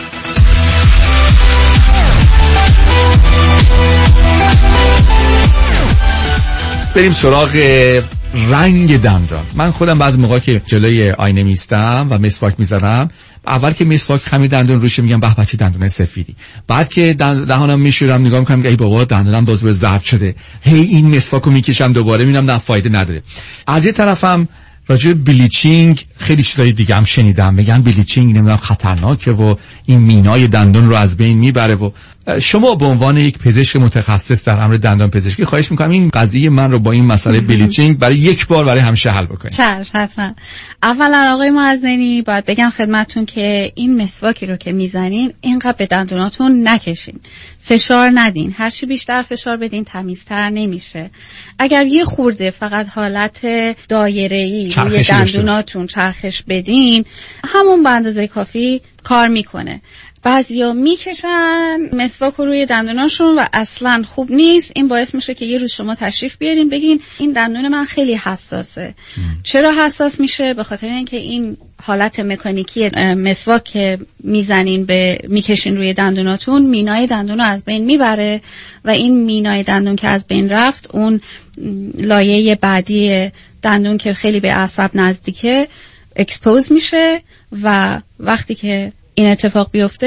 بریم سراغ رنگ دندان. من خودم بعضی موقع که جلوی آینه میستم و مسواک میزنم، اول که مسواک خمیر دندون روش میگم به بچه دندون سفیدی، بعد که دهانم میشورم نگاه میکنم ای بابا دندونم باز به زرد شده، هی این مسواکو میکشم دوباره میبینم نه فایده نداره. از یه طرفم راجع به بلیچینگ خیلی چیزای دیگه هم شنیدم، میگن بلیچینگ نمیدونم خطرناکه و این مینای دندون رو از بین میبره. و شما به عنوان یک پزشک متخصص در امر دندان پزشکی خواهش میکنم این قضیه من رو با این مسئله بلیچینگ برای یک بار برای همیشه حل بکنید. چشم، حتما. اولا آقای معزنی باید بگم خدمتتون که این مسواکی رو که میزنین اینقدر به دندوناتون نکشین، فشار ندین، هرچی بیشتر فشار بدین تمیزتر نمیشه. اگر یه خورده فقط حالت دایره‌ای روی دندوناتون چرخش بدین، همون به اندازه کافی کار میکنه. بعضیا میکشن مسواک رو روی دندوناشون و اصلا خوب نیست. این باعث میشه که یه روز شما تشریف بیارین بگین این دندون من خیلی حساسه. چرا حساس میشه؟ به خاطر اینکه این حالت مکانیکی مسواک که میزنین میکشین روی دندوناتون مینای دندون رو از بین میبره و این مینای دندون که از بین رفت، اون لایه بعدی دندون که خیلی به عصب نزدیکه اکسپوز میشه و وقتی که این اتفاق بیفته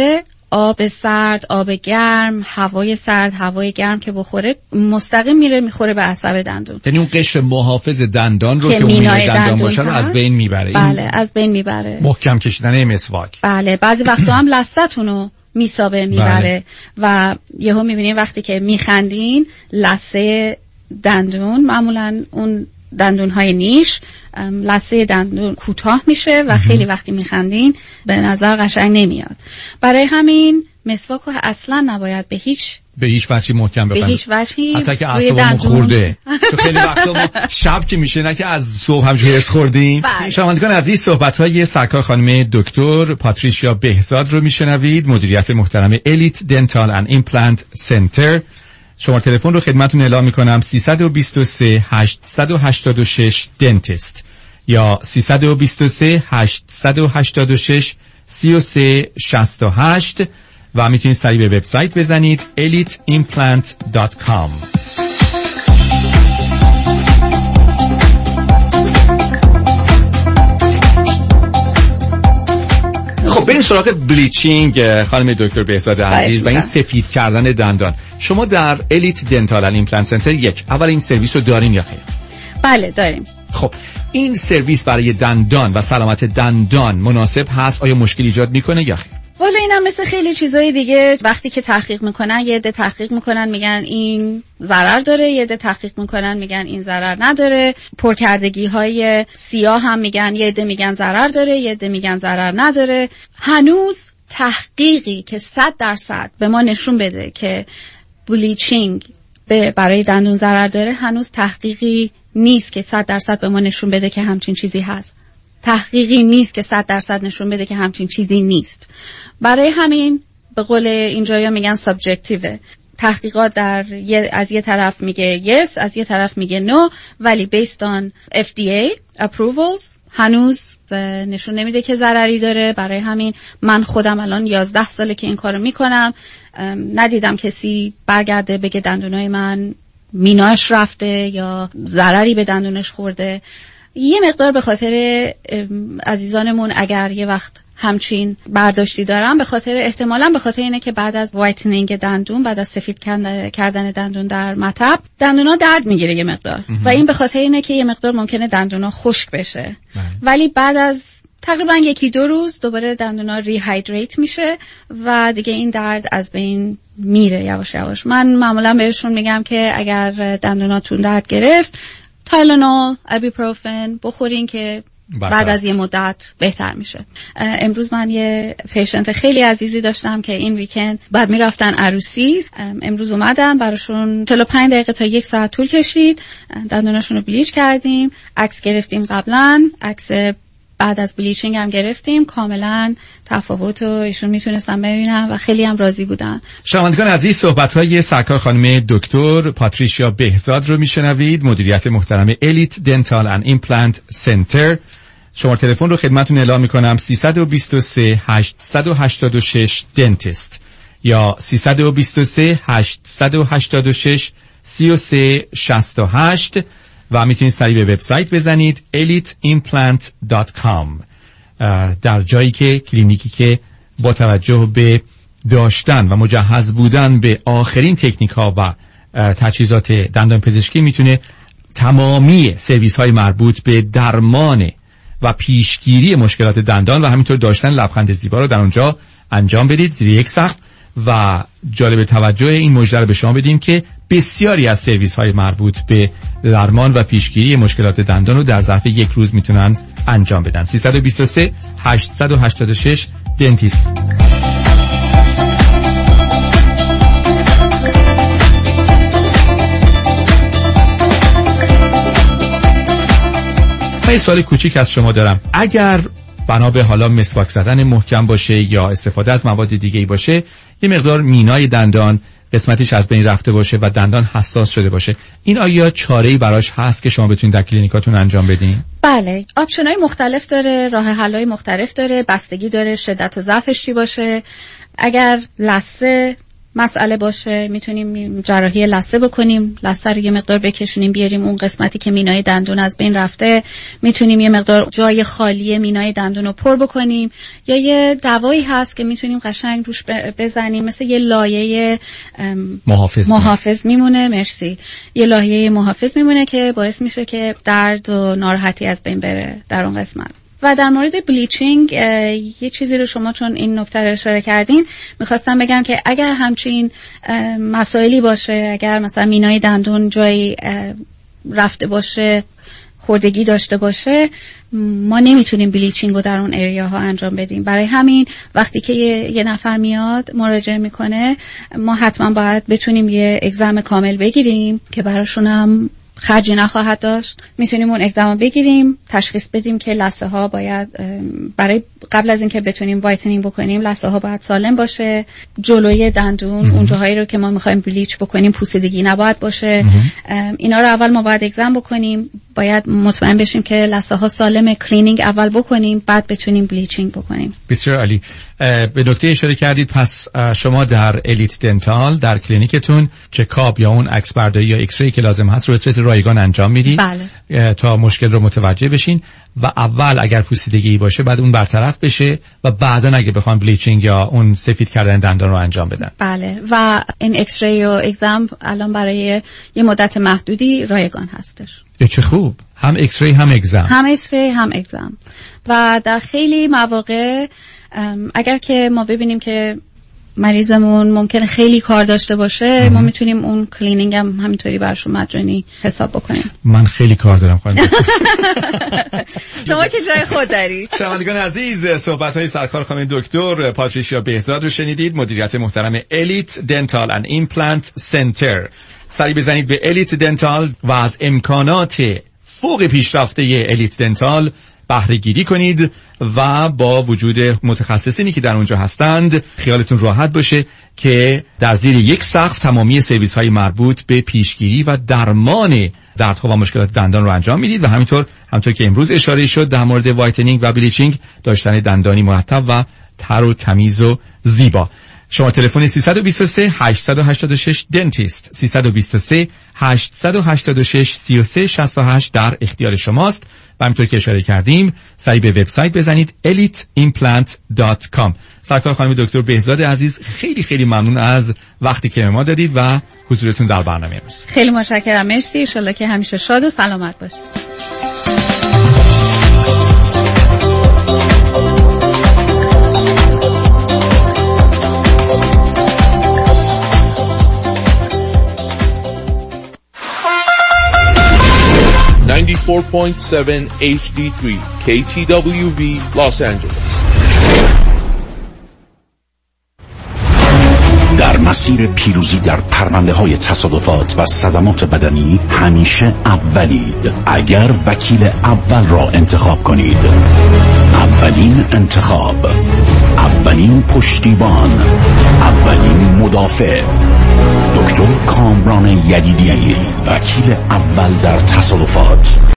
آب سرد، آب گرم، هوای سرد، هوای گرم که بخوره مستقیم میخوره به عصب دندون. یعنی اون قشر محافظ دندان رو که مینای دندان باشه رو از بین میبره. بله از بین میبره. محکم کشیدن مسواک. بله بعضی وقتا هم لثه‌تونو میسابه میبره و یهو میبینین وقتی که میخندین لثه دندون، معمولا اون دندون‌های نیش، لثه دندون کوتاه میشه و خیلی وقتی میخندین به نظر قشنگ نمیاد. برای همین مسواک رو اصلا نباید به هیچ وجهی محکم ببندید. به هیچ وجهی حتی که اعصابمون خورده. چون خیلی وقتا ما شب که میشه نه که از صبح همجوری هرس خوردیم. شنوندگان عزیز صحبت‌های سرکار خانم دکتر پاتریشیا بهزاد رو میشنوید، مدیریت محترم الیت دنتال اند ایمپلنت سنتر. شماره تلفن رو خدمتتون اعلام میکنم 323 886 دنتیست یا 323 886 3368 و میتونید سریع به وبسایت بزنید eliteimplant.com. خب بریم سراغ بلیچینگ خانم دکتر بهزاد عزیز و این سفید کردن دندان. شما در الیت دنتال اند ایمپلنت سنتر اول این سرویس رو دارین یا خیر؟ بله داریم. خب این سرویس برای دندان و سلامت دندان مناسب هست؟ آیا مشکل ایجاد میکنه یا خیر؟ والا اینم مثل خیلی چیزای دیگه وقتی که تحقیق میکنن یه عده تحقیق میکنن میگن این ضرر داره، یه عده تحقیق میکنن میگن این ضرر نداره. پرکردگی های سیاه هم میگن، یه عده میگن ضرر داره، یه عده میگن ضرر نداره. هنوز تحقیقی که 100% به ما نشون بده که بلیچینگ برای دندون ضرر داره هنوز تحقیقی نیست که 100% به ما نشون بده که همچین چیزی هست. تحقیقی نیست که 100% نشون بده که همچین چیزی نیست. برای همین به قول اینجایا میگن سابجکتیوه. تحقیقات از یه طرف میگه yes، از یه طرف میگه no، ولی based on FDA approvals هنوز نشون نمیده که ضرری داره. برای همین من خودم الان 11 ساله که این کارو میکنم، ندیدم کسی برگرده بگه دندونای من میناش رفته یا ضرری به دندونش خورده. یه مقدار به خاطر عزیزانمون اگر یه وقت همچین برداشتی دارم، احتمالاً به خاطر اینه که بعد از وایتنینگ دندون، بعد از سفید کردن دندون در مطب، دندونا درد میگیره یه مقدار و این به خاطر اینه که یه مقدار ممکنه دندونا خشک بشه. ولی بعد از تقریبا 1-2 روز دوباره دندونا ریهایدریت میشه و دیگه این درد از بین میره یواش یواش. من معمولاً بهشون میگم که اگر دندوناتون درد گرفت تایلانول، ابیپروفن بخورین که بعد از یه مدت بهتر میشه. امروز من یه پیشنت خیلی عزیزی داشتم که این ویکند بعد میرفتن عروسی، امروز اومدن، براشون 45 دقیقه تا 1 ساعت طول کشید، دندوناشون رو بلیچ کردیم، عکس گرفتیم قبلا، عکس بعد از بلیچینگ هم گرفتیم، کاملا تفاوت رو ایشون میتونستن ببینن و خیلی هم راضی بودن. شنوندگان عزیز صحبت‌های سرکار خانم دکتر پاتریشیا بهزاد رو میشنوید، مدیریت محترم الیت دنتال اند ایمپلنت سنتر. شماره تلفن رو خدمتتون اعلام میکنم 323 886 دنتیست یا 323 886 3368 و میتونید سریع به وبسایت بزنید eliteimplant.com. در جایی که کلینیکی که با توجه به داشتن و مجهز بودن به آخرین تکنیک ها و تجهیزات دندان پزشکی میتونه تمامی سرویس های مربوط به درمان و پیشگیری مشکلات دندان و همینطور داشتن لبخند زیبا رو در اونجا انجام بدید زیر یک سقف. و جالب توجه این مژده رو به شما بدیم که بسیاری از سرویس های مربوط به درمان و پیشگیری مشکلات دندان رو در ظرف 1 روز میتونن انجام بدن. 323 886 دنتیست. یه سوال کوچیک از شما دارم. اگر بنا به حالا مسواک زدن محکم باشه یا استفاده از مواد دیگه‌ای باشه، یه مقدار مینای دندان قسمتش از بین رفته باشه و دندان حساس شده باشه، این آیا چاره‌ای براش هست که شما بتونید در کلینیکاتون انجام بدین؟ بله، آپشن‌های مختلف داره، راه حل‌های مختلف داره، بستگی داره شدت و ضعفش چی باشه. اگر لثه مسئله باشه میتونیم جراحی لثه بکنیم، لثه رو یه مقدار بکشونیم بیاریم اون قسمتی که مینای دندون از بین رفته، میتونیم یه مقدار جای خالی مینای دندون رو پر بکنیم، یا یه دوایی هست که میتونیم قشنگ روش بزنیم مثل یه لایه محافظ میمونه. مرسی. یه لایه محافظ میمونه که باعث میشه که درد و ناراحتی از بین بره در اون قسمت. و در مورد بلیچینگ یه چیزی رو شما چون این نکته رو اشاره کردین میخواستم بگم که اگر همچین مسائلی باشه، اگر مثلا مینای دندون جایی رفته باشه، خوردگی داشته باشه، ما نمیتونیم بلیچینگ رو در اون اریاها انجام بدیم. برای همین وقتی که یه نفر میاد مراجعه میکنه ما حتما باید بتونیم یه اگزم کامل بگیریم که براشون هم خرجی نخواهد داشت. میتونیم اون اگزم رو بگیریم، تشخیص بدیم که لثه ها باید برای قبل از اینکه بتونیم وایتنینگ بکنیم لثه ها باید سالم باشه، جلوی دندون اون جاهایی رو که ما میخوایم بلیچ بکنیم پوسیدگی نباید باشه. اینا رو اول ما باید اگزم بکنیم، باید مطمئن بشیم که لثه ها سالمه، کلینینگ اول بکنیم بعد بتونیم بلیچینگ بکنیم. بسیار عالی. به نکته اشاره کردید، پس شما در الیت دنتال در کلینیکتون چکاپ یا اون عکس برداری یا ایکس ری که لازم هست رو به صورت رایگان انجام میدید. بله. تا مشکل رو متوجه بشین و اول اگر پوسیدگی باشه بعد اون برطرف بشه و بعدا اگه بخوام بلیچینگ یا اون سفید کردن دندان رو انجام بدن. بله. و این ایکس ری و اگزم الان برای یه مدت محدودی رایگان هستش. چه خوب. هم ایکس ری هم اگزم. هم ایکس ری هم اگزم. و در خیلی مواقع اگر که ما ببینیم که مریضمون ممکنه خیلی کار داشته باشه ما میتونیم اون کلینینگ هم همینطوری برشون مجانی حساب بکنیم. من خیلی کار دارم خانم. شما که جای خود دارید. شنوندگان عزیز، صحبت‌های سرکار خانم دکتر پاتریشیا بهزاد رو شنیدید، مدیریت محترم الیت دنتال اند ایمپلنت سنتر. سری بزنید به الیت دنتال و از امکانات فوق پیشرفته الیت دنتال بهره گیری کنید و با وجود متخصصینی که در اونجا هستند خیالتون راحت باشه که در زیر یک سقف تمامی سرویس های مربوط به پیشگیری و درمان دردها و مشکلات دندان رو انجام میدید و همینطور که امروز اشاره شد در مورد وایتنینگ و بلیچینگ، داشتن دندانی مرتب و تر و تمیز و زیبا. شما تلفن 323 886 دنتیست 323 886 3368 در اختیار شماست و همینطور که اشاره کردیم سریع به وبسایت بزنید eliteimplant.com. سرکار خانم دکتر بهزاد عزیز، خیلی خیلی ممنون از وقتی که ما دادید و حضورتون در برنامه امروز. خیلی متشکرم. مرسی. ان شاءالله که همیشه شاد و سلامت باشید. 94.7 HD3 KTWV Los Angeles. در مسیر پیروزی در پرونده‌های تصادفات و صدمات بدنی همیشه اولید. اگر وکیل اول را انتخاب کنید، اولین انتخاب، اولین پشتیبان، اولین مدافع، دکتر کامران یدیدی‌ای، وکیل اول در تصادفات.